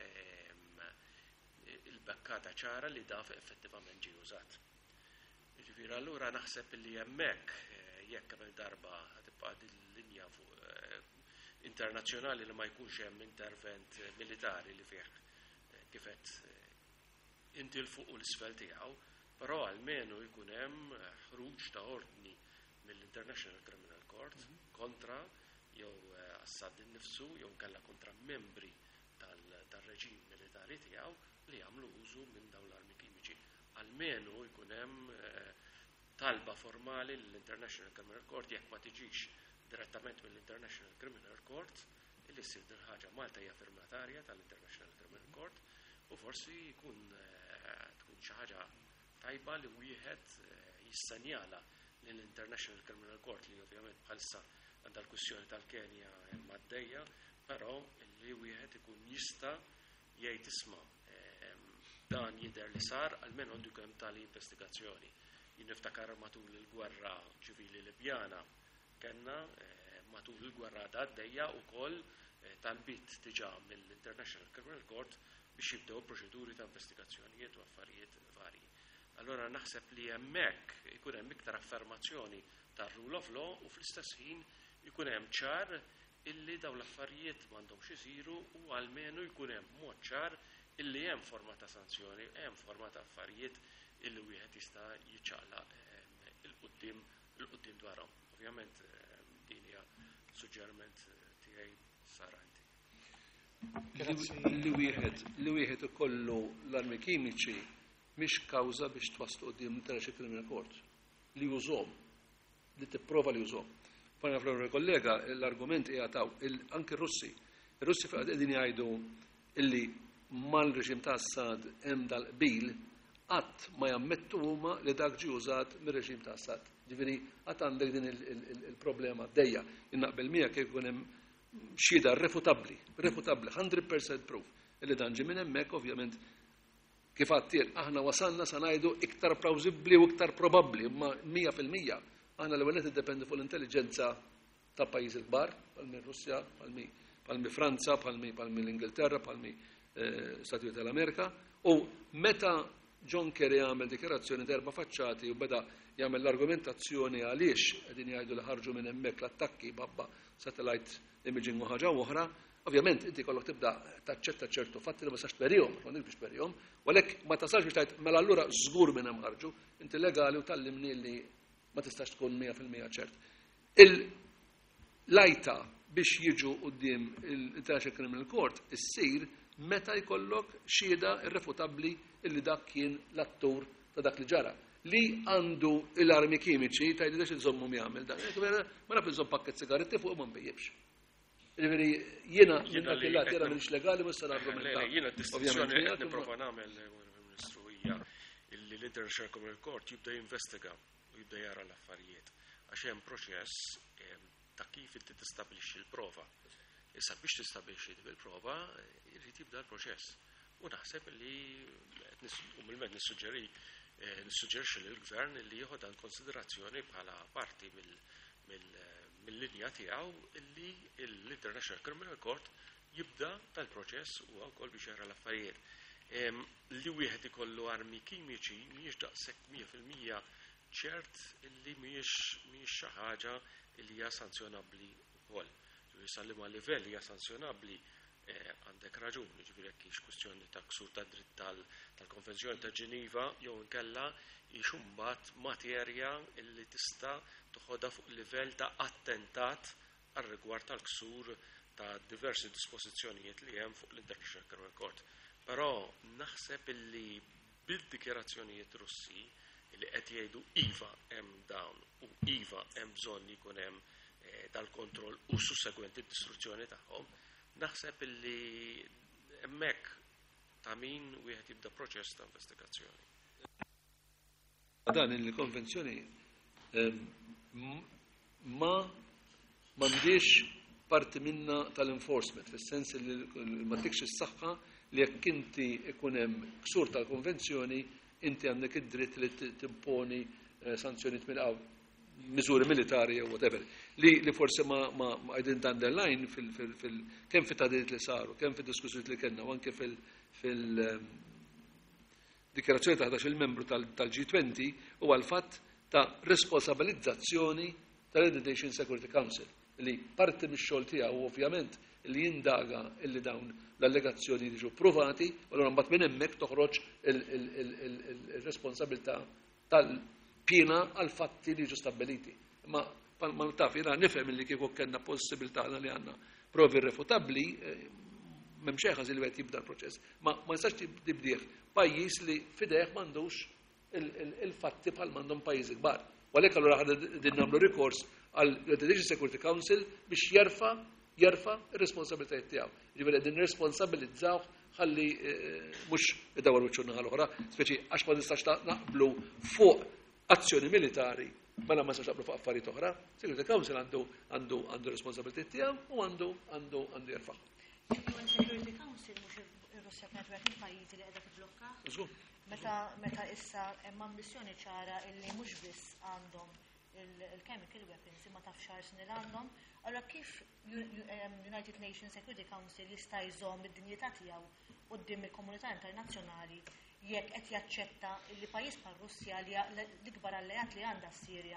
il-bekkata ċara li daf effettivament ġie użat. Jiġifieri allura naħseb li hemmhekk jekk hemm darba tibqa' din linja fuq internazzjonali li ma jkunx hemm intervent militari li fih kif qed inti l-fuq u l-isfel tiegħu, però almenu jkun hemm ħruġ ta' ordni mill-International Criminal Court kontra jew Assad innifsu jew kellha kontra membri tal-reġim militari tiegħu li jagħmlu użu minn dawn l-armi kimiċi. Almenu jkun hemm talba formali lill-International Criminal Court jekk ma tiġix direttament mill-International Criminal Court illi ssir din ħaġa Malta hija firmatarja tal-International Criminal Court u forsi tkun xi ħaġa tajba li wieħed jissanjala lill-International Criminal Court li ovvjament bħalissa għandha l-kwistjoni tal-Kenja hemm għaddejja, però li wieħed ikun jista' jgħid isma' dan jidher li sar għalmenu għandu jkun tali investigazzjoni. Jien niftakar matul il-gwerra ċivili Libjana kellna matul il-gwerra għaddejja wkoll talbit diġà mill-International Criminal Court biex jibdew proċeduri ta' investigazzjonijiet u affarijiet varji. Allora naħseb li hemmhekk ikun hemm iktar affermazzjoni tar-rule of law u fl-istess ħin ikun hemm ċar illi dawn l-affarijiet m'għandhomx isiru u għalmenu jkun hemm mod ċar illi hemm forma ta' sanzjoni, hemm forma ta' affarijiet illi wieħed jista' jiċċaqlaq il-qudiem dwarhom. Ovvjament din hija suġġeriment tiegħi saranti. Li wieħed ikollu l-armi kimiċi mhix kawża biex twasslu qudiem International Criminal Court. Li jużhom, li tipprova li jużhom. Fana fl kollega, l-argument jgħataw, anki r-Russi. Ir-Russi faqad qegħdin jgħidu illi mal-reġim ta' Assad hemm dal-qbil qatt ma jammettu huma li dak ġie użat mir-reġim ta' Assad. Ġifieri qatt għandek din il-problema dejja. Innaqbel miegħek kif ikun hemm xhieda refutabbli, 100% proof illi dan ġie minn hemmhekk ovvjament kif għattiel aħna wasalna sa ngħidu iktar plawsibbli u iktar probabbli, imma 100%. Aħna l-ewwel qed iddependi fuq l-intelligenza ta' pajjiżi kbar, bħalmi Russja, bħalmi Franza, bħalmi l-Ingilterra, bħalmi Stati Uniti tal-Amerika. U meta John Kerry għamel dikjarazzjoni darba faċċati u beda jagħmel l-argumentazzjoni għaliex qegħdin jgħidu li ħarġu minn hemmhekk l-attakki babba satellite imaging u ħaġa oħra, ovvjament inti kollok tibda taċċetta ċertu fatti li ma sax tberihom, ma nibx tberihom, għalhekk ma tasalx biex tgħid mela allura żgur minn hemm ħarġu, inti legali u tallimni li ma tistax tkun 100% ċert. Il-lajta biex jiġu quddiem l-International Criminal Court issir meta jkollok xhieda irrefutabbli illi dak kien l-attur ta' dak li ġara. Li għandu l-armi kimiċi tajdi dax iżommu jagħmel dan. Ma naf iżomm pakket sigaretti fuq ma nbejjibx. Jiena dak il mhix legali ma sar argumentata. Jiena d-distinzjoni qed nipprova nagħmel Ministru hija illi l-International Criminal Court jibda jinvestiga u jibda jara l-affarijiet. Għax hemm proċess ta' kif inti tistabbilixxi l-prova. Issa biex tistabbilixxi bil-prova jrid jibda l-proċess. U naħseb li umilment nissuġġerixxi lill-Gvern li jieħu dan konsiderazzjoni bħala parti mill-linja tiegħu illi l-International Criminal Court jibda tal-proċess u wkoll biex jara l-affarijiet. Li wieħed ikollu armi kimiċi mhijiex daqshekk 100% ċert illi mhijiex xi ħaġa li hija sanzjonabbli wkoll. Ġifieri ma livell hija sanzjonabbli għandek raġuni, ġifieri jekk hix kwistjoni ta' ksur ta' dritt tal-Konvenzjoni ta' Ġeniva jew inkella hix imbagħad materja illi tista' toħodha fuq livell ta' attentat għar-rigward tal-ksur ta' diversi dispożizzjonijiet li hemm fuq l-International Criminal Court. Però naħseb illi bil-dikjarazzjonijiet Russi li qed jgħidu iva hemm dawn u iva hemm bżonn li jkun hemm dal-kontroll u sussegwenti d-distruzzjoni tagħhom, naħseb illi hemmhekk ta' min wieħed jibda proċess ta' investigazzjoni. Dan il-konvenzjoni ma m'għandix parti minna tal-enforcement, fis-sens li ma tikx is-saħħa li jekk inti ikun hemm ksur tal-konvenzjoni inti għandek id-dritt li timponi sanzjonijiet mill-qaw miżuri militari jew whatever. Li forsi ma qegħdin underline kemm fit-tagħdiet li saru, kemm fid-diskussjonijiet li kellna u anke dikjarazzjoni ta' 11 membru tal-G20 huwa l-fatt ta' responsabilizzazzjoni tal-United Security Council li parti mix-xogħol tiegħu ovvjament li jindaga illi dawn l-allegazzjoni jiġu provati u allura mbagħad minn hemmhekk toħroġ il-responsabilità tal-pjena għal fatti li jiġu stabbiliti. Ma taf jiena nifhem illi kieku kellna possibilità li għandna provi irrefutabbli m'hemm xejn ħażin li qed jibda l-proċess. Ma nistax tibdih pajjiż li fideh m'għandux il-fatti bħal m'għandhom pajjiżi kbar. U għalhekk allura qegħdin nagħmlu rikors għall-United Security Council biex jerfa' ir-responsabilitajiet tiegħu. Ġifieri qegħdin nirresponsabilizzawh ħalli mhux idawar wiċċu naħa l-oħra, speċi għax ma nistax naqblu fuq azzjoni militari mela ma nistax naqblu fuq affarijiet oħra. Security Council għandu responsabilitajiet tiegħu u għandu jerfa'. Il-Security Council mhux ir-Russja kienet wieħed il-pajjiżi li qiegħda tibblokka. Meta issa hemm ambizzjoni ċara illi mhux biss għandhom il-chemical weapons imma taf xar snin għandhom, allura kif United Nations Security Council jista' jżomm id-dinjità tiegħu quddiem il-komunità internazzjonali jekk qed jaċċetta li pajjiż bħal Russja li l-ikbar alleat li għandha s-Sirja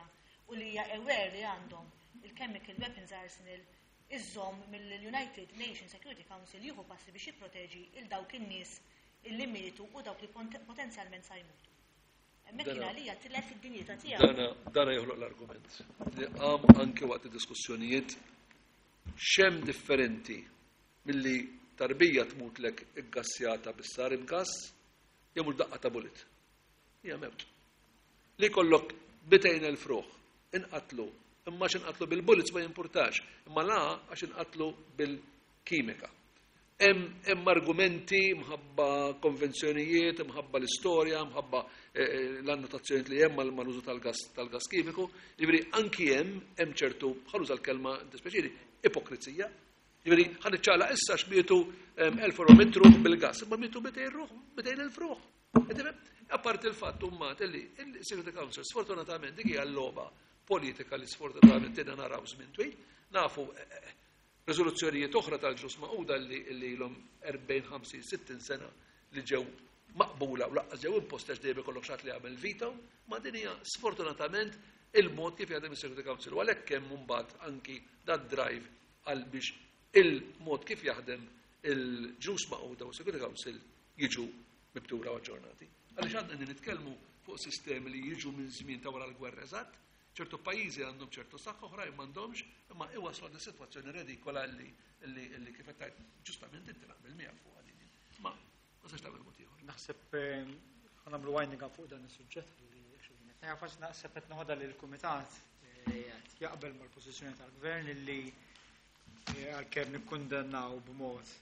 u li hija aware li għandhom il-chemical weapons arsenal iżżomm mill-United Nations Security Council jieħu passi biex jipproteġi il dawk in-nies illi mietu u dawk li potenzjalment sa jmutu. Mekkina li tilef id-dinjità tiegħu. Dana joħloq l-argument. Li anke waqt id-diskussjonijiet xem differenti milli tarbija tmutlek iggassjata bis-sarin gass jew daqqa ta' bullet. Hija mewt. Li kollok 200,000 fruħ inqatlu, imma x'inqatlu bil-bullets ma jimpurtax, imma la għax inqatlu bil-kimika. Hemm argumenti mħabba konvenzjonijiet, mħabba l-istorja, mħabba l-annotazzjonijiet li hemm mal-użu tal-gas kimiku, jiġri anki hemm ċertu ħaluż l-kelma speċjali ipokrizija. Jiġri ħan iċċala issa x'bietu 1400 ruħ bil-gas, imma mietu 200,000 fruħ. Apparti il-fatt ummat li il-Security Council sfortunatament dik hija l-logħba politika li sfortunatament tidna naraw żmien twil, nafu riżoluzzjonijiet oħra tal-ġnus Magħquda li ilhom 40, 50, 60 sena li ġew maqbula u laqqas ġew imposta dejjem ikollok xatt li jagħmel veto, ma din hija sfortunatament il-mod kif jaħdem is-Security Council u għalhekk hemm mbagħad anki dat drive għal biex il-mod kif jaħdem il-ġnus Magħquda u s-Security Council jiġu mibtura u aġġornati. Għaliex għandna nitkellmu fuq sistemi li jiġu minn żmien ta' wara l-gwerra eżatt, ċertu pajjiżi għandhom ċertu saħħa oħrajn m'għandhomx, imma iwaslu għal sitwazzjoni redikola li kif qed tgħid ġustament inti naqbel miegħek fuq din. Ma sax tagħmel mod ieħor. Naħseb nagħmlu winding fuq dan is-suġġett li nafas naħseb qed noħodha lil kumitat jaqbel mal-pożizzjoni tal-gvern illi għalkemm nikkundannaw b'mod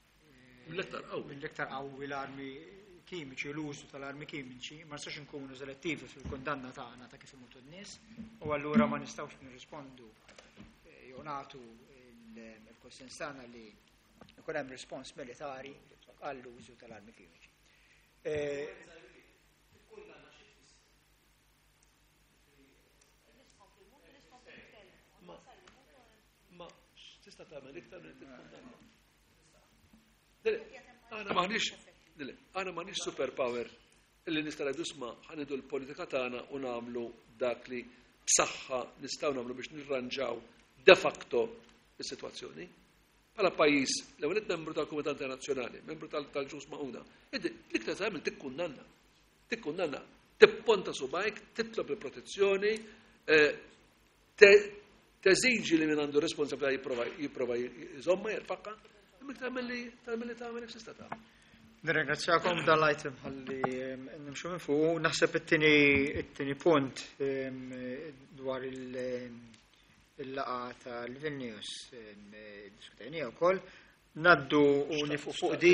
mill-iktar qawwi l-armi kimiċi, l-użu tal-armi kimiċi, ma nistax nkunu selettivi fil-kundanna tagħna ta' kif imutu n-nies, u allura ma nistgħux nirrispondu jew nagħtu il-konsens tagħna li jkun hemm rispons militari għall-użu tal-armi kimiċi. Ma tista' tagħmel iktar minn tikkundanna. Għana maħniex superpower illi nista' nisma' ħanidu l-politika tagħna u nagħmlu dak li b'saħħa nistgħu nagħmlu biex nirranġaw de facto is-sitwazzjoni. Bħala pajjiż l-ewwel membru tal-Kumitat Internazzjonali, membru tal-Ġnus Magħquda, l-iktar tagħmel tikkundanna, tipponta subajk, titlob il-protezzjoni, teżiġi li minn għandu responsabilità jipprova jżomma jerfaqqa, imma tagħmel x'tista' tagħmel. Nirringrazzjakom dal-item ħalli nimxu minn fuq. Naħseb it-tieni punt dwar il-laqgħa tal-Vilnius diskutajnija wkoll naddu u nifu fuq di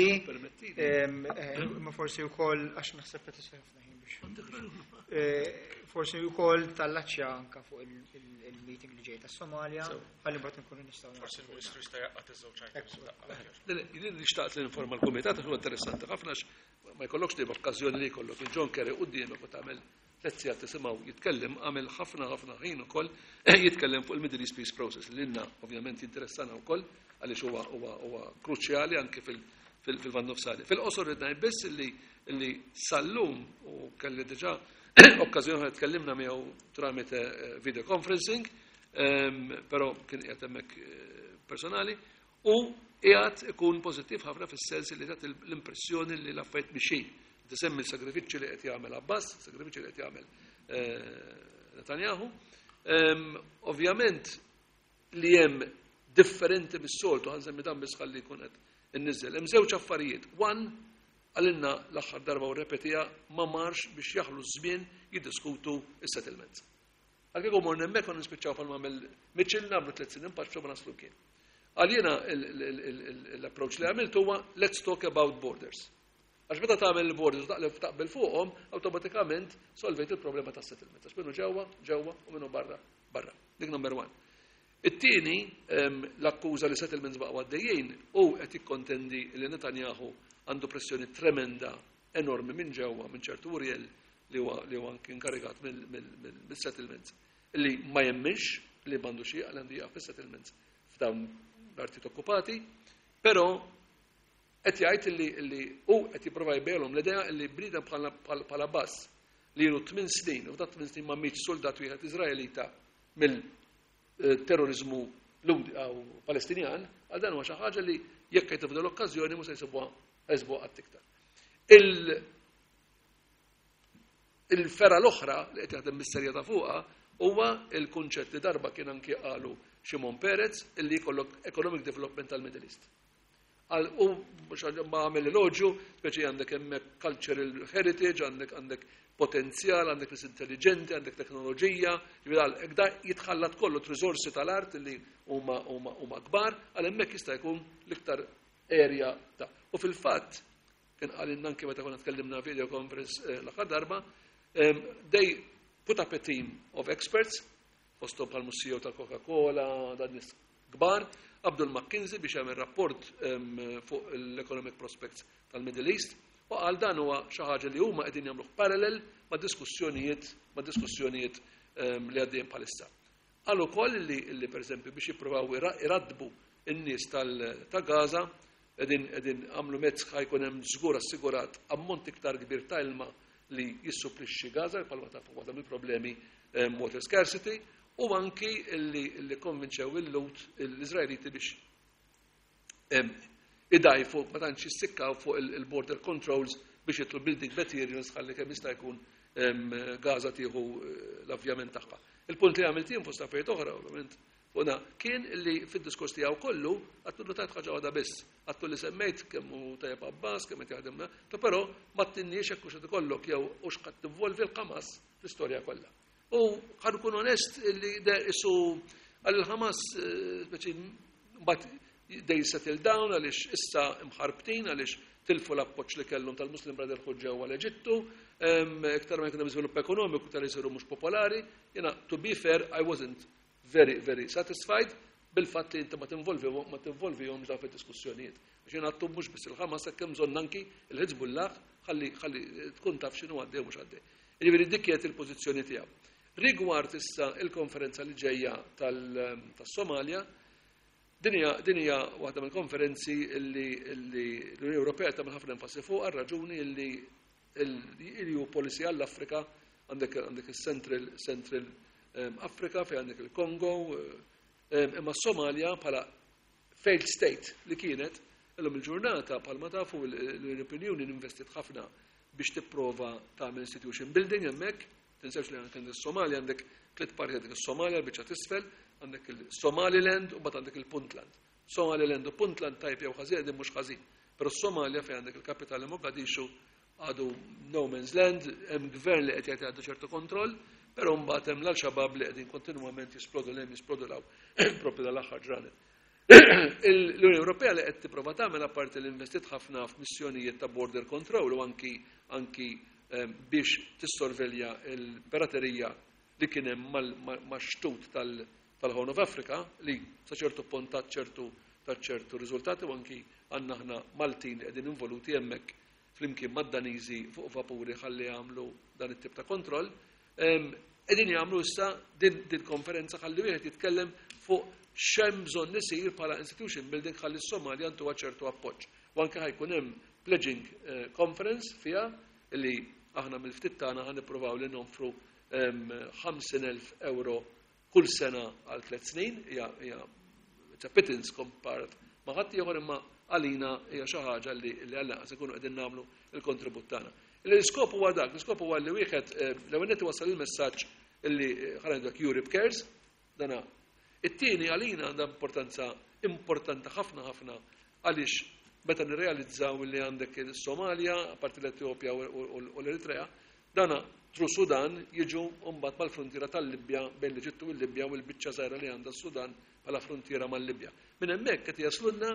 ma forsi wkoll għax naħseb qed isir ħafna ħin biex forsi wkoll tal-laċċja anke fuq il-meeting li ġej tas-Somalja ħalli mbagħad nkunu nistgħu forsi l-Ministru jista' jaqgħod iż-żewġ items. Jien nixtaqt li informa l-Kumitat huwa interessanti ħafna ma jkollokx dejjem okkażjoni li jkollok il-John Kerry qudiemek u tagħmel lezzjat tisimgħu jitkellem għamel ħafna ħin ukoll jitkellem fuq il-Middle East Peace Process li lilna ovvjament interessana wkoll għaliex huwa kruċjali anke fil-Van Nofsali. Fil-qosor rid ngħid biss illi sallum u kelli diġà okkażjoni tkellimna miegħu tramite video conferencing, però kien qiegħed hemmhekk personali u qiegħed ikun pożittiv ħafna fis-sens li tat l-impressjoni li l-affarijiet mixin. Tisemmi l-sagrifiċċji li qed jagħmel Abbas, sagrifiċċji li qed jagħmel Netanyahu. Ovvjament li hemm differenti mis-soltu ħansemmi dan biss ħalli jkun qed inniżel. Hemm żewġ affarijiet. Għalilna l-aħħar darba u repetija ma marx biex jaħlu żmien jiddiskutu is-settlements. Għalkemm għomor hemmhekk konna nispiċċaw bħal m'għamel Mitchell nagħmlu 3 snin paċċu ma naslu kien. Għaljiena l-approach li għamilt huwa let's talk about borders. Għax meta tagħmel il-borders taqbel fuqhom awtomatikament solvejt il-problema tas-settlement. Għax minnu ġewwa u minnu barra. Dik number 1. It-tieni l-akkuża li settlements baqgħu għaddejjin u qed jikkontendi li Netanyahu għandu pressjoni tremenda enormi minn ġewwa minn ċertu Uriel li huwa inkarigat mill-settlements li ma jemminx li m'għandu xi għandu jaqaf fis-settlements f'dawn l-artit okkupati, però qed jgħid li hu qed jipprova jbejlhom l-idea li bniedem bħala Bass li ilu 8 snin, u f'dat 8 snin ma mitx soldat wieħed Iżraelita mill-terrorizmu Palestinjan, għal dan huwa xi ħaġa li jekk qed tibda l-okkażjoni mhux se jsibuha qatt iktar. Il-fera l-oħra li qed jaħdem mis-serjetà fuqha huwa l-kunċett li darba kien anke qalu Shimon Peres illi jkollok economic development tal-Middle East. U mhux ma għamel l-oġġu, speċi għandek hemmhekk cultural heritage, għandek potenzjal, għandek nis intelligenti, għandek teknoloġija, da jitħallat kollu t-rizorsi tal-art li huma kbar, għal hemmhekk jista' jkun l-iktar area ta'. U fil-fatt, kien qal anke meta konna tkellimna video conference l-aħħar darba, they put up a team of experts, fosthom bħal-Mussiju tal-Coca-Cola, dan nies kbar, Abdul McKinsey biex jagħmel rapport fuq l-economic prospects tal-Middle East, u għal dan huwa xi ħaġa li huma qegħdin jagħmluh parallel ma' diskussjonijiet li għaddejjin bħalissa. Għal ukoll li pereżempju biex jippruvaw iradbu n-nies ta' Gaza qegħdin għamlu mezz ħajkun hemm żgur assigurat ammont iktar kbir ta' ilma li jissupplixxi Gaza bħalma tafu waħda mill-problemi water scarcity, u anki li konvinċew il-Lut l-Iżraeliti biex idajfu ma tantx jissikkaw fuq il-border controls biex jitlu building materials ħalli kemm jista' jkun Gaza tieħu l-avvjament tagħha. Il-punt li għamilt jien fost affarijiet oħra ovvjament fuqna kien li fid-diskors tiegħu kollu għattu notat ħaġa waħda biss, għattu li semmejt kemm hu tajjeb Abbas, kemm qed jaħdem, però ma tinniex hekk hux qed ikollok jew hux qed tinvolvi l-Ħamas fl-istorja kollha. U ħad ikun onest li isu għall-Ħamas speċi mbagħad they settle down għaliex issa mħarbtin għaliex tilfu l-appoġġ li kellhom tal-Muslim Brotherhood ġewwa l-Eġittu, iktar ma jkun hemm iżvilupp ekonomiku tal jsiru mhux popolari, jiena to be fair I wasn't very, very satisfied bil-fatt li inti ma tinvolvihomx dawn fid-diskussjonijiet. Għax jiena għattu mhux biss il-Ħamas hekk hemm bżonn anki il-Ħizbullah ħalli tkun taf x'inhu għaddej mhux għaddej. Jiġifieri dik kienet il-pożizzjoni tiegħu. Rigward issa il-konferenza li ġejja tas-Somalja, din hija waħda mill-konferenzi li l-Unjoni Ewropea tagħmel ħafna enfasi fuq għar-raġuni li l-EU policy għall-Afrika għandek il-Central Africa fejn għandek il-Kongo, imma s-Somalja bħala failed state li kienet illum il-ġurnata bħalma tafu l-European Union investit ħafna biex tipprova tagħmel institution building hemmhekk. Tinsewx li għandek is-Somalja għandek tliet partijiet għandek is-Somalja l-biċċa t'isfel, għandek il-Somaliland u mbagħad għandek il-Puntland. Somaliland u Puntland tajb jew ħażin qegħdin mhux ħażin. Però s-Somalja fejn għandek il-kapitali Mogadishu għadu no man's land, hemm gvern li qed jagħti ċertu kontroll, però mbagħad hemm l-Al-Shabaab li qegħdin kontinwament jisplodu lejn jisplodu law propri dal-aħħar ġranet. L-Unjoni Ewropea li qed tipprova tagħmel apparti l-investit ħafna f'missjonijiet ta' border control u anki biex tissorvelja l-piraterija li kien hemm max-xtut tal-Horn of Africa li sa ċertu punt ta' ċertu riżultati u anki għandna aħna Maltin li qegħdin involuti hemmhekk flimkien mad-Daniżi fuq vapuri ħalli jagħmlu dan it-tip ta' kontroll. Qegħdin jagħmlu issa din konferenza ħalli wieħed jitkellem fuq x'hemm bżonn isir bħala institution building ħalli s-Somalja għandu ċertu appoġġ. U anke ħajkun hemm pledging conference fiha li aħna mill-ftit tagħna ħanippruvaw li nofru 50,000 euro kull sena għal 3 snin, hija pittance compared ma' ħadd ieħor imma għalina hija xi ħaġa li għallaq se jkunu qegħdin nagħmlu l-kontribut tagħna. L-iskop huwa dak, l-iskop huwa li wieħed l-ewwel nett iwassal il-messaġġ illi ħarendek Europe Cares, dana. It-tieni għalina għandha importanza importanti ħafna għaliex meta nirrealizzaw li għandek is-Somalja, apparti l-Etjopja u l-Eritrea, dana tru Sudan jiġu mbagħad mal-frontiera tal-Libja bejn l-Eġittu u l-Libja u l-biċċa żgħira li għandha s-Sudan bħala frontiera mal-Libja. Minn hemmhekk qed jaslulna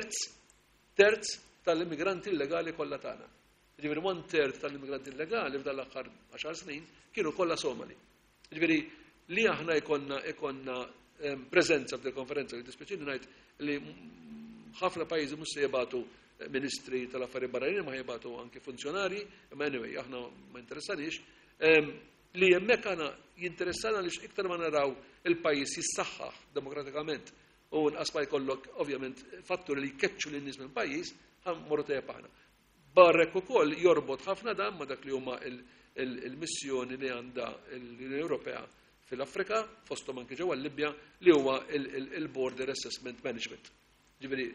terz tal-immigranti illegali kollha tagħna. Ġifieri 1/3 tal-immigranti illegali f'dan l-aħħar 10 snin kienu kollha Somali. Ġifieri li aħna ikonna preżenza f'dil konferenza li dispjaċini ngħid li ħafna pajjiżi mhux se jibgħatu ministri tal-affarijiet barranin ma jibgħatu anke funzjonarji, imma anyway aħna ma interessanix li hemmhekk aħna jinteressana li iktar ma naraw il-pajjiż jissaħħaħ demokratikament u nqas ma jkollok ovvjament fatturi li jkeċċu lin-nies mill-pajjiż morru tajjeb aħna. Barrek ukoll jorbot ħafna dan ma dak li huma il-missjoni li għandha l-Unjoni Ewropea fil-Afrika, fosthom anke ġewwa l-Libja, li huwa il-Border Assessment Management. Ġifieri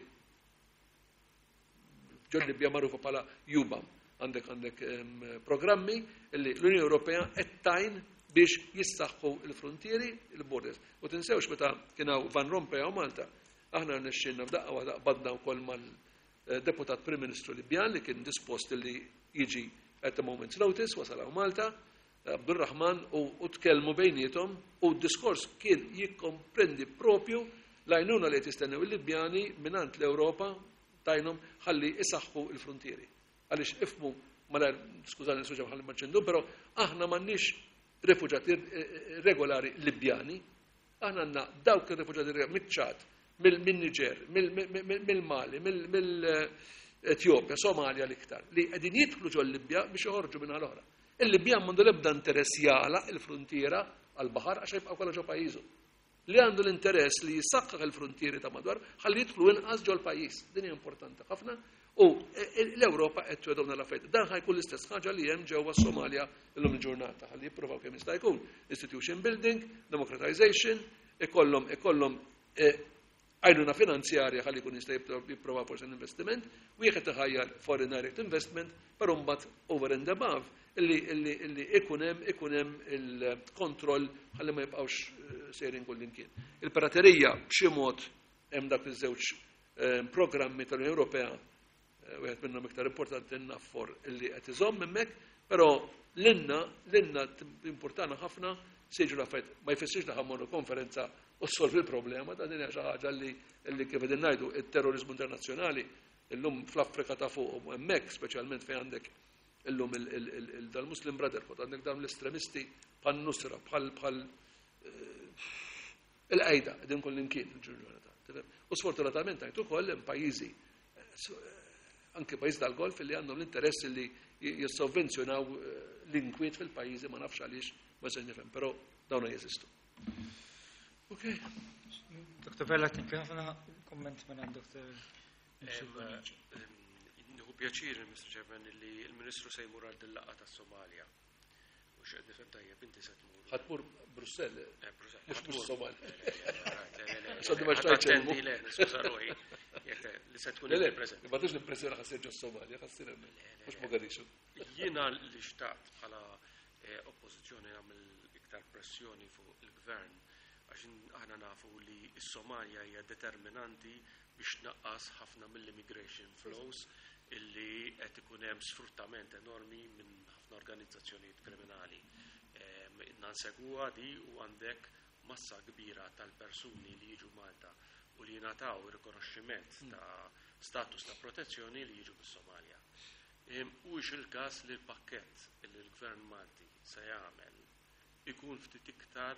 ġol Libja magħrufa bħala UBAM. Għandek programmi li l-Unjoni Ewropea qed tajn biex jissaħħu l-frontieri, il-borders. U tinsewx meta kien hawn Van Rompuy u Malta, aħna rnexxielna f'daqqa waħda badna wkoll mal-Deputat Prim Ministru Libjan li kien dispost li jiġi at a moment's notice wasal hawn Malta, Abdurrahman, u tkellmu bejniethom u d-diskors kien jikkomprendi propju l-għajnuna li tistennew il-Libjani minant l-Ewropa tajnhom ħalli isaħħu l-frontieri. Għaliex ifmu malar, skużani suġa ħalli marċendu, però aħna m'għandniex refuġati regolari Libjani, aħna għandna dawk ir-refuġati regolari mill-Ċad, mill-Niġer, mill-Mali, mill-Etjopja, Somalia l-iktar, li qegħdin jidħlu ġol Libja biex joħorġu minn l-oħra. Il-Libjan m'għandu l-ebda interess jagħlaq il-frontiera għall-baħar għax jibqa' kollha ġo pajjiżu. Li għandu l-interess li jissaqqaħ il-frontieri ta' madwar ħalli jidħlu inqas ġol pajjiż. Din hija importanti ħafna u l-Ewropa qed twedhom l-affarijiet. Dan ħajkun l-istess ħaġa li hemm ġewwa Somalia llum il-ġurnata ħalli jippruvaw kemm jista' jkun institution building, democratization, ikollhom għajnuna finanzjarja ħalli jkun jista' jipprova forsi investiment, wieħed iħajjar foreign direct investment, però mbagħad over and above illi ikun hemm il-kontroll ħalli ma jibqgħux sejrin kull imkien. Il-piraterija b'xi mod hemm dak iż-żewġ programmi tal-Unjoni Ewropea, wieħed minnhom iktar importanti n-NAFOR illi qed iżomm hemmhekk, però l-inna importanti ħafna siġu l-affarijiet ma jfissirx li ħammorru konferenza u solvi il-problema, ta' din hija xi ħaġa li kif qegħdin ngħidu it-terrorizmu internazzjonali illum fl-Afrika ta' fuq u hemmhekk speċjalment fejn għandek illum dal-Muslim Brotherhood, għandek dawn l-estremisti bħal Nusra, bħal il-qajda qegħdin kull imkien il-ġurnata. U sfortunatament ngħid ukoll hemm pajjiżi anke pajjiż tal-Golf li għandhom l-interess li jissovvenzjonaw l-inkwiet fil-pajjiżi ma nafx għaliex ma se nifhem, però dawn jeżistu. Okay. Dr. Vella, ħafna komment minn Dr. Nieħu pjaċir, Mr. Chairman, li l-Ministru se jmur għal laqgħa tas-Somalja. U x'qed nifhem tajjeb inti se tmur. Ħadmur Brussell. Mhux Somalja. Li se tkun il-President. Ma tux l-impressjoni ħassir ġo Somalja, ħassir mhux Mogadishu. Jiena li xtaqt bħala oppożizzjoni nagħmel iktar pressjoni fuq il-Gvern għax aħna nafu li s-Somalja hija determinanti biex naqqas ħafna mill-immigration flows illi qed ikun hemm sfruttament enormi minn ħafna organizzazzjonijiet kriminali. Nansegwa di u għandek massa kbira tal-persuni li jiġu Malta u li jingħataw ir-rikonoxximent ta' status ta' protezzjoni li jiġu mis-Somalja. Huwiex il-każ li l-pakkett li l-Gvern Malti se jagħmel ikun ftit iktar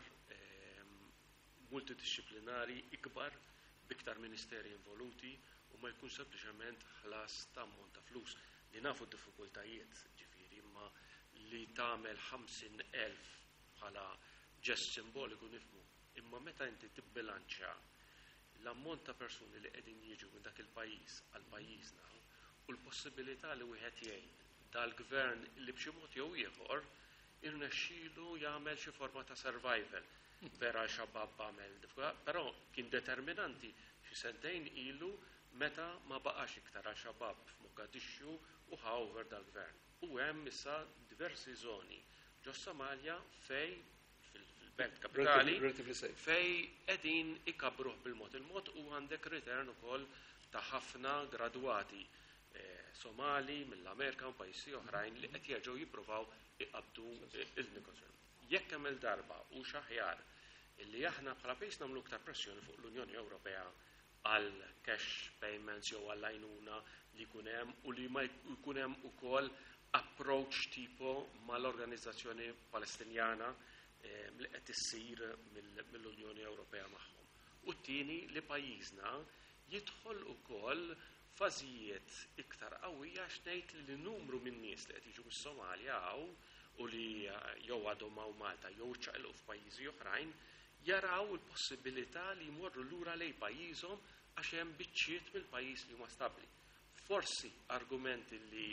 multidisciplinari ikbar biktar ministeri involuti u ma jkun sempliċement ħlas ta' ammont ta' flus li nafu d-diffikultajiet ġifieri imma li tagħmel 50,000 bħala ġest simboliku nifhmu imma meta inti tibbilanċja l-ammont ta' persuni li qegħdin jiġu minn dak il-pajjiż għal pajjiżna u l-possibilità li wieħed jgħin dal-gvern li b'xi mod jew ieħor irnexxielu jagħmel xi forma ta' survival. Vera xabab għamel, però kien determinanti xi sentejn ilu meta ma baqax iktar xabab f'Mogadishu u ħawver dal-gvern. U hemm issa diversi żoni ġo Somalja fej fil-belt kapitali fej qegħdin ikabruh bil-mod il-mod u għandek return ukoll ta' ħafna gradwati Somali mill-Amerika u pajjiżi oħrajn li qed jerġgħu jippruvaw iqabdu il-negozju. Jekk hemm il-darba u xaħjar illi aħna bħala pejs nagħmlu aktar pressjoni fuq l-Unjoni Ewropea għal cash payments jew għal għajnuna li jkun hemm u li ma jkun hemm ukoll approach tipo mal-organizzazzjoni Palestinjana li qed issir mill-Unjoni Ewropea magħhom. U t-tieni li pajjiżna jidħol ukoll fażijiet iktar qawwija x'ngħid li n-numru min nies li qed jiġu mis-Somalja u li jew għadhom hawn Malta jew ċaqilqu f'pajjiżi oħrajn jaraw il-possibilità li jmorru lura lejn pajjiżhom għax hemm biċċiet mill-pajjiż li huma stabbli. Forsi argumenti li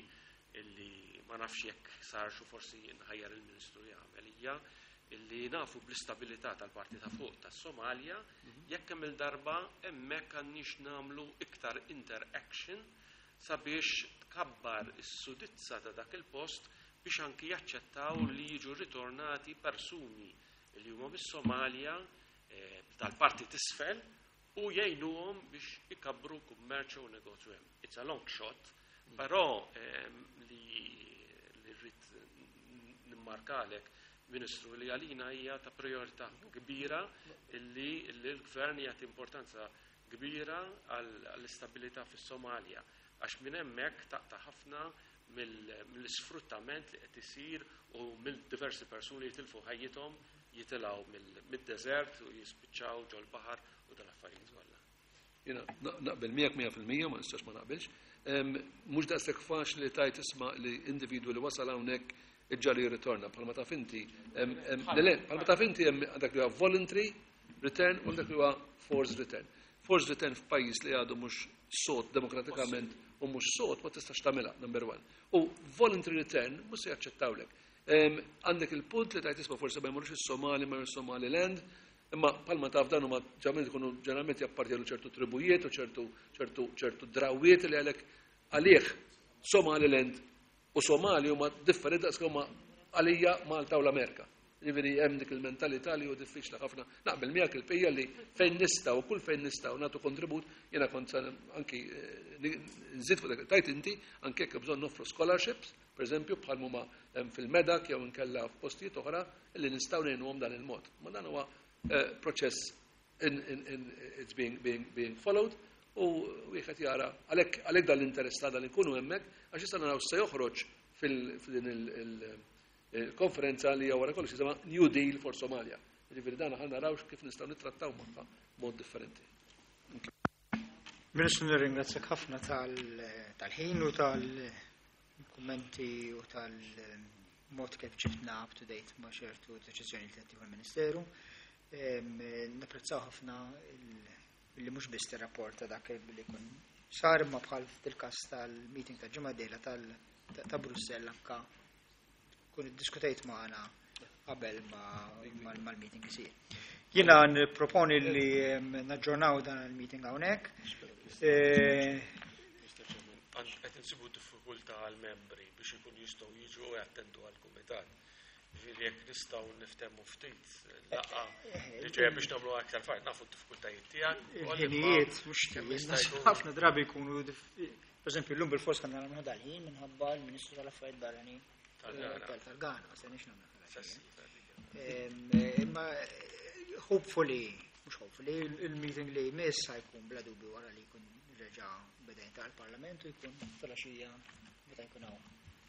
illi ma nafx jekk sar xu forsi nħajjar il-Ministru jagħmel hija illi nafu bl-istabilità tal-parti ta' fuq tas-Somalja jekk hemm il-darba hemmhekk għandniex nagħmlu iktar interaction sabiex tkabbar is-sudizza ta' dak il-post biex anki jaċċettaw li jiġu ritornati persuni li huma mis-Somalja tal-parti t'isfel u jgħinuhom biex ikabbru kummerċ u negozju hemm. It's a long shot, però li rrid nimmarkalek Ministru li għalina hija ta' priorità kbira illi l-Gvern jagħti importanza kbira għall-istabilità fis-Somalja għax minn hemmhekk taqta' ħafna mill-isfruttament li qed isir u mill-diversi persuni jitilfu ħajjithom jitilgħu mid-deżert u jispiċċaw ġol baħar u dal-affarijiet kollha. Jiena naqbel 100% ma nistax ma naqbilx. Mhux daqshekk faċli li tajt isma' li individwu li wasal hawnhekk iġġali jirritorna. Bħalma taf inti bħalma taf inti hemm dak li huwa voluntary return u dak li huwa forced return. Forced return f'pajjiż li għadu mhux sod demokratikament u mhux sod ma tistax tagħmilha, number one. U voluntary return mhux se jaċċettawlek. Għandek il-punt li tajt isma' forsi ma jmorrux is-Somali ma Somaliland, imma bħalma taf dan huma ġeneralment jappartjelu ċertu tribujiet u ċertu drawiet li għalih Somaliland u Somali huma differenti daqs huma għalija Malta u l-Amerika. Jiġifieri hemm dik il-mentalità li hu diffiċli ħafna. Naqbel miegħek il-pija li fejn nistgħu u kull fejn nistgħu nagħtu kontribut, jiena kont anki nżid fuq dak tajt inti anke jekk bżonn noffru scholarships, pereżempju bħal huma fil-Medak jew inkella f'postijiet oħra li nistgħu ngħinuhom dan il-mod. Ma dan huwa proċess it's being followed u wieħed jara għalhekk dan l-interess ta' dan ikunu hemmhekk għax issa naraw se joħroġ f'din il-konferenza li wara kollox jisimha New Deal for Somalia. Jiġifieri dan aħna narawx kif nistgħu nittrattaw magħha mod differenti. Ministru nirringrazzjak ħafna tal-ħin u tal-kummenti u tal-mod kif ġibtna up to date ma' ċertu deċiżjoni li tieħu l-Ministeru. Napprezzaw ħafna li mhux biss tir-rapport ta' dak li kun sar imma bħal fil-każ tal-meeting ta' ġimgħa dejla ta' Brussell anke kun iddiskutejt magħna qabel mal-meeting isir. Jiena nipproponi li naġġornaw dan il-meeting hawnhekk. Qed insibu diffikultà għall-membri biex ikun jistgħu jiġu u jattendu għall-kumitat. Ġifieri jekk nistgħu niftehmu ftit laqgħa li ġejja biex nagħmlu aktar fajt nafu d-diffikultajiet tiegħek. Il-ħinijiet mhux ħafna drabi jkunu pereżempju llum bil-fors kan nagħmlu dal-ħin minħabba l-Ministru tal-Affarijiet Barranin tal-Ghana, se nix nagħmlu. Imma hopefully il-meeting li jmiss ħajkun bla dubju wara li jkun reġa' bidejn tal-Parlament u jkun filgħaxija meta jkun hawn.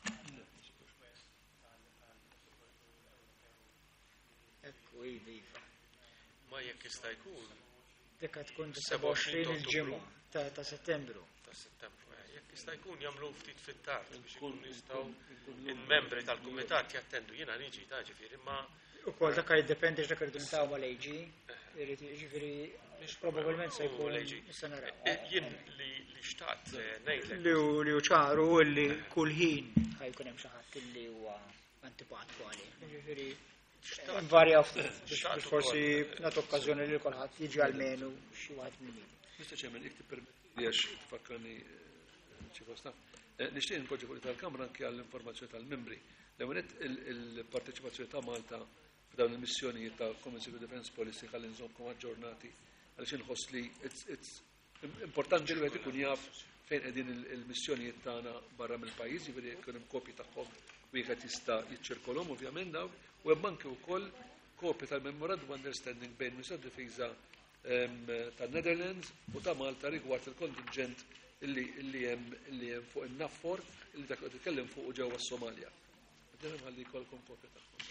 Ekku iva. Ma jekk jista' jkun. Dik tkun 27 il-ġimgħa ta' Settembru. Jekk jista' jkun jagħmlu ftit fit-tard biex ikunu jistgħu il-membri tal-kumitat jattendu jiena niġi ta' ġifieri imma ukoll dak jiddependi x'dak irdu ntaw mal-AG, irid jiġifieri probabbilment se jkun issa naraw. Jien li xtaqt ngħidlek. Li ċaru li kull ħin ħajkun hemm xi ħadd li huwa antipatiku għalih. Jiġifieri varja ftit forsi nagħtu okkażjoni li kulħadd jiġi għalmenu xi waħed mill-meeting. Mr. Chairman, jekk tippermetti għax tfakkarni ċifu staff. Nixtieq npoġġi fuq tal-Kamra anke għall-informazzjoni tal-membri. L-ewwel il-parteċipazzjoni ta' Malta f'dawn il-missjonijiet ta' Common Civil Defence Policy ħalli nżommkom aġġornati għaliex inħoss li importanti li wieħed ikun jaf fejn qegħdin il-missjonijiet tagħna barra mill-pajjiż, jiġifieri jkun hemm kopji tagħhom wieħed jista' jiċċirkolhom ovvjament dawn u hemm anke wkoll kopji tal-Memorandum Understanding bejn Ministru tad-Difiża tan-Netherlands u ta' Malta rigward il-kontingent illi hemm fuq in-Naffor illi dak qed itkellem fuq ġewwa s-Somalja. Qegħdin ħalli jkollkom kopja tagħhom.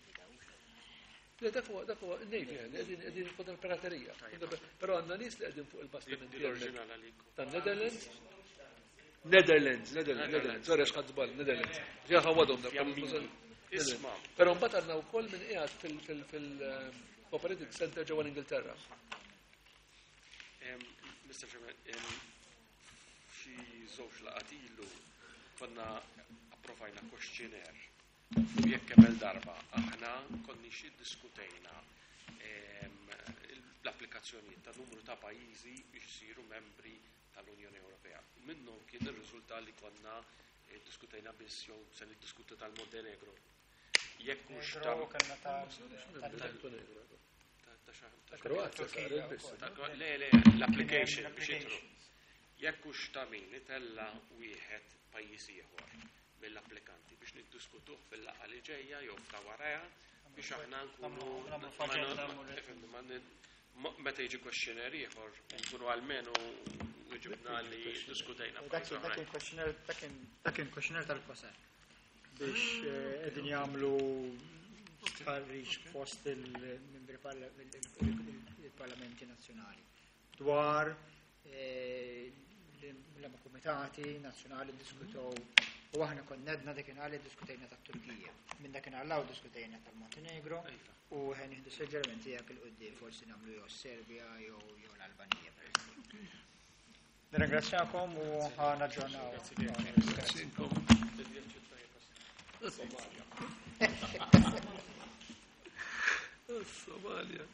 Dak huwa n-Navy qegħdin fuq il-piraterija. Però għandna nies li qegħdin fuq il-bastimenti tan-Netherlands. Netherlands, sorry x'ħadd żball, Netherlands. Ġew ħawadhom dak. Però mbagħad għandna wkoll min qiegħed fil-Operating Center ġewwa Ingilterra. Mr. Chairman, xi żewġ laqgħat ilu konna approvajna questionnaire. Jekk kemm darba aħna konniex iddiskutejna l-applikazzjonijiet ta' numru ta' pajjiżi biex isiru membri tal-Unjoni Ewropea. Minnhom kien ir-riżultat li konna diskutejna biss jew se niddiskutu tal-Montenegro. Jekk hux l-application biex jidħlu. Jekk hux ta' min itella wieħed pajjiż ieħor mill-applikanti biex niddiskutuh fil-laqgħa li ġejja jew ta' waraha biex aħna nkunu meta jiġi questionnaire ieħor nkunu għalmenu ġibna li diskutejna. Dak kien questionnaire tal-Kosar biex qegħdin jagħmlu tħarriġ fost il-membri parlamenti nazzjonali dwar l-ema komitati nazzjonali diskutew u aħna konnedna dakinhar li diskutejna tat-Turkija. Minn dakinhar law diskutejna tal-Montenegro u ħen nieħdu suġġerimenti jekk il-qudiem forsi nagħmlu jew Serbja jew l-Albanija pereżempju. Nirringrazzjakom u ħanaġġornaw. Somalia.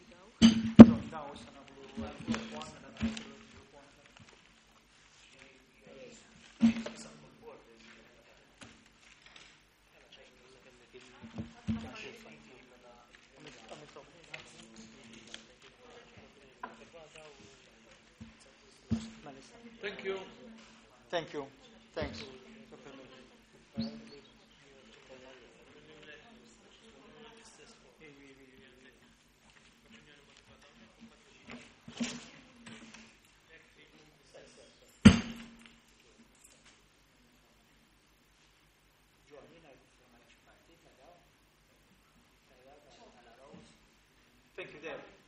Thank you. Thank you. Thanks. Thank you, Deb.